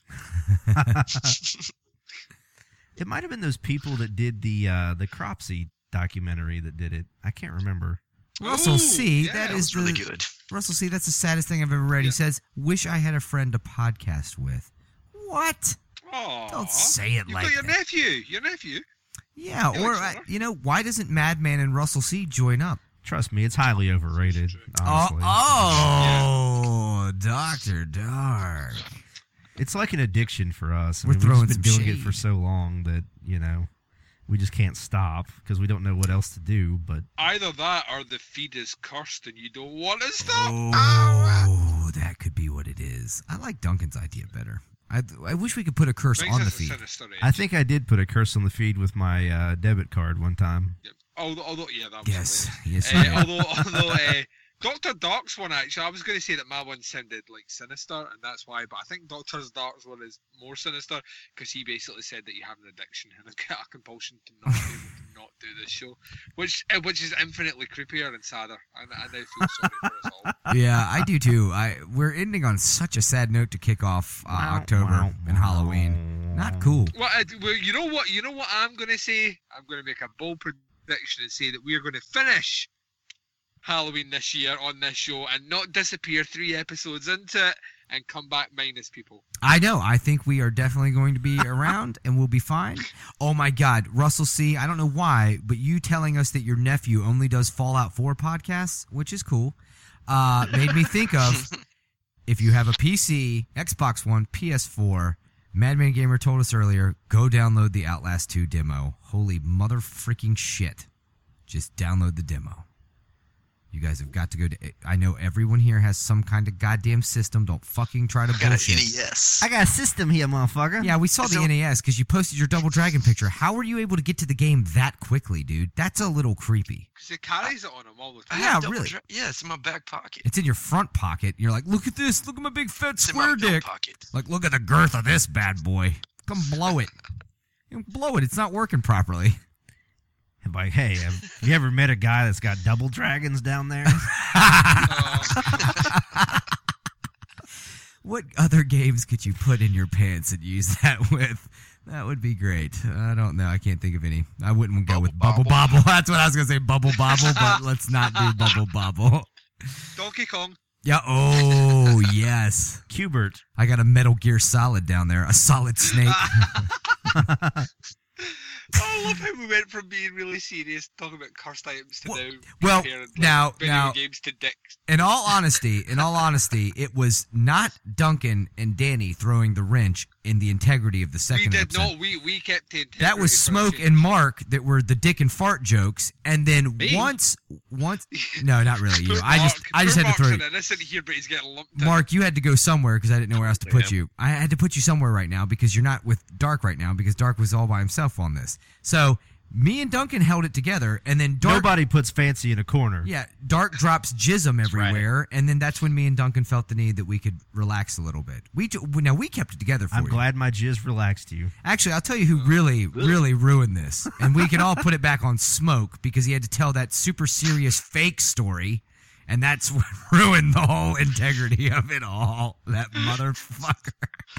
It might have been those people that did the uh, the Cropsey documentary that did it. I can't remember. Russell Ooh, C. yeah, that That is was really the, good. Russell C. That's the saddest thing I've ever read. He says, "Wish I had a friend to podcast with." What? Aw, Don't say it You've like got your that. nephew. Your nephew. Yeah, Yeah, or like uh, Fuller. you know, why doesn't Madman and Russell C. join up? Trust me, it's highly overrated. Oh, Honestly. oh, Doctor Dark. It's like an addiction for us. I We're mean, throwing we've just been some doing it shade. for so long that, you know, we just can't stop because we don't know what else to do. But Either that or the feed is cursed and you don't want to stop. Oh, that could be what it is. I like Duncan's idea better. I, I wish we could put a curse Brings on the us a feed. sinister edge. I think I did put a curse on the feed with my uh, debit card one time. Although, although, yeah, that was Yes, hilarious. yes, Uh, you did. although, although uh, Doctor Dark's one, actually, I was going to say that my one sounded like sinister, and that's why, but I think Doctor Dark's one is more sinister, because he basically said that you have an addiction and a, a compulsion to not be able to not do this show, which uh, which is infinitely creepier and sadder, and I now feel sorry for us all. Yeah, I do too. I We're ending on such a sad note to kick off uh, October and Halloween. Not cool. Well, uh, well, you know what? You know what I'm going to say? I'm going to make a bold prediction and say that we are going to finish Halloween this year on this show and not disappear three episodes into it and come back minus people. I know. I think we are definitely going to be around and we'll be fine. Oh my God, Russell C. I don't know why, but you telling us that your nephew only does Fallout four podcasts, which is cool, uh, made me think of if you have a P C, Xbox One, P S four, Madman Gamer told us earlier, go download the Outlast two demo. Holy mother freaking shit. Just download the demo. You guys have got to go to... I know everyone here has some kind of goddamn system. Don't fucking try to I got bullshit. an N E S. I got a system here, motherfucker. Yeah, we saw the N A S because you posted your Double Dragon picture. How were you able to get to the game that quickly, dude? That's a little creepy. Because it carries it on him all the I time. Yeah, have double really. dra- yeah, it's in my back pocket. It's in your front pocket. You're like, look at this. Look at my big fat It's in my square belt dick. pocket. Like, look at the girth of this bad boy. Come blow it. You blow it. It's not working properly. I'm like, hey, have you ever met a guy that's got double dragons down there? What other games could you put in your pants and use that with? That would be great. I don't know. I can't think of any. I wouldn't go with Bubble Bobble. That's what I was going to say, Bubble Bobble, but let's not do Bubble Bobble. Donkey Kong. Yeah. Oh, yes. Cubert. I got a Metal Gear Solid down there. A solid snake. I love how we went from being really serious, talking about cursed items, to now well, comparing, like, now- video now- games to dicks. In all honesty, in all honesty, it was not Duncan and Danny throwing the wrench in the integrity of the We second did episode. not. We we kept the integrity. That was for Smoke the and Mark that were the dick and fart jokes, and then Me? once, once, no, not really you. Poor I just, Mark- I just poor had to Mark's throw. an innocent here, but he's getting lumped in. Mark, you had to go somewhere because I didn't know where else to put you. I had to put you somewhere right now because you're not with Dark right now because Dark was all by himself on this. So me and Duncan held it together, and then Dark. Nobody puts fancy in a corner. Yeah, Dark drops jism everywhere, and then that's when me and Duncan felt the need that we could relax a little bit. We t- now we kept it together for I'm you. glad my jizz relaxed you. Actually, I'll tell you who really, really ruined this, and we can all put it back on Smoke because he had to tell that super serious fake story, and that's what ruined the whole integrity of it all. That motherfucker.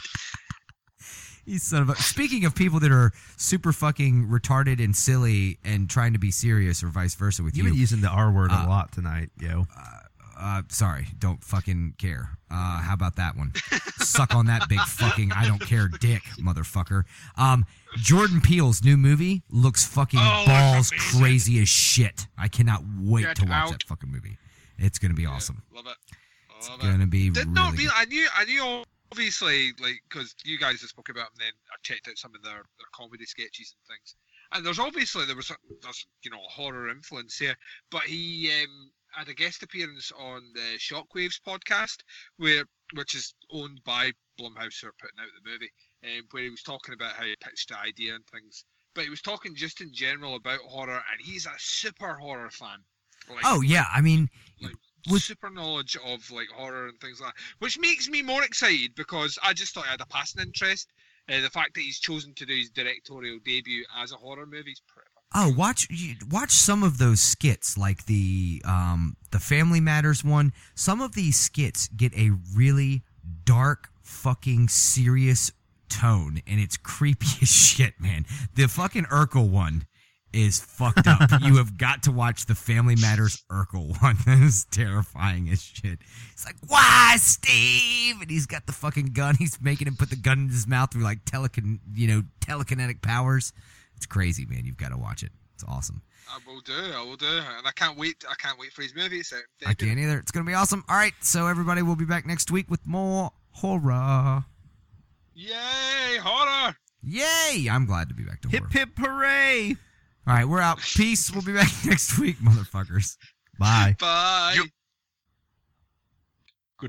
He's son of a. Speaking of people that are super fucking retarded and silly and trying to be serious, or vice versa with You've you. been using the R word Uh, a lot tonight, yo. Uh, sorry, don't fucking care. Uh, how about that one? Suck on that big fucking I don't care dick, motherfucker. Um, Jordan Peele's new movie looks fucking Oh, balls that's amazing. crazy as shit. I cannot wait Get to watch out. that fucking movie. It's gonna be awesome. Love it. It's Love gonna it. be Did really not be. good. I knew. I knew. Obviously, like, because you guys have spoken about them, then I checked out some of their, their comedy sketches and things. And there's obviously there was a, there's you know a horror influence here, but he um, had a guest appearance on the Shockwaves podcast, where which is owned by Blumhouse, who are putting out the movie, um, where he was talking about how he pitched the idea and things. But he was talking just in general about horror, and he's a super horror fan. Like, Oh yeah, I mean, like with- super knowledge of like horror and things like that, which makes me more excited because I just thought I had a passing interest. Uh, the fact that he's chosen to do his directorial debut as a horror movie is pretty. Oh, watch you- watch some of those skits, like the um, the Family Matters one. Some of these skits get a really dark, fucking serious tone, and it's creepy as shit, man. The fucking Urkel one is fucked up. You have got to watch the Family Matters Urkel one. That is terrifying as shit. It's like, why, Steve? And he's got the fucking gun. He's making him put the gun in his mouth through like telekin, you know, telekinetic powers. It's crazy, man. You've got to watch it. It's awesome. I will do. I will do. And I can't wait. I can't wait for his movie. So I can't either. It's going to be awesome. All right, so everybody, we'll be back next week with more horror. Yay, horror! Yay! I'm glad to be back to hip, horror. Hip hip hooray! All right, we're out. Peace. We'll be back next week, motherfuckers. Bye. Bye. You-